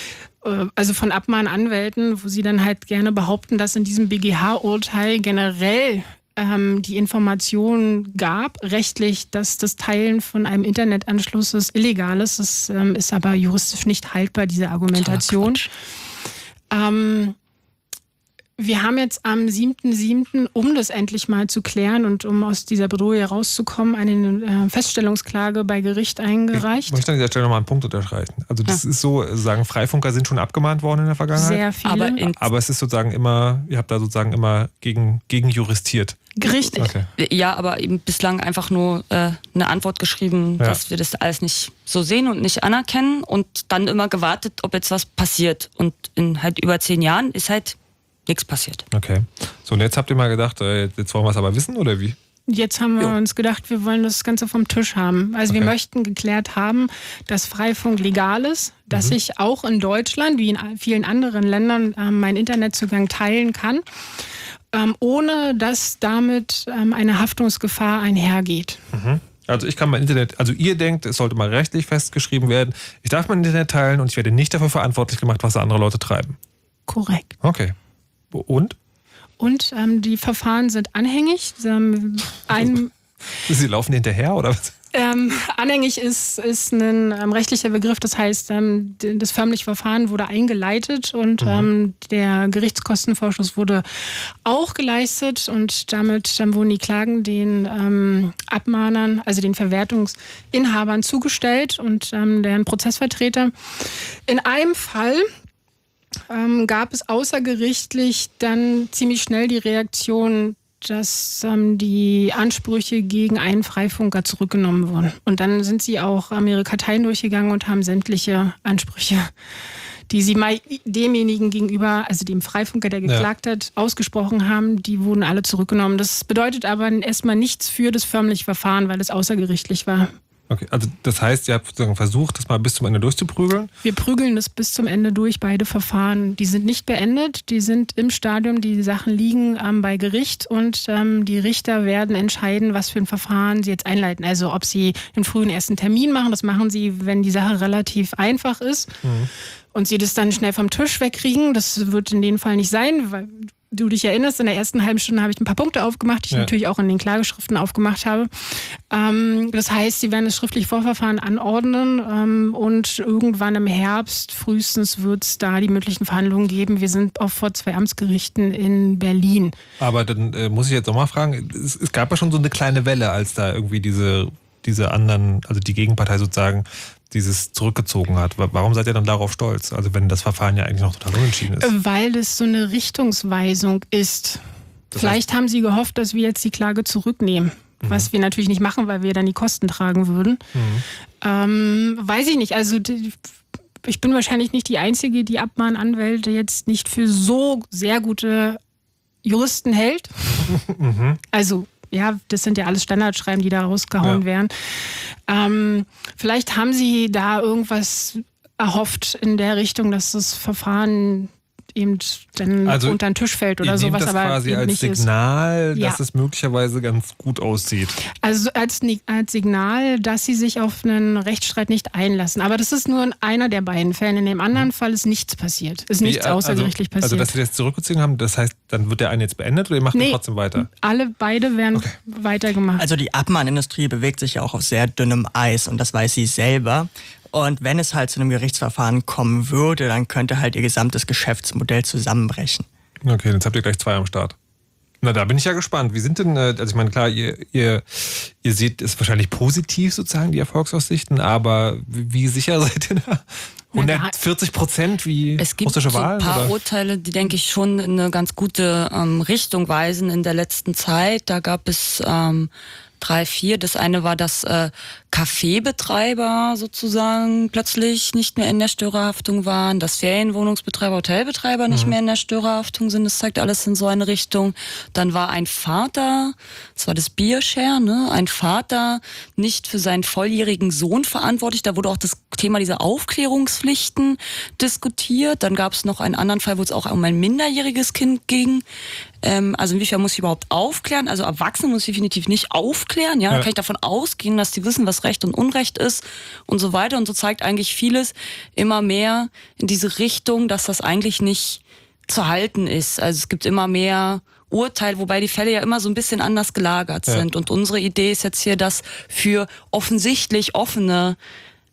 äh, also von Abmahnanwälten, wo sie dann halt gerne behaupten, dass in diesem B G H-Urteil generell ähm, die Information gab, rechtlich, dass das Teilen von einem Internetanschluss illegal ist. Das ähm, ist aber juristisch nicht haltbar, diese Argumentation. Ähm, Wir haben jetzt am siebten siebten, um das endlich mal zu klären und um aus dieser Bredouille rauszukommen, eine äh, Feststellungsklage bei Gericht eingereicht. Ich möchte an dieser Stelle nochmal einen Punkt unterstreichen. Also das ja. ist so, sozusagen Freifunker sind schon abgemahnt worden in der Vergangenheit. Sehr viele. Aber, aber es ist sozusagen immer, ihr habt da sozusagen immer gegen, gegen juristiert. Richtig. Okay. Ja, aber eben bislang einfach nur äh, eine Antwort geschrieben, Ja. dass wir das alles nicht so sehen und nicht anerkennen und dann immer gewartet, ob jetzt was passiert. Und in halt über zehn Jahren ist halt nichts passiert. Okay. So, und jetzt habt ihr mal gedacht, äh, jetzt wollen wir es aber wissen, oder wie? Jetzt haben wir Jo. uns gedacht, wir wollen das Ganze vom Tisch haben. Also wir Okay. möchten geklärt haben, dass Freifunk legal ist, dass Mhm. ich auch in Deutschland, wie in vielen anderen Ländern, ähm, meinen Internetzugang teilen kann, ähm, ohne dass damit ähm, eine Haftungsgefahr einhergeht. Mhm. Also ich kann mein Internet, also ihr denkt, es sollte mal rechtlich festgeschrieben werden, ich darf mein Internet teilen und ich werde nicht dafür verantwortlich gemacht, was andere Leute treiben. Korrekt. Okay. Und? Und ähm, die Verfahren sind anhängig. Ähm, ein, Sie laufen hinterher, oder was? Ähm, anhängig ist, ist ein ähm, rechtlicher Begriff, das heißt, ähm, d- das förmliche Verfahren wurde eingeleitet und Mhm. ähm, der Gerichtskostenvorschuss wurde auch geleistet und damit ähm, wurden die Klagen den ähm, Abmahnern, also den Verwertungsinhabern zugestellt und ähm, deren Prozessvertreter. In einem Fall ähm, gab es außergerichtlich dann ziemlich schnell die Reaktion, dass ähm, die Ansprüche gegen einen Freifunker zurückgenommen wurden. Und dann sind sie auch ähm, ihre Karteien durchgegangen und haben sämtliche Ansprüche, die sie mal demjenigen gegenüber, also dem Freifunker, der geklagt Ja. hat, ausgesprochen haben, die wurden alle zurückgenommen. Das bedeutet aber erstmal nichts für das förmliche Verfahren, weil es außergerichtlich war. Okay, also das heißt, ihr habt sozusagen versucht, das mal bis zum Ende durchzuprügeln. Wir prügeln das bis zum Ende durch, beide Verfahren. Die sind nicht beendet, die sind im Stadium, die Sachen liegen ähm, bei Gericht und ähm, die Richter werden entscheiden, was für ein Verfahren sie jetzt einleiten. Also ob sie einen frühen ersten Termin machen, das machen sie, wenn die Sache relativ einfach ist Mhm. und sie das dann schnell vom Tisch wegkriegen. Das wird in dem Fall nicht sein, weil du dich erinnerst, in der ersten halben Stunde habe ich ein paar Punkte aufgemacht, die ich Ja. natürlich auch in den Klageschriften aufgemacht habe. Ähm, das heißt, sie werden das schriftliche Vorverfahren anordnen ähm, und irgendwann im Herbst frühestens wird es da die möglichen Verhandlungen geben. Wir sind auch vor zwei Amtsgerichten in Berlin. Aber dann äh, muss ich jetzt auch mal fragen, es, es gab ja schon so eine kleine Welle, als da irgendwie diese, diese anderen, also die Gegenpartei sozusagen dieses zurückgezogen hat. Wa- Warum seid ihr dann darauf stolz? Also wenn das Verfahren ja eigentlich noch total unentschieden ist. Äh, Weil das so eine Richtungsweisung ist. Das Vielleicht haben sie gehofft, dass wir jetzt die Klage zurücknehmen. Was wir natürlich nicht machen, weil wir dann die Kosten tragen würden. Mhm. Ähm, weiß ich nicht. Also die, ich bin wahrscheinlich nicht die Einzige, die Abmahnanwälte jetzt nicht für so sehr gute Juristen hält. Mhm. Also ja, das sind ja alles Standardschreiben, die da rausgehauen Ja. werden. Ähm, vielleicht haben sie da irgendwas erhofft in der Richtung, dass das Verfahren eben dann Also, unter den Tisch fällt oder Ihr nehmt sowas, das aber quasi eben als nicht ist. Signal, Ja. dass es möglicherweise ganz gut aussieht. Also als, Ni- als Signal, dass sie sich auf einen Rechtsstreit nicht einlassen. Aber das ist nur in einer der beiden Fällen. In dem anderen Fall ist nichts passiert. Ist nichts Wie, äh, außergerichtlich also, passiert. Also dass sie das zurückgezogen haben, das heißt, dann wird der eine jetzt beendet oder ihr macht Nee. ihn trotzdem weiter? Alle beide werden Okay. weitergemacht. Also die Abmahnindustrie bewegt sich ja auch auf sehr dünnem Eis und das weiß sie selber. Und wenn es halt zu einem Gerichtsverfahren kommen würde, dann könnte halt ihr gesamtes Geschäftsmodell zusammenbrechen. Okay, jetzt habt ihr gleich zwei am Start. Na, da bin ich ja gespannt. Wie sind denn, äh, also ich meine, klar, ihr, ihr, ihr seht es wahrscheinlich positiv sozusagen, die Erfolgsaussichten, aber wie, wie sicher seid ihr da? hundertvierzig Prozent wie Es gibt russische so ein Wahlen? paar oder? Urteile, die, denke ich, schon in eine ganz gute ähm, Richtung weisen in der letzten Zeit. Da gab es ähm, drei, vier. Das eine war, dass äh, Kaffeebetreiber sozusagen plötzlich nicht mehr in der Störerhaftung waren, dass Ferienwohnungsbetreiber, Hotelbetreiber nicht Mhm. mehr in der Störerhaftung sind. Das zeigt alles in so eine Richtung. Dann war ein Vater, das war das Biershare, ne? Ein Vater nicht für seinen volljährigen Sohn verantwortlich. Da wurde auch das Thema dieser Aufklärungspflichten diskutiert. Dann gab es noch einen anderen Fall, wo es auch um ein minderjähriges Kind ging. Ähm, also inwiefern muss ich überhaupt aufklären? Also Erwachsene muss ich definitiv nicht aufklären. Ja, Ja. da kann ich davon ausgehen, dass die wissen, was Recht und Unrecht ist und so weiter. Und so zeigt eigentlich vieles immer mehr in diese Richtung, dass das eigentlich nicht zu halten ist. Also es gibt immer mehr Urteil, wobei die Fälle ja immer so ein bisschen anders gelagert Ja. sind. Und unsere Idee ist jetzt hier, dass für offensichtlich offene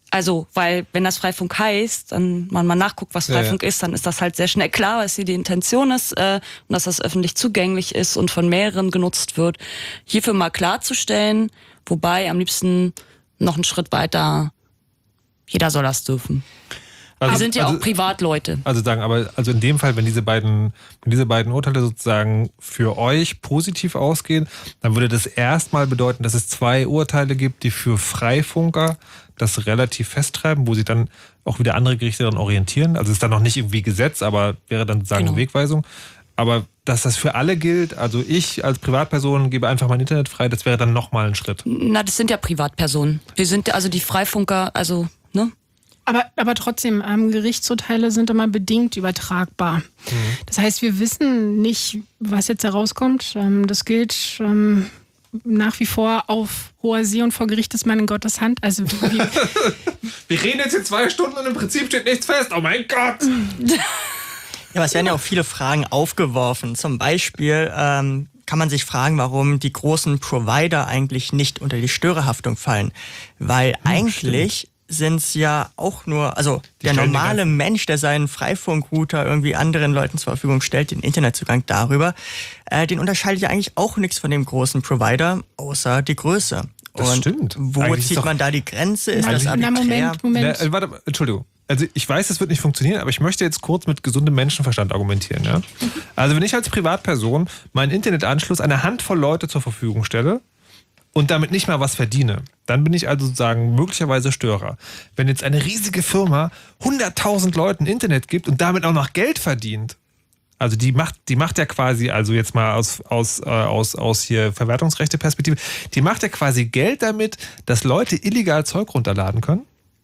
Also, weil wenn das Freifunk heißt, dann man mal nachguckt, was Freifunk ja, ja. ist, dann ist das halt sehr schnell klar, was hier die Intention ist äh, und dass das öffentlich zugänglich ist und von mehreren genutzt wird. Hierfür mal klarzustellen, wobei am liebsten noch einen Schritt weiter, jeder soll das dürfen. Also, wir sind ja also, auch Privatleute. Also sagen, aber also in dem Fall, wenn diese beiden, wenn diese beiden Urteile sozusagen für euch positiv ausgehen, dann würde das erstmal bedeuten, dass es zwei Urteile gibt, die für Freifunker das relativ festtreiben, wo sich dann auch wieder andere Gerichte daran orientieren. Also es ist dann noch nicht irgendwie Gesetz, aber wäre dann sozusagen genau. Wegweisung. Aber dass das für alle gilt, also ich als Privatperson gebe einfach mein Internet frei, das wäre dann nochmal ein Schritt. Na, das sind ja Privatpersonen. Wir sind also die Freifunker, also, ne? Aber, aber trotzdem, ähm, Gerichtsurteile sind immer bedingt übertragbar. Mhm. Das heißt, wir wissen nicht, was jetzt herauskommt. Ähm, das gilt ähm, nach wie vor auf hoher See und vor Gericht ist man in Gottes Hand. Also wir, wir reden jetzt hier zwei Stunden und im Prinzip steht nichts fest. Oh mein Gott! Ja, aber es werden ja auch viele Fragen aufgeworfen. Zum Beispiel ähm, kann man sich fragen, warum die großen Provider eigentlich nicht unter die Störerhaftung fallen. Weil hm, eigentlich stimmt. sind es ja auch nur, also die der normale Mensch, der seinen Freifunkrouter irgendwie anderen Leuten zur Verfügung stellt, den Internetzugang darüber, äh, den unterscheidet ja eigentlich auch nichts von dem großen Provider, außer die Größe. Das und stimmt. Wo eigentlich zieht man da die Grenze? Ist das arbiträr? Na, Moment, Moment. Na, warte, Entschuldigung. Also ich weiß, es wird nicht funktionieren, aber ich möchte jetzt kurz mit gesundem Menschenverstand argumentieren. Ja? Also wenn ich als Privatperson meinen Internetanschluss einer Handvoll Leute zur Verfügung stelle und damit nicht mal was verdiene, dann bin ich also sozusagen möglicherweise Störer. Wenn jetzt eine riesige Firma hunderttausend Leuten Internet gibt und damit auch noch Geld verdient, also die macht, die macht ja quasi, also jetzt mal aus, aus, äh, aus, aus hier Verwertungsrechte-Perspektive, die macht ja quasi Geld damit, dass Leute illegal Zeug runterladen können.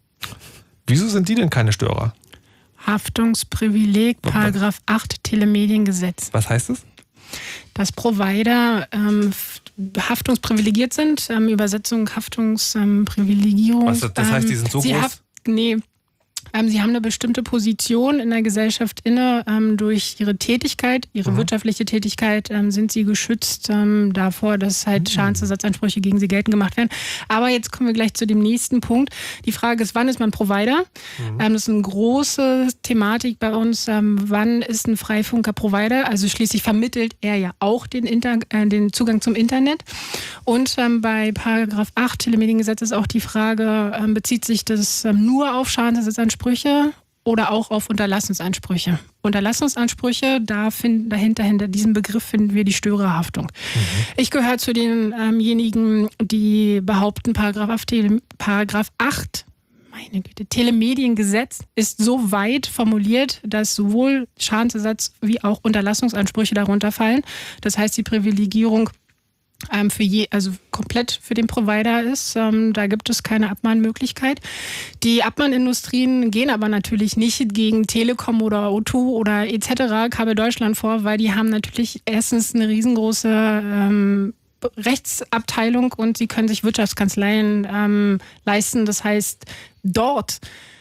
Wieso sind die denn keine Störer? Haftungsprivileg, Paragraph acht Telemediengesetz. Was heißt das? Dass Provider ähm, haftungsprivilegiert sind, ähm, Übersetzung Haftungsprivilegierung. Was, das heißt, die sind so ähm, sie groß? Haft, nee. Ähm, sie haben eine bestimmte Position in der Gesellschaft inne. Ähm, durch ihre Tätigkeit, ihre mhm. wirtschaftliche Tätigkeit, ähm, sind sie geschützt ähm, davor, dass halt mhm. Schadensersatzansprüche gegen sie geltend gemacht werden. Aber jetzt kommen wir gleich zu dem nächsten Punkt. Die Frage ist, wann ist man Provider? Mhm. Ähm, das ist eine große Thematik bei uns. Ähm, wann ist ein Freifunker Provider? Also schließlich vermittelt er ja auch den, Inter äh, den Zugang zum Internet. Und ähm, bei Paragraph acht Telemediengesetz ist auch die Frage, ähm, bezieht sich das ähm, nur auf Schadensersatzansprüche oder auch auf Unterlassungsansprüche. Unterlassungsansprüche, da find, dahinter, hinter diesem Begriff finden wir die Störerhaftung. Mhm. Ich gehöre zu denjenigen, ähm die behaupten, Paragraph, Tele, Paragraph acht, meine Güte, Telemediengesetz ist so weit formuliert, dass sowohl Schadensersatz wie auch Unterlassungsansprüche darunter fallen. Das heißt, die Privilegierung Ähm, für je, also komplett für den Provider ist. Ähm, da gibt es keine Abmahnmöglichkeit. Die Abmahnindustrien gehen aber natürlich nicht gegen Telekom oder O zwei oder et cetera, Kabel Deutschland vor, weil die haben natürlich erstens eine riesengroße ähm, Rechtsabteilung und sie können sich Wirtschaftskanzleien ähm, leisten. Das heißt, dort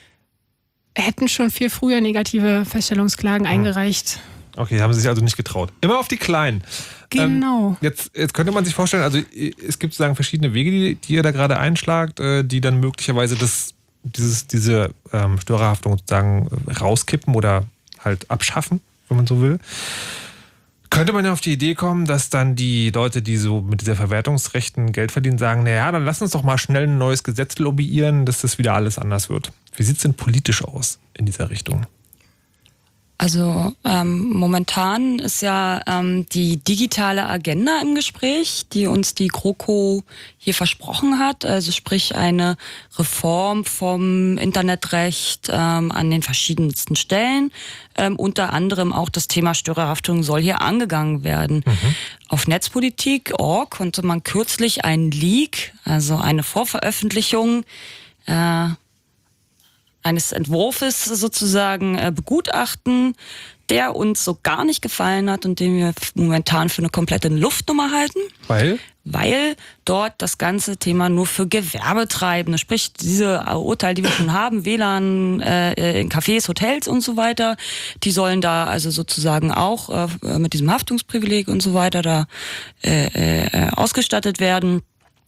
hätten schon viel früher negative Feststellungsklagen eingereicht. Okay, haben sie sich also nicht getraut. Immer auf die Kleinen. Genau. Ähm, jetzt, jetzt könnte man sich vorstellen, also es gibt sozusagen verschiedene Wege, die, die ihr da gerade einschlagt, äh, die dann möglicherweise das, dieses, diese ähm, Störerhaftung sozusagen rauskippen oder halt abschaffen, wenn man so will. Könnte man ja auf die Idee kommen, dass dann die Leute, die so mit dieser Verwertungsrechten Geld verdienen, sagen, naja, dann lass uns doch mal schnell ein neues Gesetz lobbyieren, dass das wieder alles anders wird. Wie sieht es denn politisch aus in dieser Richtung? Also ähm, momentan ist ja ähm, die digitale Agenda im Gespräch, die uns die GroKo hier versprochen hat. Also sprich eine Reform vom Internetrecht ähm, an den verschiedensten Stellen. Ähm, unter anderem auch das Thema Störerhaftung soll hier angegangen werden. Mhm. Auf netzpolitik punkt org konnte man kürzlich einen Leak, also eine Vorveröffentlichung, äh, eines Entwurfs sozusagen äh, begutachten, der uns so gar nicht gefallen hat und den wir momentan für eine komplette Luftnummer halten. Weil? Weil dort das ganze Thema nur für Gewerbetreibende, sprich diese Urteile, die wir schon haben, W L A N äh, in Cafés, Hotels und so weiter, die sollen da also sozusagen auch äh, mit diesem Haftungsprivileg und so weiter da äh, äh, ausgestattet werden.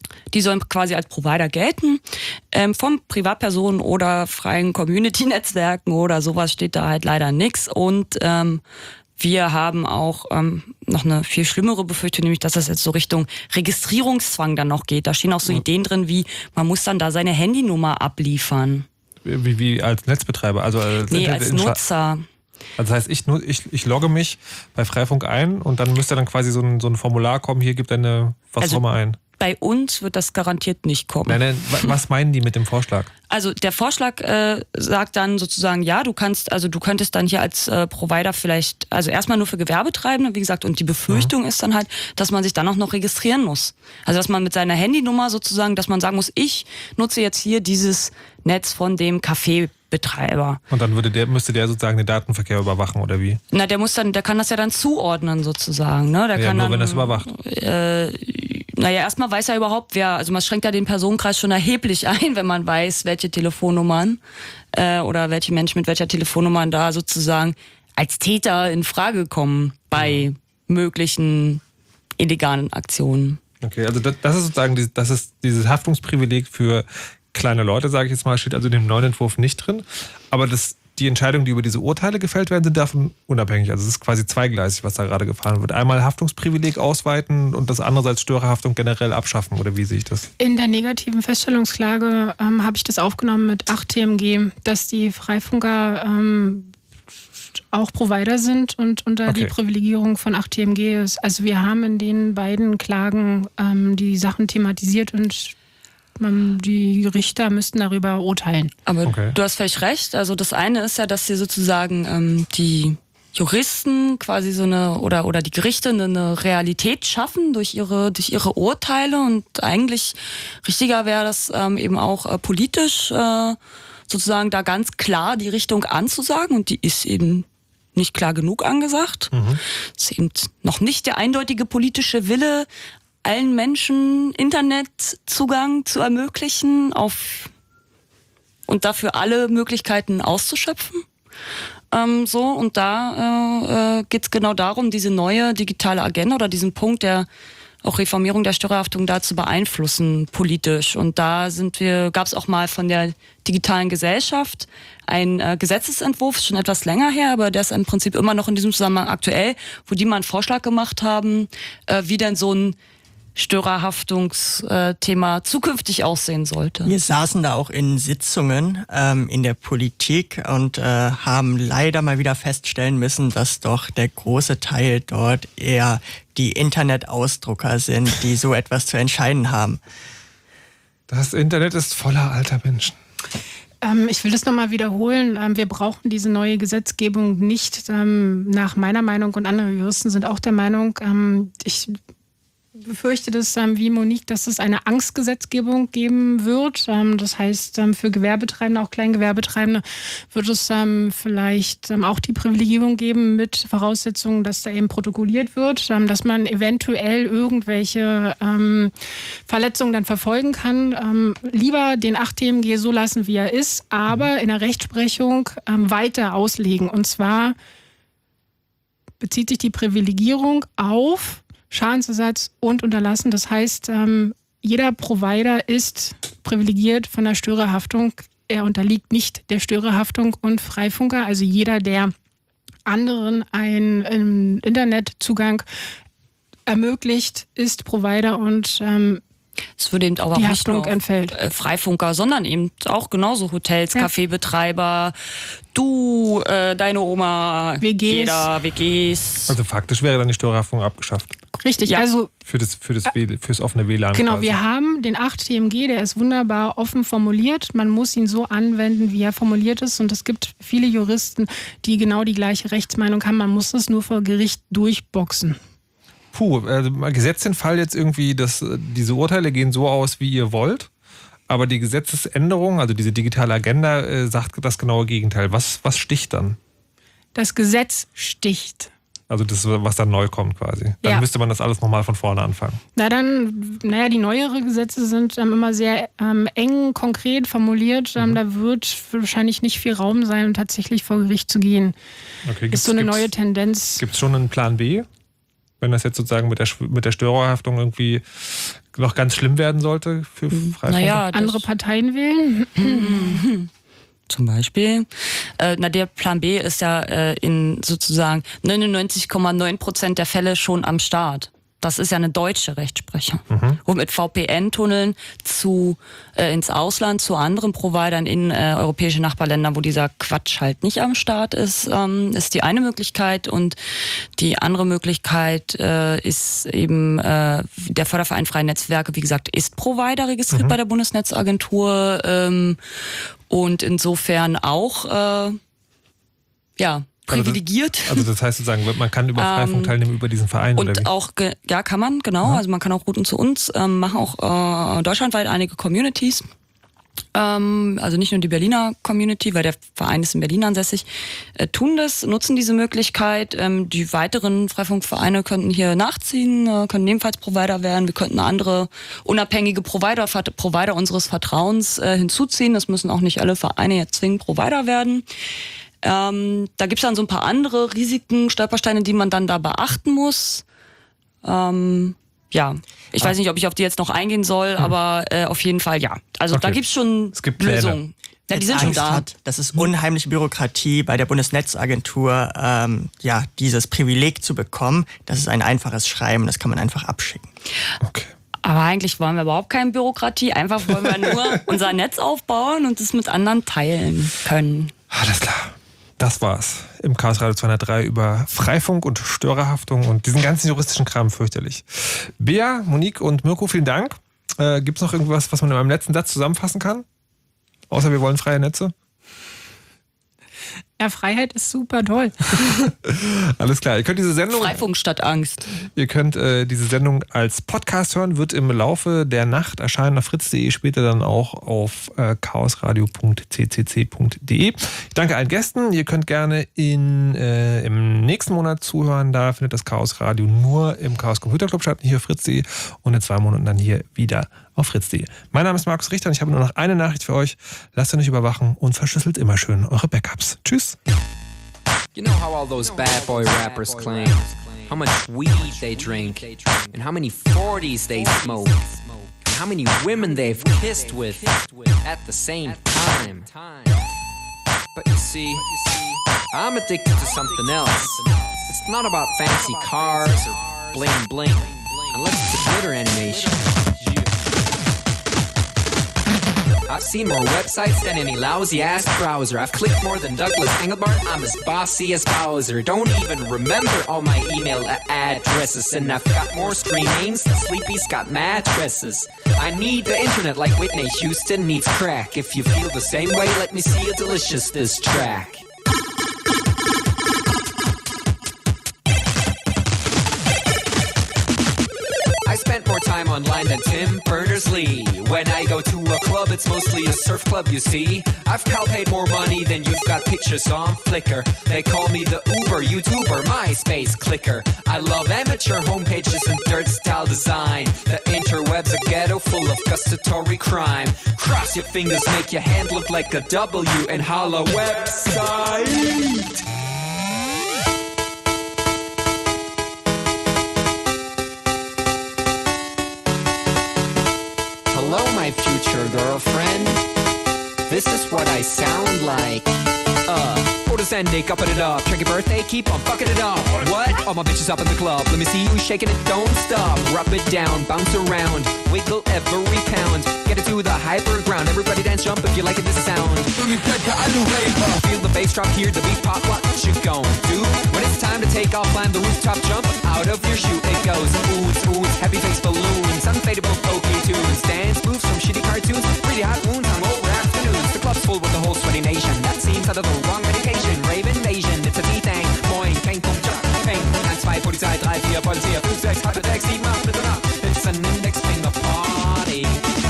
Die sollen quasi als Provider gelten. Ähm, von Privatpersonen oder freien Community-Netzwerken oder sowas steht da halt leider nichts. Und ähm, wir haben auch ähm, noch eine viel schlimmere Befürchtung, nämlich dass das jetzt so Richtung Registrierungszwang dann noch geht. Da stehen auch so ja. Ideen drin, wie man muss dann da seine Handynummer abliefern. Wie, wie als Netzbetreiber? Also als nee, als Nutzer. Also das heißt, ich, ich, ich logge mich bei Freifunk ein und dann müsste dann quasi so ein, so ein Formular kommen, hier gibt eine was also, auch immer ein. Bei uns wird das garantiert nicht kommen. Nein, nein, was meinen die mit dem Vorschlag? Also der Vorschlag äh, sagt dann sozusagen, ja, du kannst, also du könntest dann hier als äh, Provider vielleicht, also erstmal nur für Gewerbetreibende, wie gesagt, und die Befürchtung mhm. ist dann halt, dass man sich dann auch noch registrieren muss. Also dass man mit seiner Handynummer sozusagen, dass man sagen muss, ich nutze jetzt hier dieses Netz von dem Cafébetreiber. Und dann würde der, müsste der sozusagen den Datenverkehr überwachen oder wie? Na, der muss dann, der kann das ja dann zuordnen sozusagen, ne? Der ja, kann nur dann, wenn das überwacht. Äh, Naja, erstmal weiß er überhaupt, wer, also man schränkt ja den Personenkreis schon erheblich ein, wenn man weiß, welche Telefonnummern äh, oder welche Menschen mit welcher Telefonnummer da sozusagen als Täter in Frage kommen bei möglichen illegalen Aktionen. Okay, also das, das ist sozusagen dieses, das ist dieses Haftungsprivileg für kleine Leute, sage ich jetzt mal, steht also in dem neuen Entwurf nicht drin. Aber das die Entscheidungen, die über diese Urteile gefällt werden, sind davon unabhängig. Also es ist quasi zweigleisig, was da gerade gefahren wird. Einmal Haftungsprivileg ausweiten und das andere als Störerhaftung generell abschaffen. Oder wie sehe ich das? In der negativen Feststellungsklage ähm, habe ich das aufgenommen mit acht T M G, dass die Freifunker ähm, auch Provider sind und unter okay. die Privilegierung von acht T M G ist. Also wir haben in den beiden Klagen ähm, die Sachen thematisiert und die Richter müssten darüber urteilen. Aber okay. du hast völlig recht. Also das eine ist ja, dass sie sozusagen ähm, die Juristen quasi so eine oder oder die Gerichte eine Realität schaffen durch ihre durch ihre Urteile und eigentlich richtiger wäre das ähm, eben auch äh, politisch äh, sozusagen da ganz klar die Richtung anzusagen und die ist eben nicht klar genug angesagt. Mhm. Das ist eben noch nicht der eindeutige politische Wille, allen Menschen Internetzugang zu ermöglichen auf und dafür alle Möglichkeiten auszuschöpfen. Ähm, so und da äh, geht es genau darum, diese neue digitale Agenda oder diesen Punkt der auch Reformierung der Störerhaftung da zu beeinflussen politisch. Und da sind wir, gab es auch mal von der digitalen Gesellschaft ein äh, Gesetzesentwurf, schon etwas länger her, aber der ist im Prinzip immer noch in diesem Zusammenhang aktuell, wo die mal einen Vorschlag gemacht haben, äh, wie denn so ein Störerhaftungsthema zukünftig aussehen sollte. Wir saßen da auch in Sitzungen ähm, in der Politik und äh, haben leider mal wieder feststellen müssen, dass doch der große Teil dort eher die Internetausdrucker sind, die so etwas zu entscheiden haben. Das Internet ist voller alter Menschen. Ähm, ich will das nochmal wiederholen. Ähm, wir brauchen diese neue Gesetzgebung nicht. Ähm, nach meiner Meinung und andere Juristen sind auch der Meinung, ähm, ich befürchte das, ähm, wie Monique, dass es eine Angstgesetzgebung geben wird. Ähm, das heißt, ähm, für Gewerbetreibende, auch Kleingewerbetreibende, wird es ähm, vielleicht ähm, auch die Privilegierung geben mit Voraussetzungen, dass da eben protokolliert wird, ähm, dass man eventuell irgendwelche ähm, Verletzungen dann verfolgen kann. Ähm, lieber den acht T M G so lassen, wie er ist, aber in der Rechtsprechung ähm, weiter auslegen. Und zwar bezieht sich die Privilegierung auf Schadensersatz und Unterlassen. Das heißt, ähm, jeder Provider ist privilegiert von der Störerhaftung. Er unterliegt nicht der Störerhaftung und Freifunker, also jeder, der anderen einen Internetzugang ermöglicht, ist Provider und ähm, es würde eben auch die nicht Haftung nur entfällt. Freifunker, sondern eben auch genauso Hotels, ja. Kaffeebetreiber, du, äh, deine Oma, W Gs. Jeder, W Gs. Also faktisch wäre dann die Störerhaftung abgeschafft. Richtig, ja. also für das, für das, fürs offene W L A N. Genau, quasi. Wir haben den acht T M G, der ist wunderbar offen formuliert. Man muss ihn so anwenden, wie er formuliert ist. Und es gibt viele Juristen, die genau die gleiche Rechtsmeinung haben. Man muss es nur vor Gericht durchboxen. Puh, also gesetzt den Fall jetzt irgendwie, dass diese Urteile gehen so aus, wie ihr wollt, aber die Gesetzesänderung, also diese digitale Agenda, äh, sagt das genaue Gegenteil. Was, was sticht dann? Das Gesetz sticht. Also das, was dann neu kommt quasi. Dann ja. müsste man das alles nochmal von vorne anfangen. Na dann, naja, die neuere Gesetze sind ähm, immer sehr ähm, eng, konkret formuliert. Ähm, mhm. Da wird wahrscheinlich nicht viel Raum sein, um tatsächlich vor Gericht zu gehen. Okay, ist so eine neue Tendenz. Gibt es schon einen Plan B? Wenn das jetzt sozusagen mit der, mit der Störerhaftung irgendwie noch ganz schlimm werden sollte für Freifunk? Naja, andere Parteien wählen? Zum Beispiel. Äh, na, der Plan B ist ja äh, in sozusagen neunundneunzig Komma neun Prozent der Fälle schon am Start. Das ist ja eine deutsche Rechtsprechung. Mhm. Und mit V P N-Tunneln zu äh, ins Ausland, zu anderen Providern in äh, europäische Nachbarländer, wo dieser Quatsch halt nicht am Start ist, ähm, ist die eine Möglichkeit. Und die andere Möglichkeit äh, ist eben äh, der Förderverein Freie Netzwerke, wie gesagt, ist Provider registriert mhm. bei der Bundesnetzagentur ähm, und insofern auch äh, ja privilegiert. Also das, also das heißt sozusagen, man kann über Freifunk teilnehmen über diesen Verein und oder wie? auch, ja, kann man, genau. Ja. Also man kann auch Routen zu uns, ähm, machen auch äh, deutschlandweit einige Communities. Ähm, also nicht nur die Berliner Community, weil der Verein ist in Berlin ansässig, äh, tun das, nutzen diese Möglichkeit. Ähm, die weiteren Freifunkvereine könnten hier nachziehen, äh, können ebenfalls Provider werden. Wir könnten andere unabhängige Provider, Provider unseres Vertrauens äh, hinzuziehen. Das müssen auch nicht alle Vereine jetzt zwingend Provider werden. Ähm, da gibt es dann so ein paar andere Risiken, Stolpersteine, die man dann da beachten muss. Ähm, ja, ich ah. weiß nicht, ob ich auf die jetzt noch eingehen soll, hm. aber äh, auf jeden Fall ja. Also okay. da gibt's schon es gibt Lösungen. Ja, die sind schon da. Hat, das ist unheimliche Bürokratie bei der Bundesnetzagentur, ähm, ja, dieses Privileg zu bekommen. Das ist ein einfaches Schreiben, das kann man einfach abschicken. Okay. Aber eigentlich wollen wir überhaupt keine Bürokratie, einfach wollen wir nur unser Netz aufbauen und es mit anderen teilen können. Alles klar. Das war's im Chaos Radio zweihundertdrei über Freifunk und Störerhaftung und diesen ganzen juristischen Kram, fürchterlich. Bea, Monique und Mirko, vielen Dank. Äh, gibt's noch irgendwas, was man in meinem letzten Satz zusammenfassen kann? Außer wir wollen freie Netze? Ja, Freiheit ist super toll. Alles klar. Ihr könnt diese Sendung. Freifunk statt Angst. Ihr könnt äh, diese Sendung als Podcast hören, wird im Laufe der Nacht erscheinen auf fritz punkt de, später dann auch auf äh, chaosradio punkt c c c punkt de. Ich danke allen Gästen. Ihr könnt gerne in, äh, im nächsten Monat zuhören. Da findet das Chaos Radio nur im Chaos Computer Club statt, hier auf fritz punkt de und in zwei Monaten dann hier wieder auf fritz punkt de. Mein Name ist Markus Richter und ich habe nur noch eine Nachricht für euch. Lasst euch nicht überwachen und verschlüsselt immer schön eure Backups. Tschüss. You know how all those bad boy rappers claim how much weed they drink and how many forties they smoke and how many women they've kissed with at the same time. But you see, I'm addicted to something else. It's not about fancy cars or bling bling, unless it's a glitter animation. I've seen more websites than any lousy-ass browser. I've clicked more than Douglas Engelbart. I'm as bossy as Bowser. Don't even remember all my email addresses. And I've got more screen names than Sleepy's got mattresses. I need the internet like Whitney Houston needs crack. If you feel the same way, let me see a delicious diss track. I spent more time online than Tim Berners-Lee. When I go to a club, it's mostly a surf club, you see. I've paid more money than you've got pictures on Flickr. They call me the Uber YouTuber, MySpace clicker. I love amateur homepages and dirt style design. The interweb's a ghetto full of gustatory crime. Cross your fingers, make your hand look like a W and holla website. Hello, my future girlfriend. This is what I sound like. Uh, orders ending, upping it up. Check your birthday, keep on fucking it up. What? All my bitches up in the club. Let me see you shaking it, don't stop. Rub it down, bounce around, wiggle every pound. Get it to the hyper ground. Everybody dance, jump if you like it, this sound. Feel the bass drop, hear the beat pop. What you gon' do? When it's time to take off, climb the rooftop, jump out of your shoe. It goes oohs, oohs, heavy face balloons, unfadable pokey tunes, dance moves from shitty cartoons, really hot wounds, hungover afternoons. The club's full with the whole sweaty nation. That seems out of the wrong medication. Rave invasion, it's a V-Thing. Moin, kein Punkt, Job, Peng. eins, zwei, Polizei, drei, vier, Polizei, fünf, sechs, acht, sechs, sieben, acht, Mitternacht. It's an index finger party.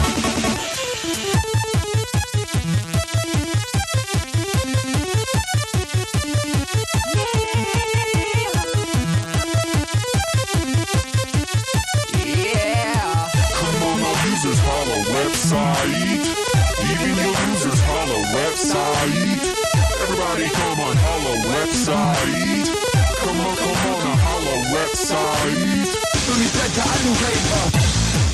Website. Even your users holla website. Everybody come on holla website. Come on, come on, holla website. Und ich denke an den Raver.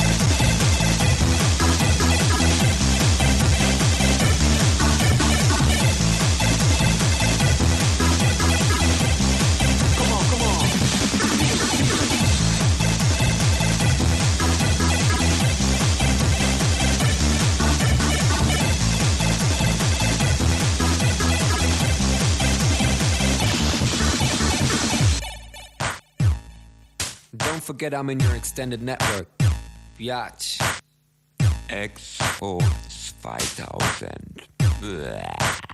Don't forget I'm in your extended network. Biatch. Expo zweitausend. Bäh.